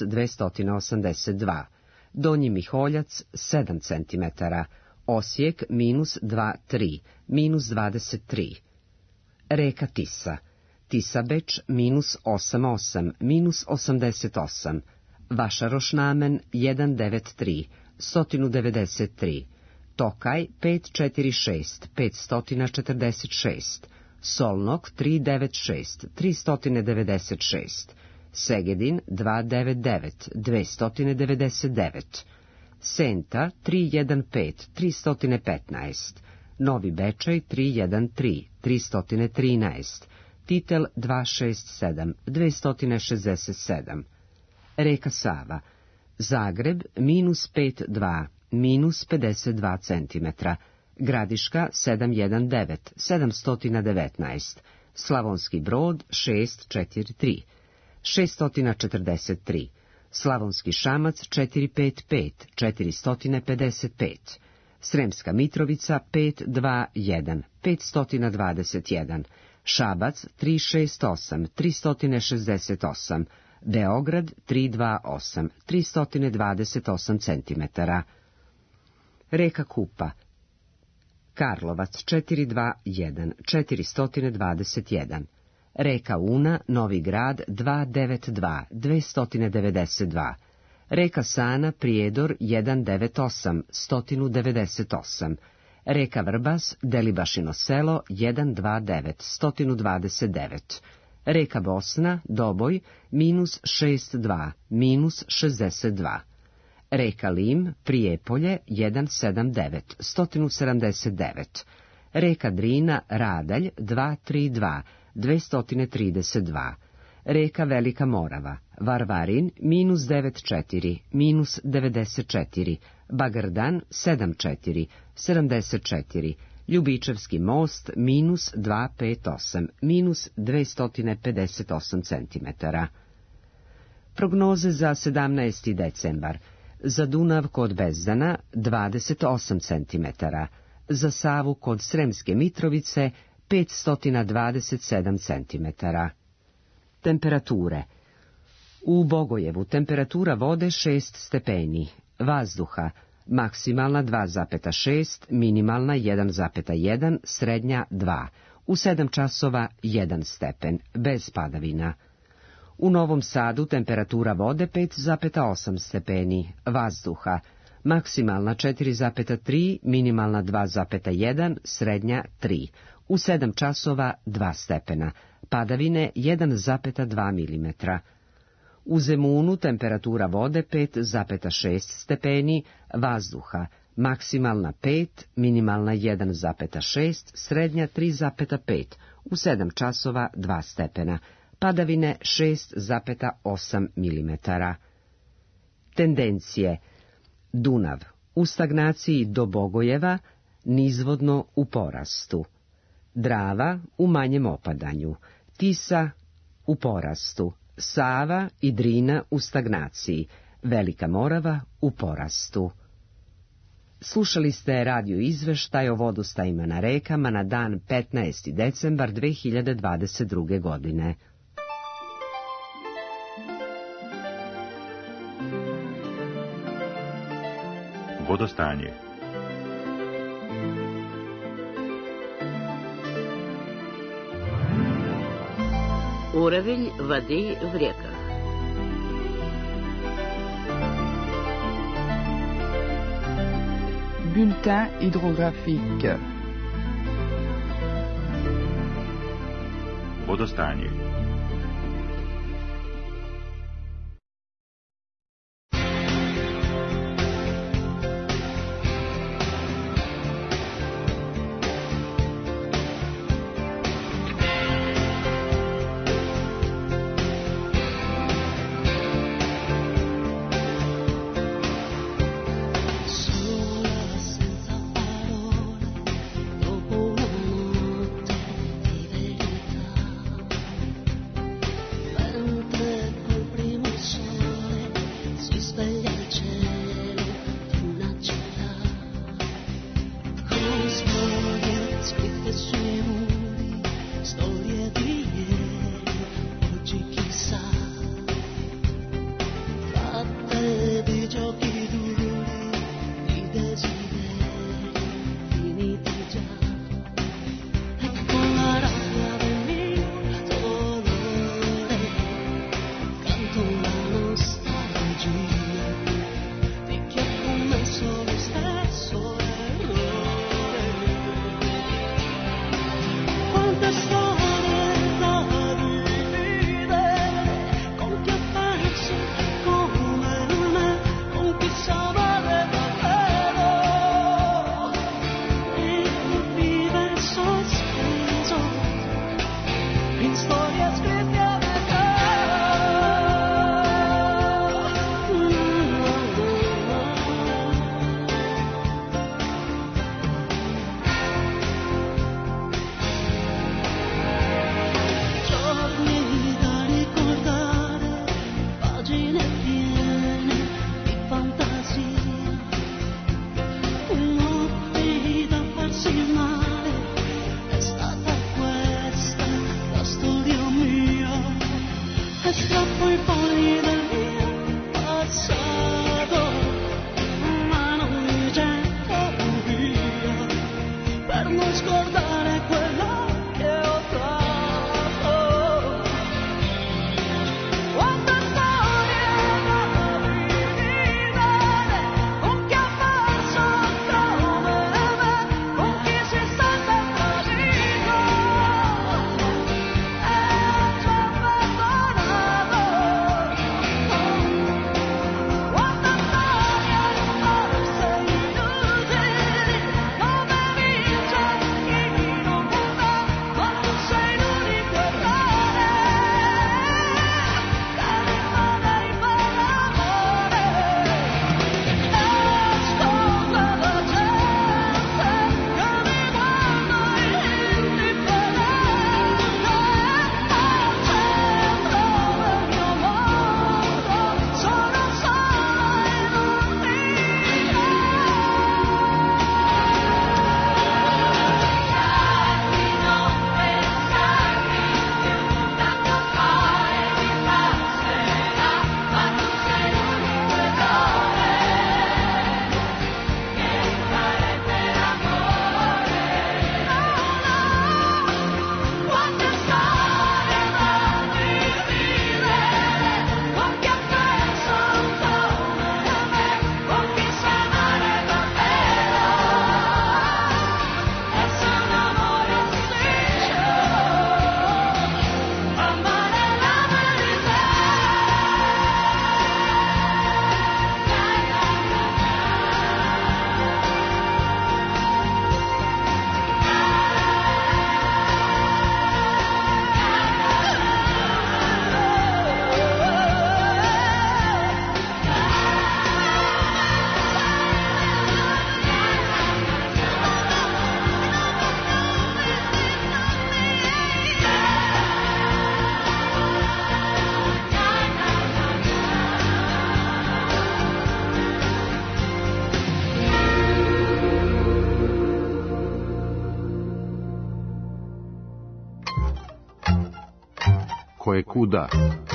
282. Donji Miholjac 7 cm. Osijek minus 23, minus 23. Reka Tisa, Tisabeč minus 88, minus 88. Vašaroš-Namen 193, 193. Tokaj 546, 546. Solnok 396, 396. Segedin 299, 299. Senta 315, 315. Novi Bečej 313, 313. Titel 267, 267. Reka Sava, Zagreb minus 52, minus 52 cm. Gradiška 719, 719. Slavonski Brod 643, 643. Slavonski Šamac 455, 455. Sremska Mitrovica 521, 521. Šabac 368, 368. Beograd 328, 328 cm. Reka Kupa, Karlovac 421, 421. Reka Una, Novi Grad 292, 292. Reka Sana, Prijedor 198, 198. Reka Vrbas, Delibašino selo 129, 129. Reka Bosna, Doboj, -62, -62. Reka Lim, Prijepolje 179, 179. Reka Drina, Radalj 232, 232. Reka Velika Morava, Varvarin, -94, -94. Bagrdan, 74, 74. Ljubičevski most, -258, -258 cm. Prognoze za 17. decembar. Za Dunav kod Bezdana 28 cm. Za Savu kod Sremske Mitrovice 527 cm. Temperature. U Bogojevu temperatura vode 6 stepeni, vazduha maksimalna 2,6, minimalna 1,1, srednja 2, u 7 časova 1 stepen, bez padavina. U Novom Sadu temperatura vode 5,8 stepeni, vazduha maksimalna 4,3, minimalna 2,1, srednja 3, u 7 časova 2 stepena, padavine 1,2 mm. U Zemunu temperatura vode 5,6 stepeni, vazduha maksimalna 5, minimalna 1,6, srednja 3,5, u 7 časova 2 stepena, padavine 6,8 mm. Tendencije. Dunav u stagnaciji do Bogojeva, nizvodno u porastu. Drava u manjem opadanju. Tisa u porastu. Sava i Drina u stagnaciji. Velika Morava u porastu. Slušali ste radio izveštaj o vodostajima na rekama na dan 15. decembar 2022. godine. Vodostanje. Уровень воды в реках. Bulletin hydrographique. Vodostanje. Storia koje kuda.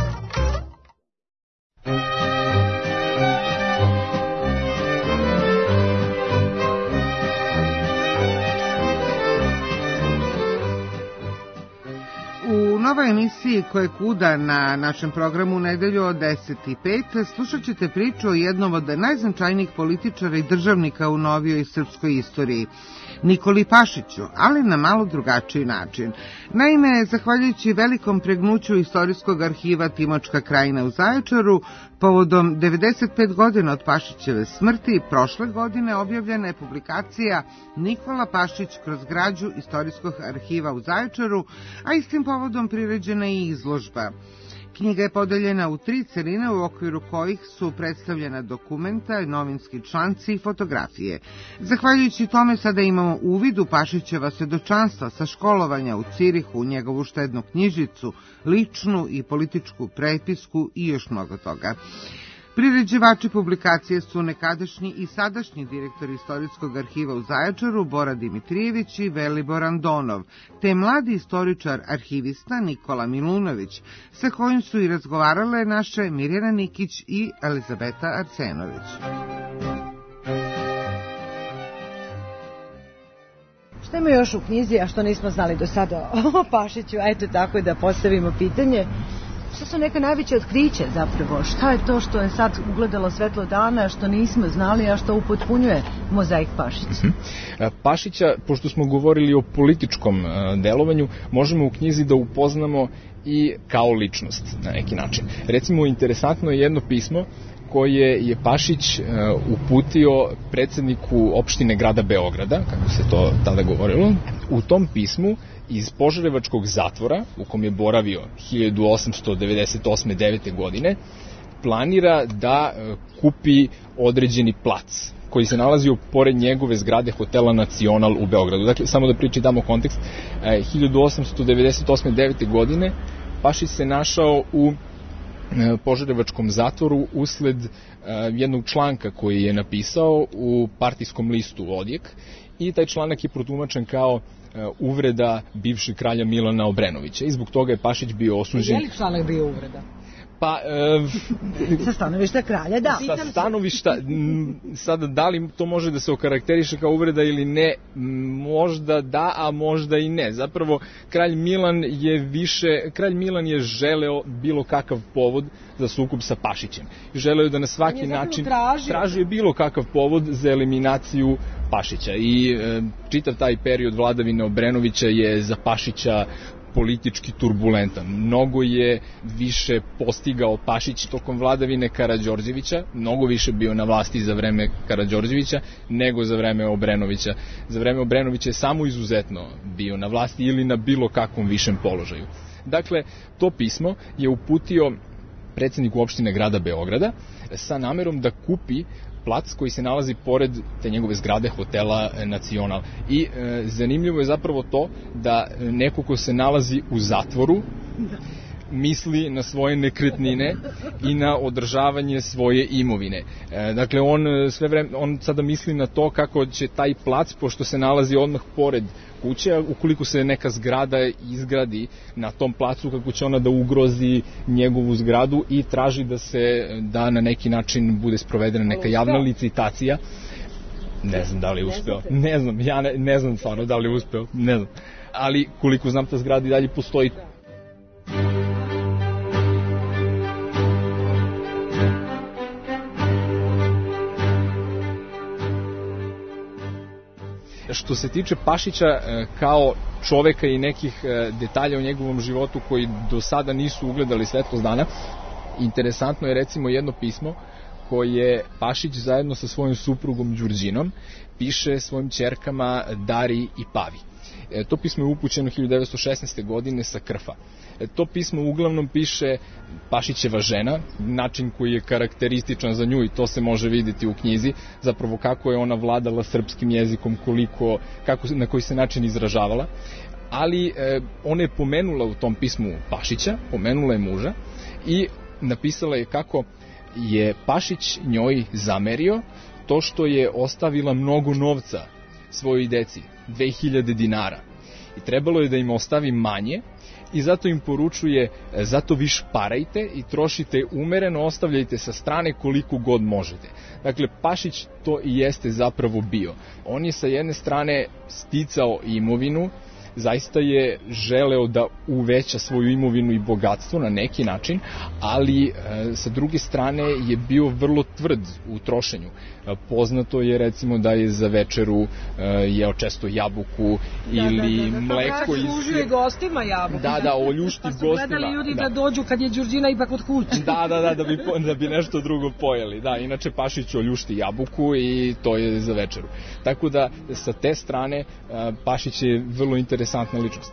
U novoj emisiji koje kuda na našem programu u nedelju od 10:05 slušat ćete priču o jednom od najznačajnijih političara i državnika u novijoj srpskoj istoriji, Nikoli Pašiću, ali na malo drugačiji način. Naime, zahvaljujući velikom pregnuću Istorijskog arhiva Timočka krajina u Zaječaru, povodom 95 godina od Pašićeve smrti, prošle godine objavljena je publikacija Nikola Pašić kroz građu Istorijskog arhiva u Zaječaru, a istim povodom priređena je i izložba. Knjiga je podeljena u 3 celine u okviru kojih su predstavljena dokumenta, novinski članci i fotografije. Zahvaljujući tome sada imamo uvid u Pašićeva svedočanstva sa školovanja u Cirihu, njegovu štednu knjižicu, ličnu i političku prepisku i još mnogo toga. Priređivači publikacije su nekadašnji i sadašnji direktor Istorijskog arhiva u Zaječaru Bora Dimitrijević i Velibor Andonov, te mladi istoričar arhivista Nikola Milunović, sa kojim su i razgovarale naše Mirjana Nikić i Elizabeta Arsenović. Šta ima još u knjizi, a što nismo znali do sada o Pašiću, a eto tako da postavimo pitanje. Šta su neka najveća otkriće zapravo? Šta je to što je sad ugledalo svetlo dana, što nismo znali, a što upotpunjuje mozaik Pašića? Pašića, pošto smo govorili o političkom delovanju, možemo u knjizi da upoznamo i kao ličnost na neki način. Recimo, interesantno je jedno pismo koje je Pašić uputio predsedniku opštine grada Beograda, kako se to tada govorilo. U tom pismu iz Požarevačkog zatvora, u kom je boravio 1898-9. godine, planira da kupi određeni plac koji se nalazio pored njegove zgrade hotela Nacional u Beogradu. Dakle, samo da damo kontekst, 1898-9. godine Pašić se našao u Požarevačkom zatvoru usled jednog članka koji je napisao u partijskom listu Odjek, i taj članak je protumačen kao uvreda bivšeg kralja Milana Obrenovića i zbog toga je Pašić bio osuđen. Je li članak bio uvreda? Pa, sa stanovišta kralja, da. Sa stanovišta, sada da li to može da se okarakteriše kao uvreda ili ne, možda da, a možda i ne. Zapravo, kralj Milan je želeo bilo kakav povod za sukob sa Pašićem. Želeo je da na svaki način tražio bilo kakav povod za eliminaciju Pašića. I čitav taj period vladavine Obrenovića je za Pašića politički turbulentan. Mnogo je više postigao Pašić tokom vladavine Karađorđevića, mnogo više bio na vlasti za vreme Karađorđevića nego za vreme Obrenovića. Za vreme Obrenovića je samo izuzetno bio na vlasti ili na bilo kakvom višem položaju. Dakle, to pismo je uputio predsedniku opštine grada Beograda sa namerom da kupi plac koji se nalazi pored te njegove zgrade hotela Nacional. I zanimljivo je zapravo to da neko ko se nalazi u zatvoru misli na svoje nekretnine i na održavanje svoje imovine. Dakle, on sada misli na to kako će taj plac, pošto se nalazi odmah pored kuće, ukoliko se neka zgrada izgradi na tom placu, kako će ona da ugrozi njegovu zgradu, i traži da na neki način bude sprovedena neka javna licitacija. Ne znam da li je uspeo. Ne znam, ja ne znam stvarno da li je uspeo. Ne znam. Ali koliko znam, ta zgrada i dalje postoji. Što se tiče Pašića kao čoveka i nekih detalja o njegovom životu koji do sada nisu ugledali svetlost dana, interesantno je recimo jedno pismo koje Pašić zajedno sa svojom suprugom Đurđinom piše svojim ćerkama Dari i Pavi. To pismo je upućeno 1916. godine sa Krfa. To pismo uglavnom piše Pašićeva žena, način koji je karakterističan za nju, i to se može vidjeti u knjizi, zapravo kako je ona vladala srpskim jezikom, na koji se način izražavala. Ali ona je pomenula u tom pismu Pašića, pomenula je muža i napisala je kako je Pašić njoj zamerio to što je ostavila mnogo novca svojoj deci, 2000 dinara. I trebalo je da im ostavi manje, i zato im poručuje, zato vi šparajte i trošite umereno, ostavljajte sa strane koliko god možete. Dakle, Pašić to i jeste zapravo bio. On je sa jedne strane sticao imovinu, zaista je želeo da uveća svoju imovinu i bogatstvo na neki način, ali sa druge strane je bio vrlo tvrd u trošenju. Poznato je recimo da je za večeru jeo često jabuku ili mleko iz... Služio je gostima jabuku. Da, oljušti gostima. Pa su gledali ljudi da dođu kad je Đurđina ipak od kuće. Da bi nešto drugo pojeli. Da, inače Pašić oljušti jabuku i to je za večeru. Tako da sa te strane Pašić je vrlo interesantna ličnost.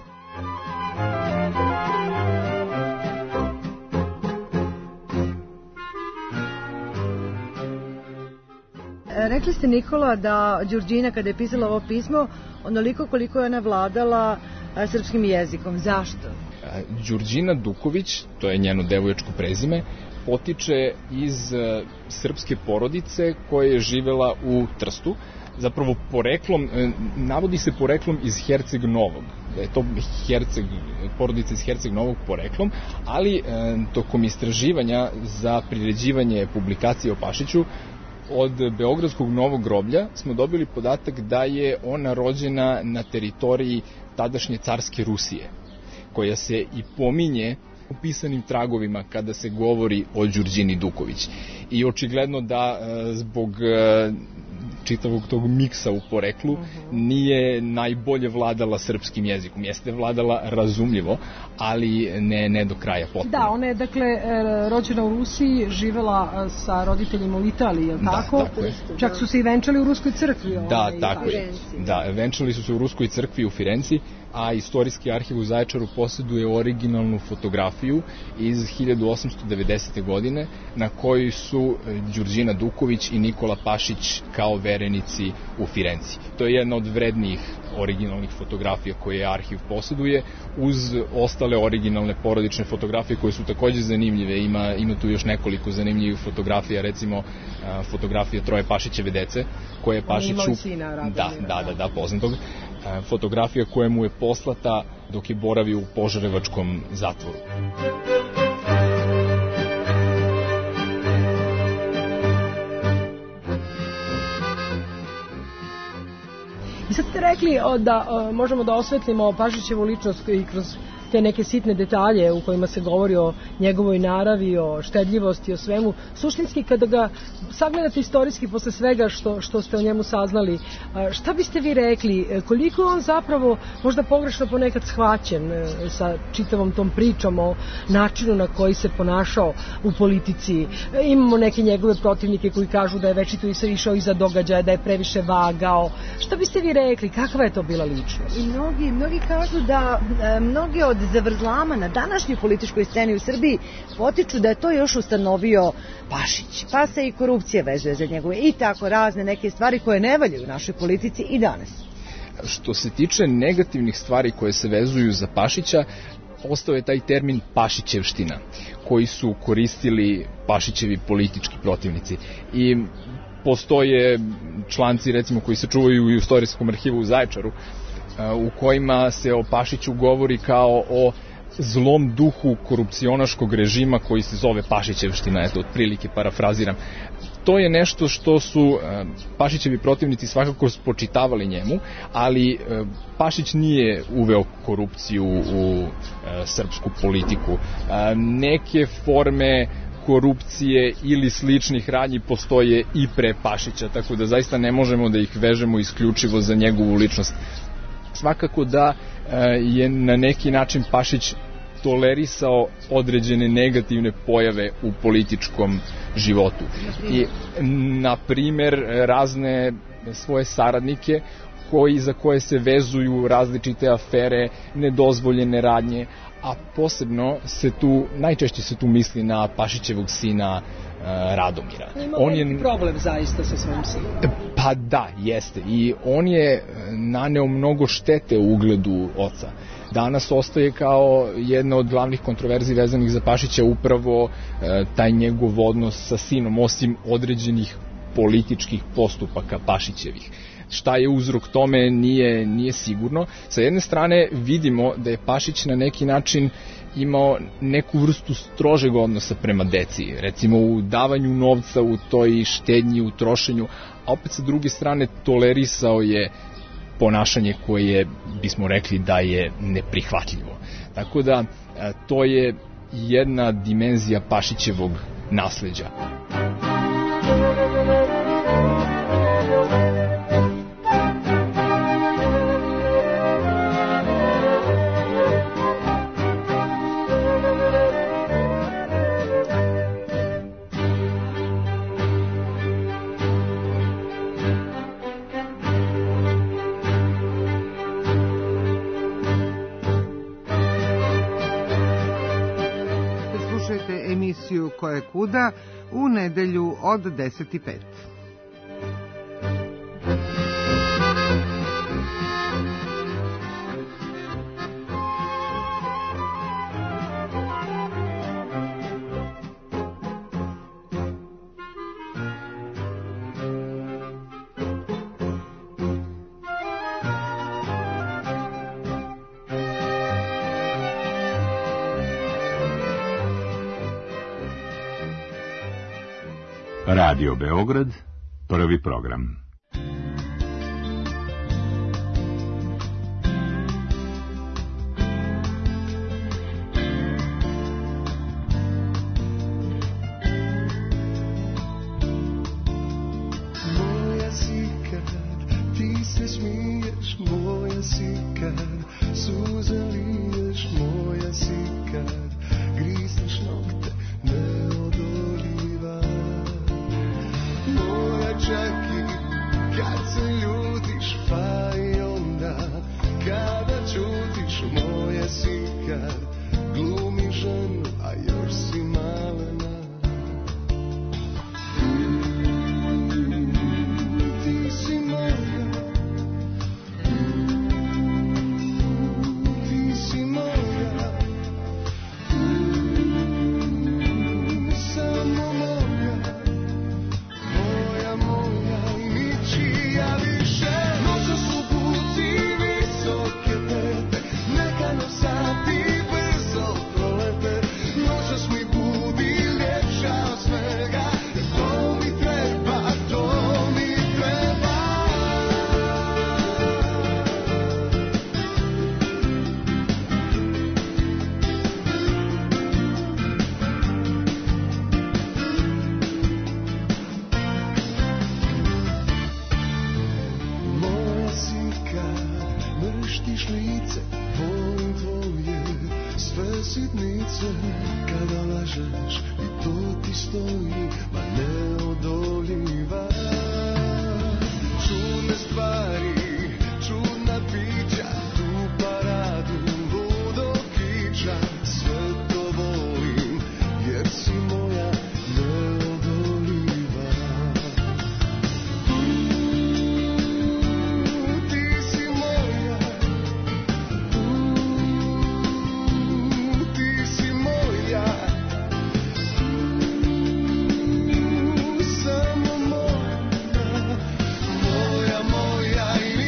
Rekli ste, Nikola, da Đurđina kada je pisala ovo pismo, onoliko koliko je ona vladala srpskim jezikom. Zašto? Đurđina Duković, to je njeno devojačko prezime, potiče iz srpske porodice koja je živela u Trstu. Zapravo poreklom, navodi se poreklom iz Herceg Novog, da je to porodica iz Herceg Novog poreklom, ali tokom istraživanja za priređivanje publikacije o Pašiću od Beogradskog Novog groblja smo dobili podatak da je ona rođena na teritoriji tadašnje carske Rusije, koja se i pominje u pisanim tragovima kada se govori o Đurđini Duković. I očigledno da zbog čitavog tog miksa u poreklu nije najbolje vladala srpskim jezikom. Jeste vladala razumljivo, ali ne do kraja potpuno. Da, ona je dakle rođena u Rusiji, živela sa roditeljima u Italiji, je li tako? Tako je. Čak su se i venčali u Ruskoj crkvi. Da, tako je. Da, venčali su se u Ruskoj crkvi u Firenci, a Istorijski arhiv u Zaječaru posjeduje originalnu fotografiju iz 1890. godine na kojoj su Đurđina Duković i Nikola Pašić kao verenici u Firenci. To je jedna od vrednijih originalnih fotografija koje arhiv posjeduje, uz ostale originalne porodične fotografije koje su takođe zanimljive. Ima tu još nekoliko zanimljivih fotografija, recimo fotografija troje Pašićeve dece, koje je Pašiću... Da, poznatog. Fotografija koja mu je poslata dok je boravio u Požarevačkom zatvoru. I sad ste rekli da možemo da osvetlimo Pašićevu ličnost i kroz te neke sitne detalje u kojima se govori o njegovoj naravi, o štedljivosti, o svemu. Suštinski, kada ga sagledate istorijski posle svega što ste o njemu saznali, šta biste vi rekli? Koliko je on zapravo možda pogrešno ponekad shvaćen sa čitavom tom pričom o načinu na koji se ponašao u politici? Imamo neke njegove protivnike koji kažu da je večito išao iza događaja, da je previše vagao. Šta biste vi rekli? Kakva je to bila ličnost? I mnogi kažu da mnogi od zavrzlama na današnjoj političkoj sceni u Srbiji potiču da je to još ustanovio Pašić, pa se i korupcija vezuje za njegove i tako razne neke stvari koje ne valjaju u našoj politici i danas. Što se tiče negativnih stvari koje se vezuju za Pašića, ostao je taj termin pašićevština, koji su koristili Pašićevi politički protivnici. I postoje članci, recimo, koji se čuvaju u Istorijskom arhivu u Zaječaru, u kojima se o Pašiću govori kao o zlom duhu korupcionaškog režima koji se zove Pašićevština, eto, otprilike parafraziram. To je nešto što su Pašićevi protivnici svakako spočitavali njemu, ali Pašić nije uveo korupciju u srpsku politiku. Neke forme korupcije ili sličnih radnji postoje i pre Pašića, tako da zaista ne možemo da ih vežemo isključivo za njegovu ličnost. Svakako da je na neki način Pašić tolerisao određene negativne pojave u političkom životu. I, na primer, razne svoje saradnike za koje se vezuju različite afere, nedozvoljene radnje, a posebno najčešće se tu misli na Pašićevog sina Radomira. On je problem zaista sa svojim sinom. Pa da, jeste. I on je naneo mnogo štete u ugledu oca. Danas ostaje kao jedna od glavnih kontroverzi vezanih za Pašića upravo taj njegov odnos sa sinom, osim određenih političkih postupaka Pašićevih. Šta je uzrok tome nije sigurno. Sa jedne strane vidimo da je Pašić na neki način imao neku vrstu strožeg odnosa prema deci, recimo u davanju novca, u toj štednji, u trošenju, a opet sa druge strane tolerisao je ponašanje koje bismo rekli da je neprihvatljivo. Tako da to je jedna dimenzija Pašićevog nasleđa. Emisiju Ko je kuda u nedelju od 10:05. Radio Beograd, prvi program. Moja si kad ti se smiješ, moja si kad suze liješ, moja si kad grisneš nokte neodoljiva. Čak i kad se ljutiš, pa i onda kada čutiš, moja si kad glumi ženu, a još si malena. Ti si moja, ti si moja, samo moja. Noća su puti visoke tebe, neka nam sati brzo prolete. Noćas mi budi ljepša od svega, to mi treba, to mi treba. Mrštiš lice, volim tvoje sve sitnice. Kada lažeš i to ti stoji, ma neodoljiva. Čudne stvari, čudna pića, tu paradu ludog kiča. Sve to volim, jer si moja neodoljiva. Moja i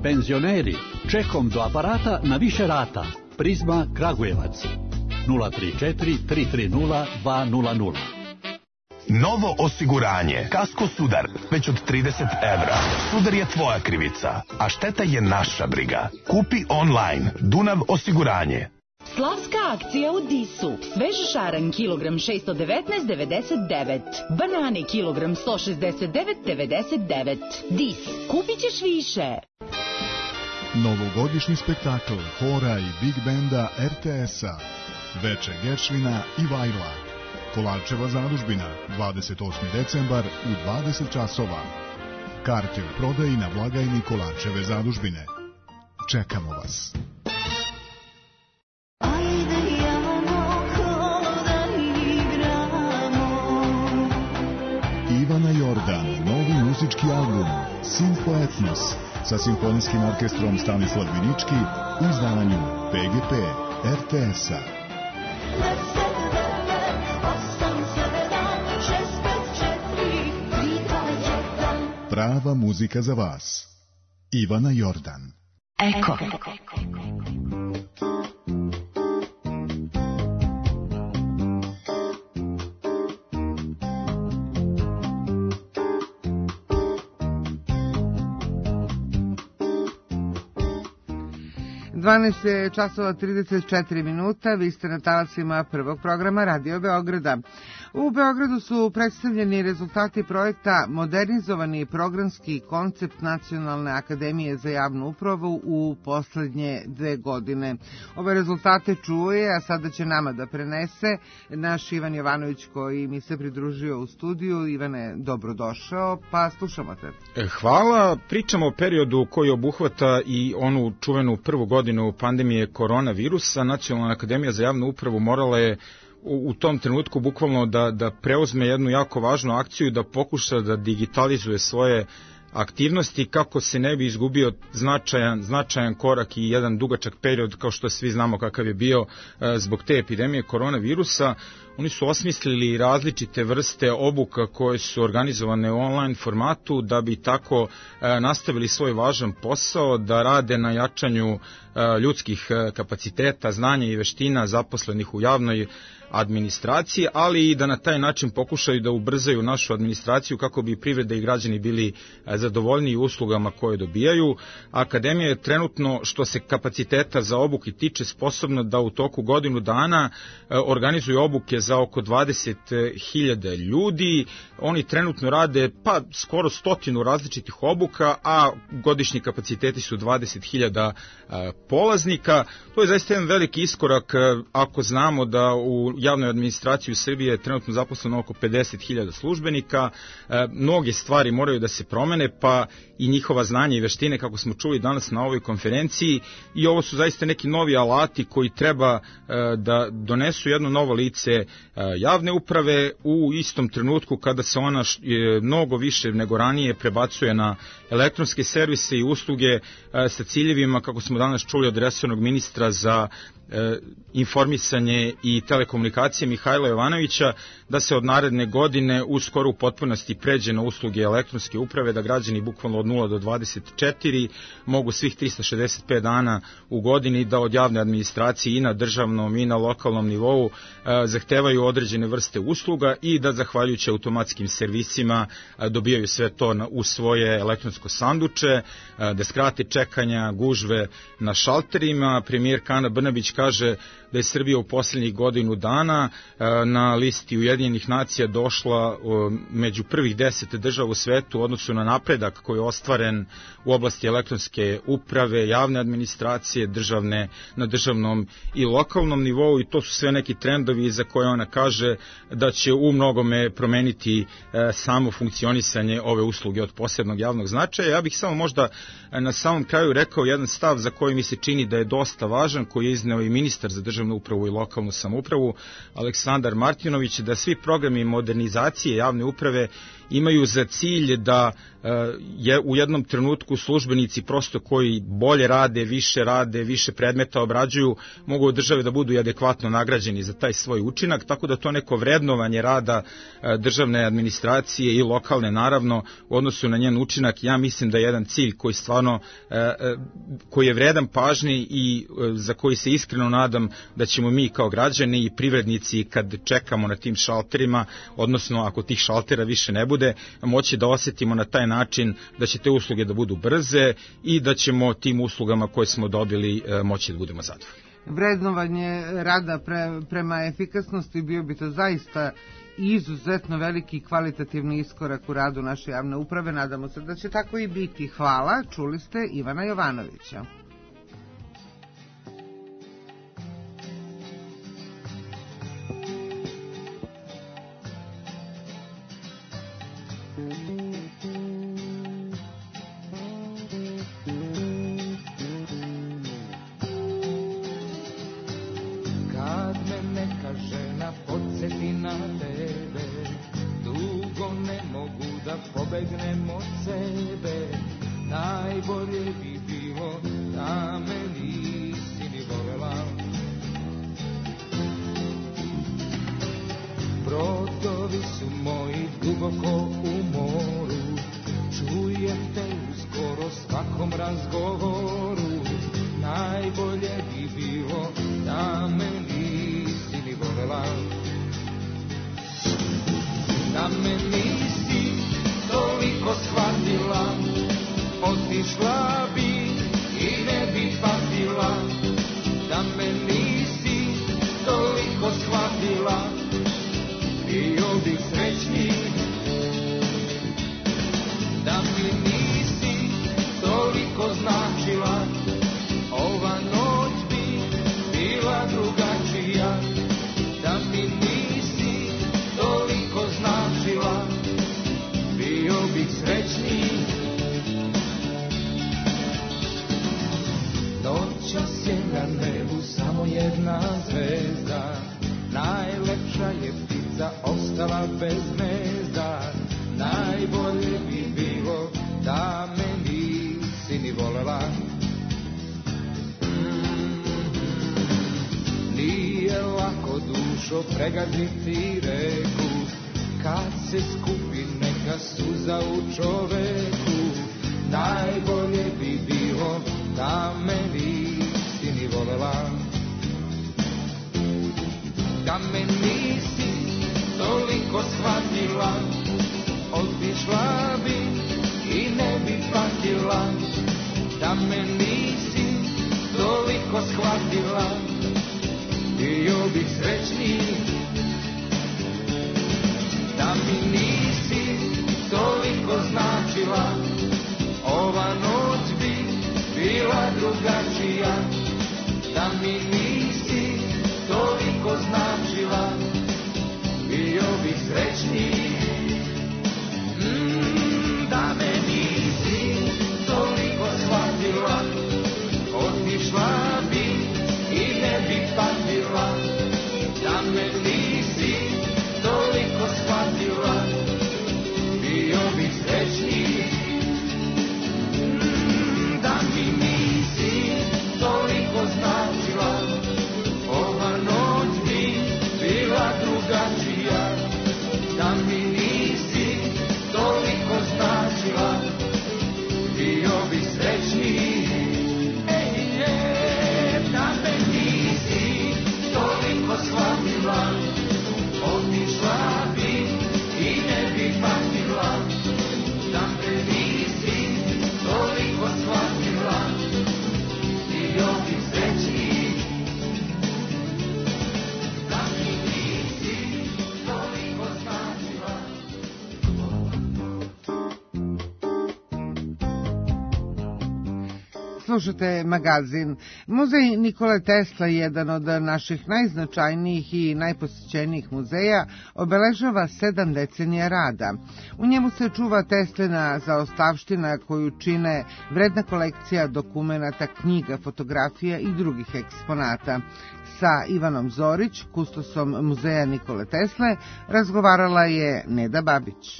Penzioneri, čekom do aparata na više rata. Prizma Kragujevac. 034 330 200. Novo osiguranje. Kasko Sudar. Već od 30 €. Sudar je tvoja krivica, a šteta je naša briga. Kupi online. Dunav osiguranje. Slavska akcija u Disu. Svež šaran kilogram 619,99. Banane kilogram 169,99. Dis. Kupit ćeš više. Novogodišnji spektakl hora i big benda RTS-a. Veče Geršvina i Vajla. Kolarčeva zadužbina, 28. decembar u 20 časova. Karte u prodaji na blagajni Kolarčeve zadužbine. Čekamo vas. Ivana Jordan, novi muzički album Simfoetnos sa simfonijskim orkestrom Stanislav Vinički u izdanju PGP RTS-a. Prava muzika za vas. Ivana Jordan. Eko. 12 časova 34 minuta, vi ste na talasima prvog programa Radio Beograda. U Beogradu su predstavljeni rezultati projekta Modernizovani programski koncept Nacionalne akademije za javnu upravu u poslednje 2 godine. Ove rezultate čuje, a sada će nama da prenese naš Ivan Jovanović koji mi se pridružio u studiju. Ivane, dobrodošao, pa slušamo te. Hvala. Pričamo o periodu koji obuhvata i onu čuvenu prvu godinu pandemije koronavirusa. Nacionalna akademija za javnu upravu morala je u tom trenutku bukvalno da preuzme jednu jako važnu akciju, da pokuša da digitalizuje svoje aktivnosti kako se ne bi izgubio značajan korak i jedan dugačak period, kao što svi znamo kakav je bio zbog te epidemije koronavirusa. Oni su osmislili različite vrste obuka koje su organizovane u online formatu da bi tako nastavili svoj važan posao, da rade na jačanju ljudskih kapaciteta, znanja i veština zaposlenih u javnoj administraciji, ali i da na taj način pokušaju da ubrzaju našu administraciju kako bi privreda i građani bili zadovoljniji uslugama koje dobijaju. Akademija je trenutno, što se kapaciteta za obuke tiče, sposobna da u toku godinu dana organizuju obuke za oko 20.000 ljudi. Oni trenutno rade skoro 100 različitih obuka, a godišnji kapaciteti su 20.000 polaznika. To je zaista jedan veliki iskorak ako znamo da u javnoj administraciji u Srbiji je trenutno zaposleno oko 50.000 službenika. Mnoge stvari moraju da se promene, pa i njihova znanja i veštine, kako smo čuli danas na ovoj konferenciji, i ovo su zaista neki novi alati koji treba da donesu jedno novo lice javne uprave u istom trenutku kada se ona mnogo više nego ranije prebacuje na elektronske servise i usluge sa ciljevima, kako smo danas čuli od resornog ministra za informisanje i telekomunikacije Mihajla Jovanovića, da se od naredne godine skoro u potpunosti pređe na usluge elektronske uprave, da građani bukvalno od 0 do 24 mogu svih 365 dana u godini da od javne administracije i na državnom i na lokalnom nivou zahtevaju određene vrste usluga i da zahvaljujući automatskim servisima dobijaju sve to u svoje elektronsko sanduče, da skrate čekanja, gužve na šalterima. Premijerka Ana Brnabić kaže da je Srbija u posljednjih godinu dana na listi Ujedinjenih nacija došla među prvih 10 država u svetu u odnosu na napredak koji je ostvaren u oblasti elektronske uprave, javne administracije, na državnom i lokalnom nivou, i to su sve neki trendovi za koje ona kaže da će u mnogome promeniti samo funkcionisanje ove usluge od posebnog javnog značaja. Ja bih samo možda na samom kraju rekao jedan stav za koji mi se čini da je dosta važan, koji je izneo i ministar za državnu upravu i lokalnu samoupravu Aleksandar Martinović, da svi programi modernizacije javne uprave imaju za cilj da u jednom trenutku službenici prosto koji bolje rade, više predmeta obrađuju, mogu od države da budu i adekvatno nagrađeni za taj svoj učinak, tako da to neko vrednovanje rada državne administracije i lokalne naravno u odnosu na njen učinak, ja mislim da je jedan cilj koji stvarno koji je vredan pažnje i za koji se iskreno nadam da ćemo mi kao građani i privrednici kad čekamo na tim šalterima, odnosno ako tih šaltera više ne bude, moći da osjetimo na taj način da će te usluge da budu brze i da ćemo tim uslugama koje smo dobili moći da budemo zadovoljni. Vrednovanje rada prema efikasnosti bio bi to zaista izuzetno veliki kvalitativni iskorak u radu naše javne uprave. Nadamo se da će tako i biti. Hvala. Čuli ste Ivana Jovanovića. Pobegnem od sebe, najbolje bi bilo da me nisi ni volela. Brodovi su moji duboko u moru, čujem te u skoro svakom razgovoru. Najbolje bi bilo da me nisi ni volela. Da me nisi toliko shvatila, otišla bi i ne bi patila. Da me nisi toliko shvatila, bio bih srećniji. Da mi nisi toliko značila, ova noć bi bila drugačija. Da mi nisi toliko značila, bio bih srećniji. Noćas je na nebu samo jedna zvezda, najlepša je ptica ostala bez gnezda. Najbolje bi bilo da me nisi ni volela. Nije lako dušo pregaziti reku, kad se skupi neka suza u čoveku. Najbolje bi bilo da me nisi ni volela. Da me nisi toliko shvatila, otišla bi i ne bi patila. Da me nisi toliko shvatila, bio bih srećniji. Da mi nisi toliko značila, ova noć bi bila drugačija. Da mi nisi toliko značila, bio bih srećniji. Da me nisi toliko shvatila, otišla bi i ne bi patila. Da me nisi toliko shvatila, bio bih srećniji. Da mi nisi toliko značila, ova noć bi bila drugačija. Da mi nisi toliko značila, bio bih srećniji. Da me nisi toliko shvatila, otišla bi i ne bi patila. Da me nisi toliko shvatila, bio bih srećniji. Da mi nisi toliko značila. Slušate magazin. Muzej Nikole Tesla, jedan od naših najznačajnijih i najposećenijih muzeja, obeležava 7 decenija rada. U njemu se čuva Teslina zaostavština koju čine vredna kolekcija dokumenata, knjiga, fotografija i drugih eksponata. Sa Ivanom Zorić, kustosom muzeja Nikole Tesle, razgovarala je Neda Babić.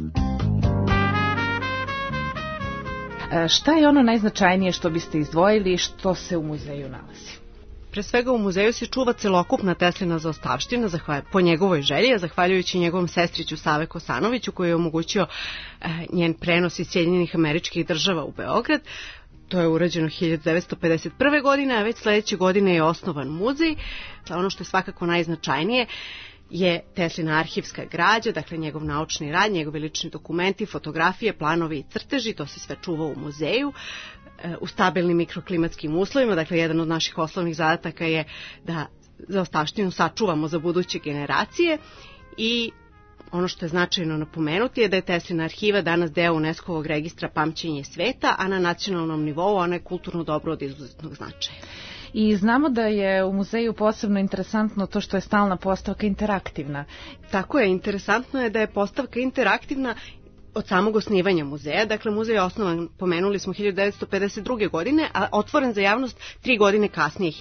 Šta je ono najznačajnije što biste izdvojili i što se u muzeju nalazi? Pre svega u muzeju se čuva celokupna Teslina zaostavština po njegovoj želji, a zahvaljujući njegovom sestriću Save Kosanoviću koji je omogućio njen prenos iz Sjedinjenih Američkih Država u Beograd. To je urađeno 1951. godine, a već sledeće godine je osnovan muzej. Ono što je svakako najznačajnije je Teslina arhivska građa, dakle njegov naučni rad, njegovi lični dokumenti, fotografije, planovi i crteži, to se sve čuva u muzeju u stabilnim mikroklimatskim uslovima. Dakle, jedan od naših osnovnih zadataka je da zaostavštinu sačuvamo za buduće generacije i ono što je značajno napomenuti je da je Teslina arhiva danas deo UNESCO-ovog registra Pamćenje sveta, a na nacionalnom nivou ona je kulturno dobro od izuzetnog značaja. I znamo da je u muzeju posebno interesantno to što je stalna postavka interaktivna. Tako je, interesantno je da je postavka interaktivna od samog osnivanja muzeja. Dakle, muzej je osnovan, pomenuli smo, 1952. godine, a otvoren za javnost 3 godine kasnije,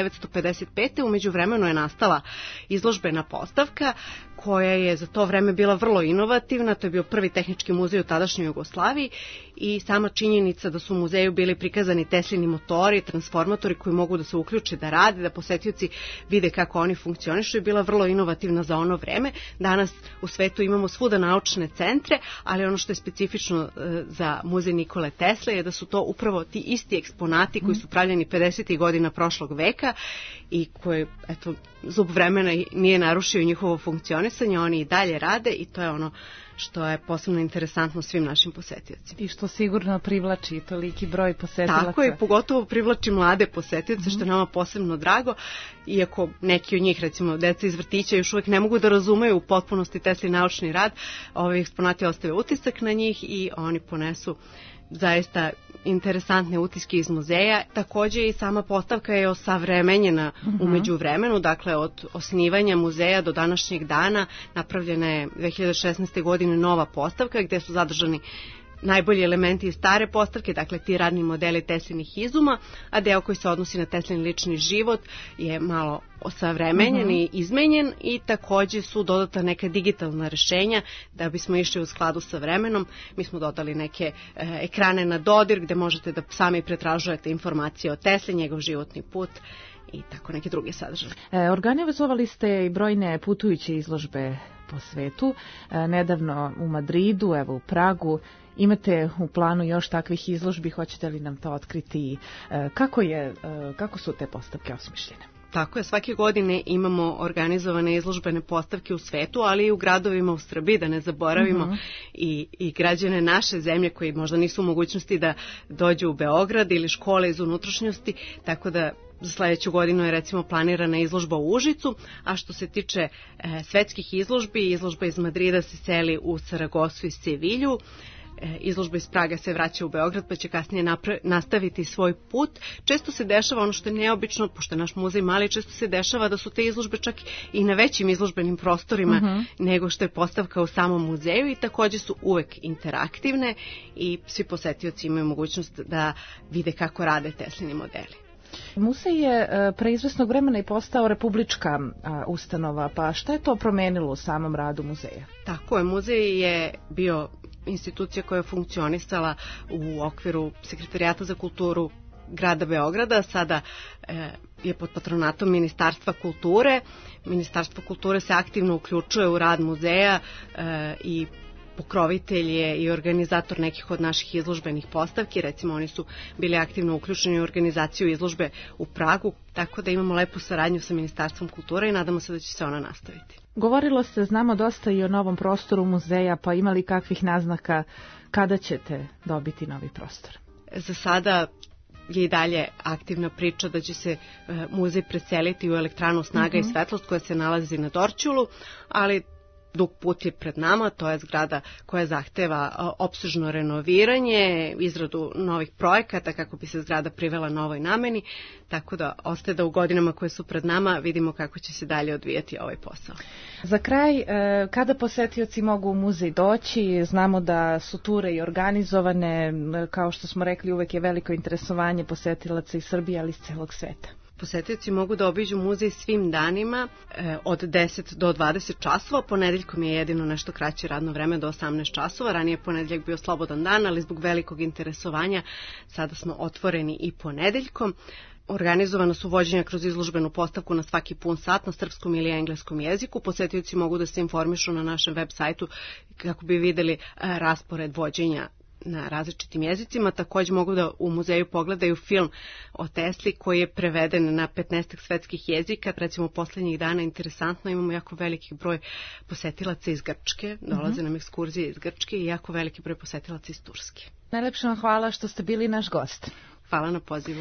1955. U međuvremenu je nastala izložbena postavka koja je za to vreme bila vrlo inovativna. To je bio prvi tehnički muzej u tadašnjoj Jugoslaviji i sama činjenica da su u muzeju bili prikazani Teslini motori, transformatori koji mogu da se uključe, da rade, da posetioci vide kako oni funkcionišu, je bila vrlo inovativna za ono vreme. Danas u svetu imamo svuda naučne centre, ali ono što je specifično za muzej Nikole Tesle je da su to upravo ti isti eksponati koji su pravljeni 50. godina prošlog veka i koje, eto, zub vremena nije narušio njihovo funkcionisanje, oni i dalje rade i to je ono što je posebno interesantno svim našim posetiocima. I što sigurno privlači toliki broj posetilaca. Tako je, pogotovo privlači mlade posetioce, što je nama posebno drago, iako neki od njih, recimo deca iz vrtića, još uvijek ne mogu da razumeju u potpunosti Teslin naučni rad, ovi eksponati ostave utisak na njih i oni ponesu zaista interesantne utiske iz muzeja. Također i sama postavka je osavremenjena u međuvremenu, dakle od osnivanja muzeja do današnjeg dana napravljena je 2016. godine nova postavka gdje su zadržani najbolji elementi iz stare postavke, dakle ti radni modeli Teslinih izuma, a deo koji se odnosi na Teslin lični život je malo osavremenjen i izmenjen i također su dodata neka digitalna rešenja da bismo išli u skladu sa vremenom. Mi smo dodali neke ekrane na dodir gdje možete da sami pretražujete informacije o Tesli, njegov životni put i tako neke druge sadržaje. Organizovali ste i brojne putujuće izložbe po svetu, nedavno u Madridu, evo u Pragu. Imate u planu još takvih izložbi, hoćete li nam to otkriti? Kako su te postavke osmišljene? Tako je, svake godine imamo organizovane izložbene postavke u svetu, ali i u gradovima u Srbiji, da ne zaboravimo i građane naše zemlje koji možda nisu u mogućnosti da dođu u Beograd ili škole iz unutrašnjosti, tako da za sledeću godinu je recimo planirana izložba u Užicu, a što se tiče svetskih izložbi, izložba iz Madrida se seli u Saragosu i Sevilju. Izložba iz Praga se vraća u Beograd pa će kasnije nastaviti svoj put. Često se dešava ono što je neobično, pošto je naš muzej mali, često se dešava da su te izložbe čak i na većim izložbenim prostorima nego što je postavka u samom muzeju i također su uvek interaktivne i svi posetioci imaju mogućnost da vide kako rade Teslini modeli. Muzej je pre izvesnog vremena i postao republička ustanova, pa šta je to promenilo u samom radu muzeja? Tako je, muzej je bio institucija koja je funkcionisala u okviru Sekretarijata za kulturu grada Beograda, sada je pod patronatom Ministarstva kulture. Ministarstvo kulture se aktivno uključuje u rad muzeja i pokrovitelj je i organizator nekih od naših izložbenih postavki. Recimo, oni su bili aktivno uključeni u organizaciju izložbe u Pragu, tako da imamo lepu saradnju sa Ministarstvom kulture i nadamo se da će se ona nastaviti. Govorilo se, znamo dosta i o novom prostoru muzeja, pa ima li kakvih naznaka kada ćete dobiti novi prostor? Za sada je i dalje aktivna priča da će se muzej preseliti u elektranu Snaga i svetlost koja se nalazi na Dorćolu, ali Dug put je pred nama, to je zgrada koja zahteva opsežno renoviranje, izradu novih projekata kako bi se zgrada privela novoj nameni, tako da ostaje da u godinama koje su pred nama vidimo kako će se dalje odvijati ovaj posao. Za kraj, kada posetioci mogu u muzej doći, znamo da su ture i organizovane, kao što smo rekli, uvek je veliko interesovanje posetilaca iz Srbije, ali iz celog sveta. Posetioci mogu da obiđu muzej svim danima od 10 do 20 časova. Ponedeljkom je jedino nešto kraće radno vreme do 18 časova. Ranije ponedeljak bio slobodan dan, ali zbog velikog interesovanja sada smo otvoreni i ponedeljkom. Organizovano su vođenja kroz izložbenu postavku na svaki pun sat na srpskom ili engleskom jeziku. Posetioci mogu da se informišu na našem web sajtu kako bi videli raspored vođenja na različitim jezicima. Također mogu da u muzeju pogledaju film o Tesli koji je preveden na 15 svetskih jezika. Recimo poslednjih dana, interesantno, imamo jako veliki broj posetilaca iz Grčke, dolaze nam ekskurzije iz Grčke i jako veliki broj posetilaca iz Turske. Najlepše vam hvala što ste bili naš gost. Hvala na pozivu.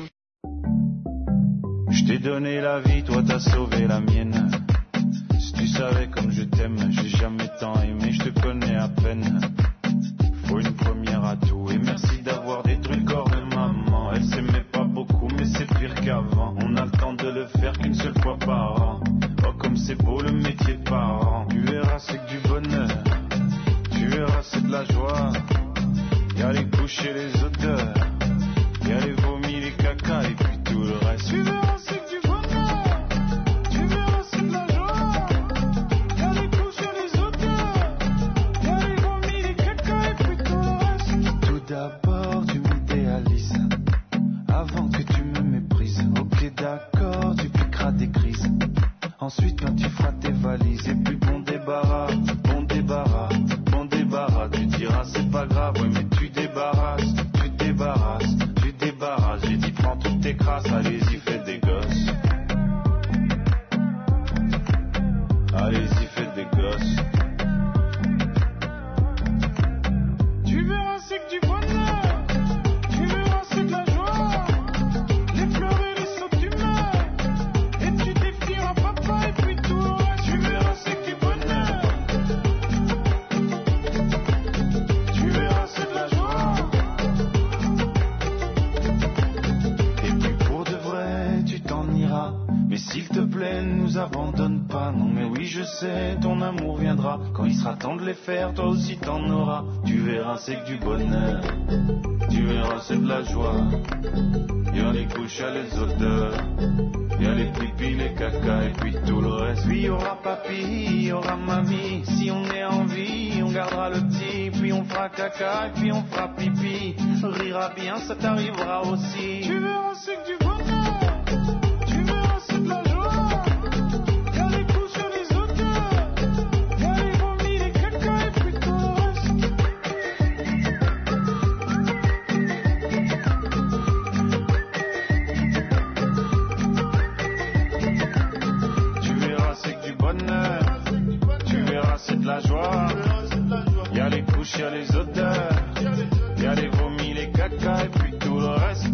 Je t'ai donné la vie, toi t'as sauvé la mienne. Si tu savais comme je t'aime, j'ai jamais tant aimé, je te connais à peine. Faut une première à tout et merci d'avoir détruit le corps de maman. Elle s'aimait pas beaucoup mais c'est pire qu'avant. On a le temps de le faire qu'une seule fois par an. Oh comme c'est beau le métier de parent. Tu verras c'est que du bonheur, tu verras c'est de la joie. Y'a les couches et les odeurs, y'a les vomis, les caca et puis tout le reste. Tu verras c'est que du bonheur, tu verras c'est de la joie. Y'a les couches et les odeurs, y'a les vomis, les caca et puis tout le reste. Tout d'abord tu m'idéalises, avant que tu me méprises. Ok d'accord, tu piqueras des crises. Ensuite quand tu feras tes valises, et puis bon débarras, bon débarras, bon débarras. Tu diras c'est pas grave, ouais mais tu débarrasses, tu débarrasses, tu débarrasses. J'ai dit prends toutes tes crasses, allez-y faites des gosses. Allez-y faites des gosses. Tu verras c'est que du bonheur, tu verras c'est de la joie. Les fleurs et les sauts tu meurs, et tu défieras papa et puis tout le reste. Tu verras c'est que du bonheur, tu verras c'est de la joie. Et puis pour de vrai tu t'en iras, mais s'il te plaît ne nous abandonne pas. Non mais oui je sais ton amour viendra, quand il sera temps de les faire toi aussi t'en auras. Tu verras c'est que du bonheur, tu verras c'est de la joie. Y'a les couches, y'a les odeurs, y'a les pipis, les caca et puis tout le reste. Oui y'aura papy, y'aura mamie, si on est en vie on gardera le petit. Puis on fera caca et puis on fera pipi, on rira bien ça t'arrivera aussi. Tu verras c'est que du bonheur, tu verras c'est de la joie. Y'a les couches, y'a les odeurs, y'a les vomis, les caca et puis tout le reste. Tu verras c'est que du bonheur, tu verras c'est de la joie. Y'a les couches, y'a les odeurs, y'a les vomis, les caca et puis tout le reste.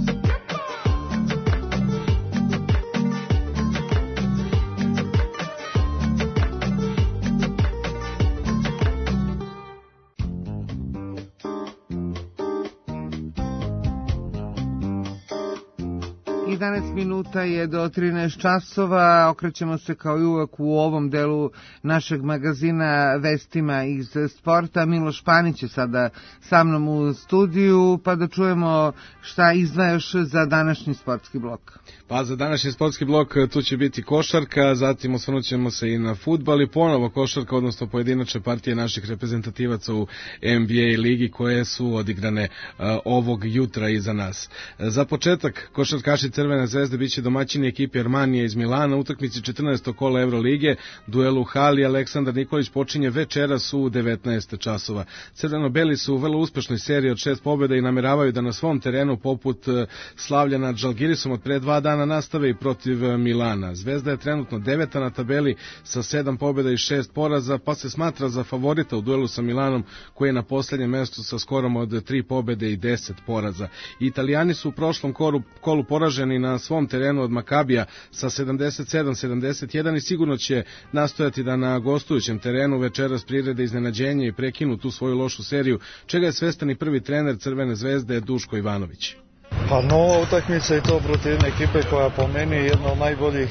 I 11 minuta je do 13 časova, okrećemo se kao i uvek u ovom delu našeg magazina vestima iz sporta. Miloš Panić je sada sa mnom u studiju, pa da čujemo šta izdvajaš za današnji sportski blok. Pa za današnji sportski blok tu će biti košarka, zatim osvrnut ćemo se i na fudbal i ponovo košarka, odnosno pojedinačne partije naših reprezentativaca u NBA ligi koje su odigrane ovog jutra iza nas. Za početak, košarkaši Crvene zvezde biće domaćini ekipi Armanije iz Milana, utakmici 14. kola Evrolige, duel u hali Aleksandar Nikolić počinje večeras u 19 časova. Crveno-beli su u vrlo uspešnoj seriji od 6 pobjeda i nameravaju da na svom terenu poput slavlja nad Žalgirisom od pre 2 dana nastave i protiv Milana. Zvezda je trenutno 9. na tabeli sa 7 pobjeda i 6 poraza, pa se smatra za favorita u duelu sa Milanom, koji je na posljednjem mestu sa skorom od 3 pobjede i 10 poraza. Italijani su u prošlom kolu poraženi poraženi na svom terenu od Makabija sa 77-71 i sigurno će nastojati da na gostujućem terenu večeras prirede iznenađenje i prekinu tu svoju lošu seriju, čega je svestan i prvi trener Crvene zvezde Duško Ivanović. Pa nova utakmica i to protiv jedne ekipe koja po meni je jedna od najboljih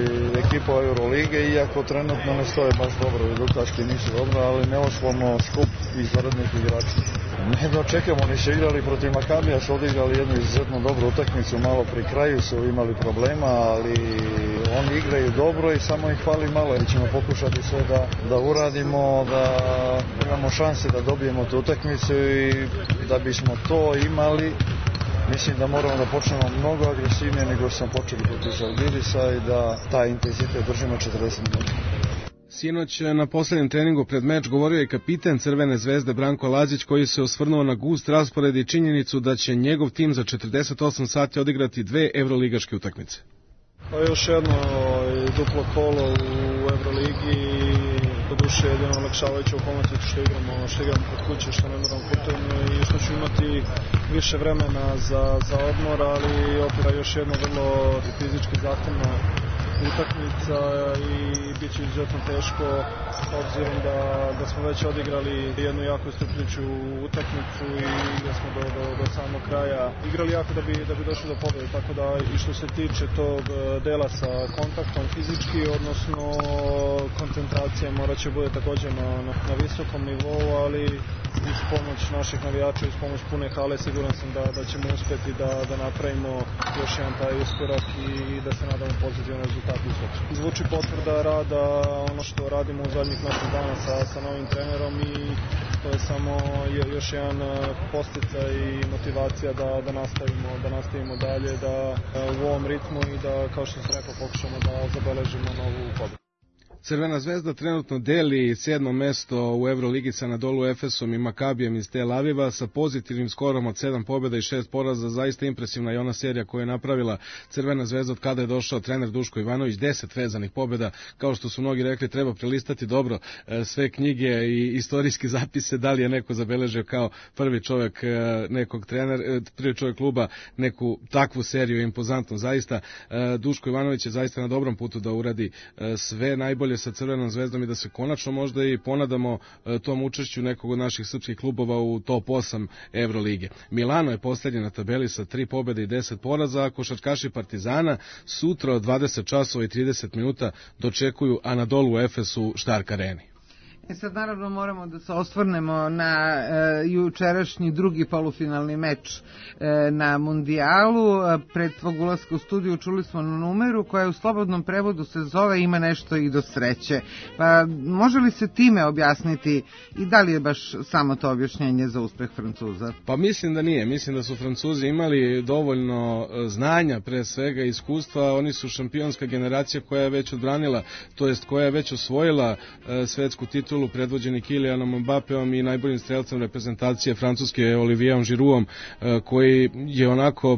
ekipa Eurolige, iako trenutno ne stoje baš dobro, rezultatski nisu dobro, ali neosporno skup izvanrednih igrača. Ne dočekamo, ni se igrali protiv Makabija, su odigrali jednu izuzetno dobru utakmicu, malo pri kraju su imali problema, ali oni igraju dobro i samo ih fali malo, jer ćemo pokušati sve da uradimo, da imamo šanse da dobijemo tu utakmicu i da bismo to imali. Mislim da moramo da počnemo mnogo agresivnije nego sam počeli protiv Žalgirisa i da taj intenzitet držimo 40 minuta. Sinoć na posljednjem treningu pred meč govorio je kapiten Crvene zvezde Branko Lazić, koji se osvrnuo na gust raspored i činjenicu da će njegov tim za 48 sati odigrati 2 evroligaške utakmice. Pa još jedno duplo kolo u Evroligi, doduše jedino olakšavajuća okolnosti što igramo kod kuće, što ne moramo putovno i što ću imati više vremena za odmor, ali opet još jedno vrlo fizički zahtevna utakmica i bit će izuzetno teško, obzirom da smo već odigrali jednu jako iscrpljujuću utakmicu i da smo do samog kraja igrali jako da bi došli do pobjede, tako da i što se tiče tog dela sa kontaktom fizički, odnosno koncentracija morat će bude također na visokom nivou, ali uz pomoć naših navijača, uz pomoć pune hale siguran sam da ćemo uspjeti da napravimo još jedan taj iskorak i da se nadamo pozitivnom rezultatu. Zvuči potvrda rada, ono što radimo u zadnjih mesec dana sa novim trenerom i to je samo još jedan posticaj i motivacija da nastavimo dalje, da u ovom ritmu i da, kao što sam rekao, pokušamo da zabeležimo novu pobedu. Crvena zvezda trenutno deli 7. mesto u Evroligi sa Anadolu Efesom i Makabijem iz Tel Aviva sa pozitivnim skorom od 7 pobjeda i 6 poraza. Zaista impresivna je ona serija koju je napravila Crvena zvezda od kada je došao trener Duško Ivanović, 10 vezanih pobjeda. Kao što su mnogi rekli, treba prelistati dobro sve knjige i istorijske zapise, da li je neko zabeležio kao prvi čovjek nekog trenera, prvi čovjek kluba neku takvu seriju impozantnu. Zaista Duško Ivanović je zaista na dobrom putu da uradi sve najbolje sa Crvenom zvezdom i da se konačno možda i ponadamo tom učešću nekog od naših srpskih klubova u top 8 Evrolige. Milano je posljednji na tabeli sa 3 pobjede i 10 poraza, a košarkaši Partizana sutra od 20 časova i 30 minuta dočekuju Anadolu Efes u Stark areni. Sad naravno moramo da se osvrnemo na jučerašnji drugi polufinalni meč na mundijalu. Pred tvog ulaska u studiju čuli smo numeru koja u slobodnom prevodu se zove Ima nešto i do sreće. Pa može li se time objasniti i da li je baš samo to objašnjenje za uspeh Francuza? Pa mislim da nije. Mislim da su Francuzi imali dovoljno znanja, pre svega iskustva. Oni su šampionska generacija koja je već odbranila, to jest koja je već osvojila svetsku titulu, predvođeni Kylianom Mbappeom i najboljim strelcem reprezentacije Francuske Olivierom Giroudom, koji je onako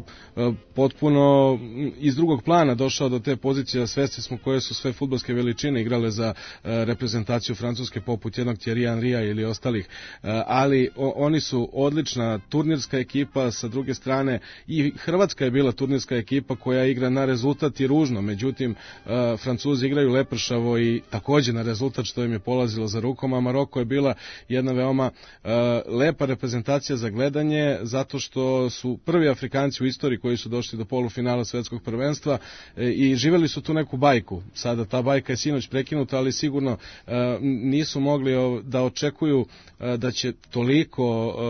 potpuno iz drugog plana došao do te pozicije. Svesni smo koje su sve fudbalske veličine igrale za reprezentaciju Francuske, poput jednog Thierry Henrya ili ostalih, ali oni su odlična turnirska ekipa. Sa druge strane i Hrvatska je bila turnirska ekipa koja igra na rezultat i ružno, međutim Francuzi igraju lepršavo i također na rezultat, što im je polazilo za rukom, a Maroko je bila jedna veoma lepa reprezentacija za gledanje, zato što su prvi Afrikanci u istoriji koji su došli do polufinala svetskog prvenstva i živeli su tu neku bajku. Sada ta bajka je sinoć prekinuta, ali sigurno nisu mogli da očekuju da će toliko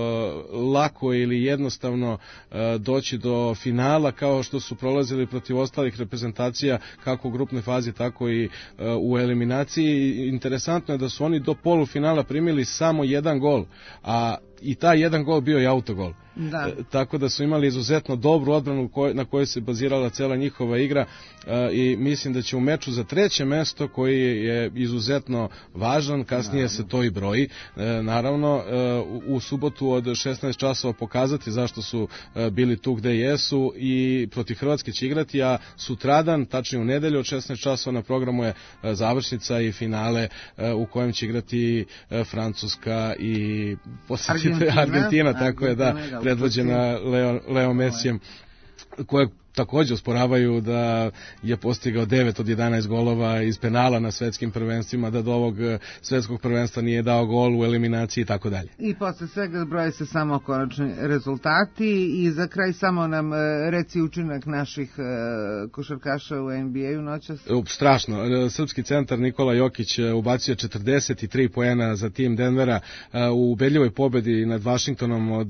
lako ili jednostavno doći do finala, kao što su prolazili protiv ostalih reprezentacija, kako u grupnoj fazi, tako i u eliminaciji. Interesantno je da su oni do polufinala primili samo 1 gol, a i taj 1 gol bio je autogol. Da. Tako da su imali izuzetno dobru odbranu na kojoj se bazirala cela njihova igra i mislim da će u meču za 3. mesto, koji je izuzetno važan, kasnije se to i broji, naravno u subotu od 16 časova pokazati zašto su bili tu gde jesu i protiv Hrvatske će igrati, a sutradan, tačnije u nedelju od 16 časova na programu je završnica i finale u kojem će igrati Francuska i Argentina, tako je, da, predvođena Leo Messijem, kojeg takođe osporavaju da je postigao 9 od 11 golova iz penala na svetskim prvenstvima, da do ovog svetskog prvenstva nije dao gol u eliminaciji i tako dalje. I posle svega broje se samo konačni rezultati i za kraj samo nam reci učinak naših košarkaša u NBA-u noćas. Strašno. Srpski centar Nikola Jokić ubacio 43 poena za tim Denvera u ubedljivoj pobedi nad Vašingtonom od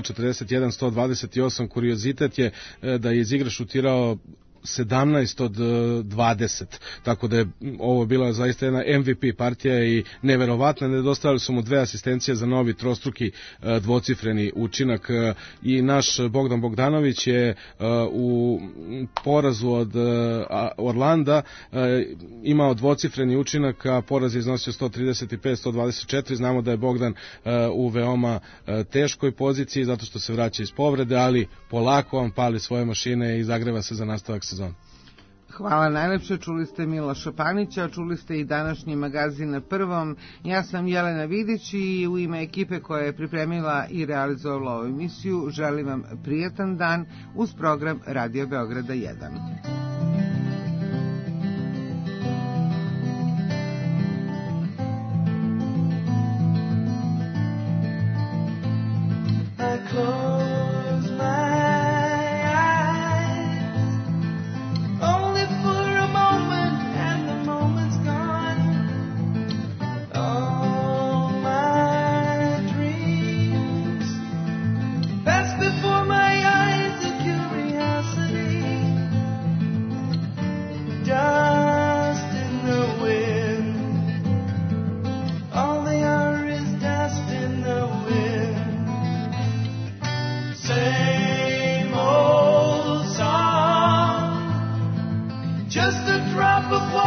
141-128. Kuriozitet je da je iz igre šutirao 17 od 20, tako da je ovo bila zaista jedna MVP partija i neverovatna. Nedostajali su mu 2 asistencije za novi trostruki dvocifreni učinak i naš Bogdan Bogdanović je u porazu od Orlanda imao dvocifreni učinak, a poraz je iznosio 135-124. Znamo da je Bogdan u veoma teškoj poziciji zato što se vraća iz povrede, ali polako on pali svoje mašine i zagreva se za nastavak sezona. Hvala najlepše, čuli ste Miloša Panića, čuli ste i današnji magazin na Prvom. Ja sam Jelena Vidić i u ime ekipe koja je pripremila i realizovala ovu emisiju želim vam prijatan dan uz program Radio Beograda 1. Just a drop of water.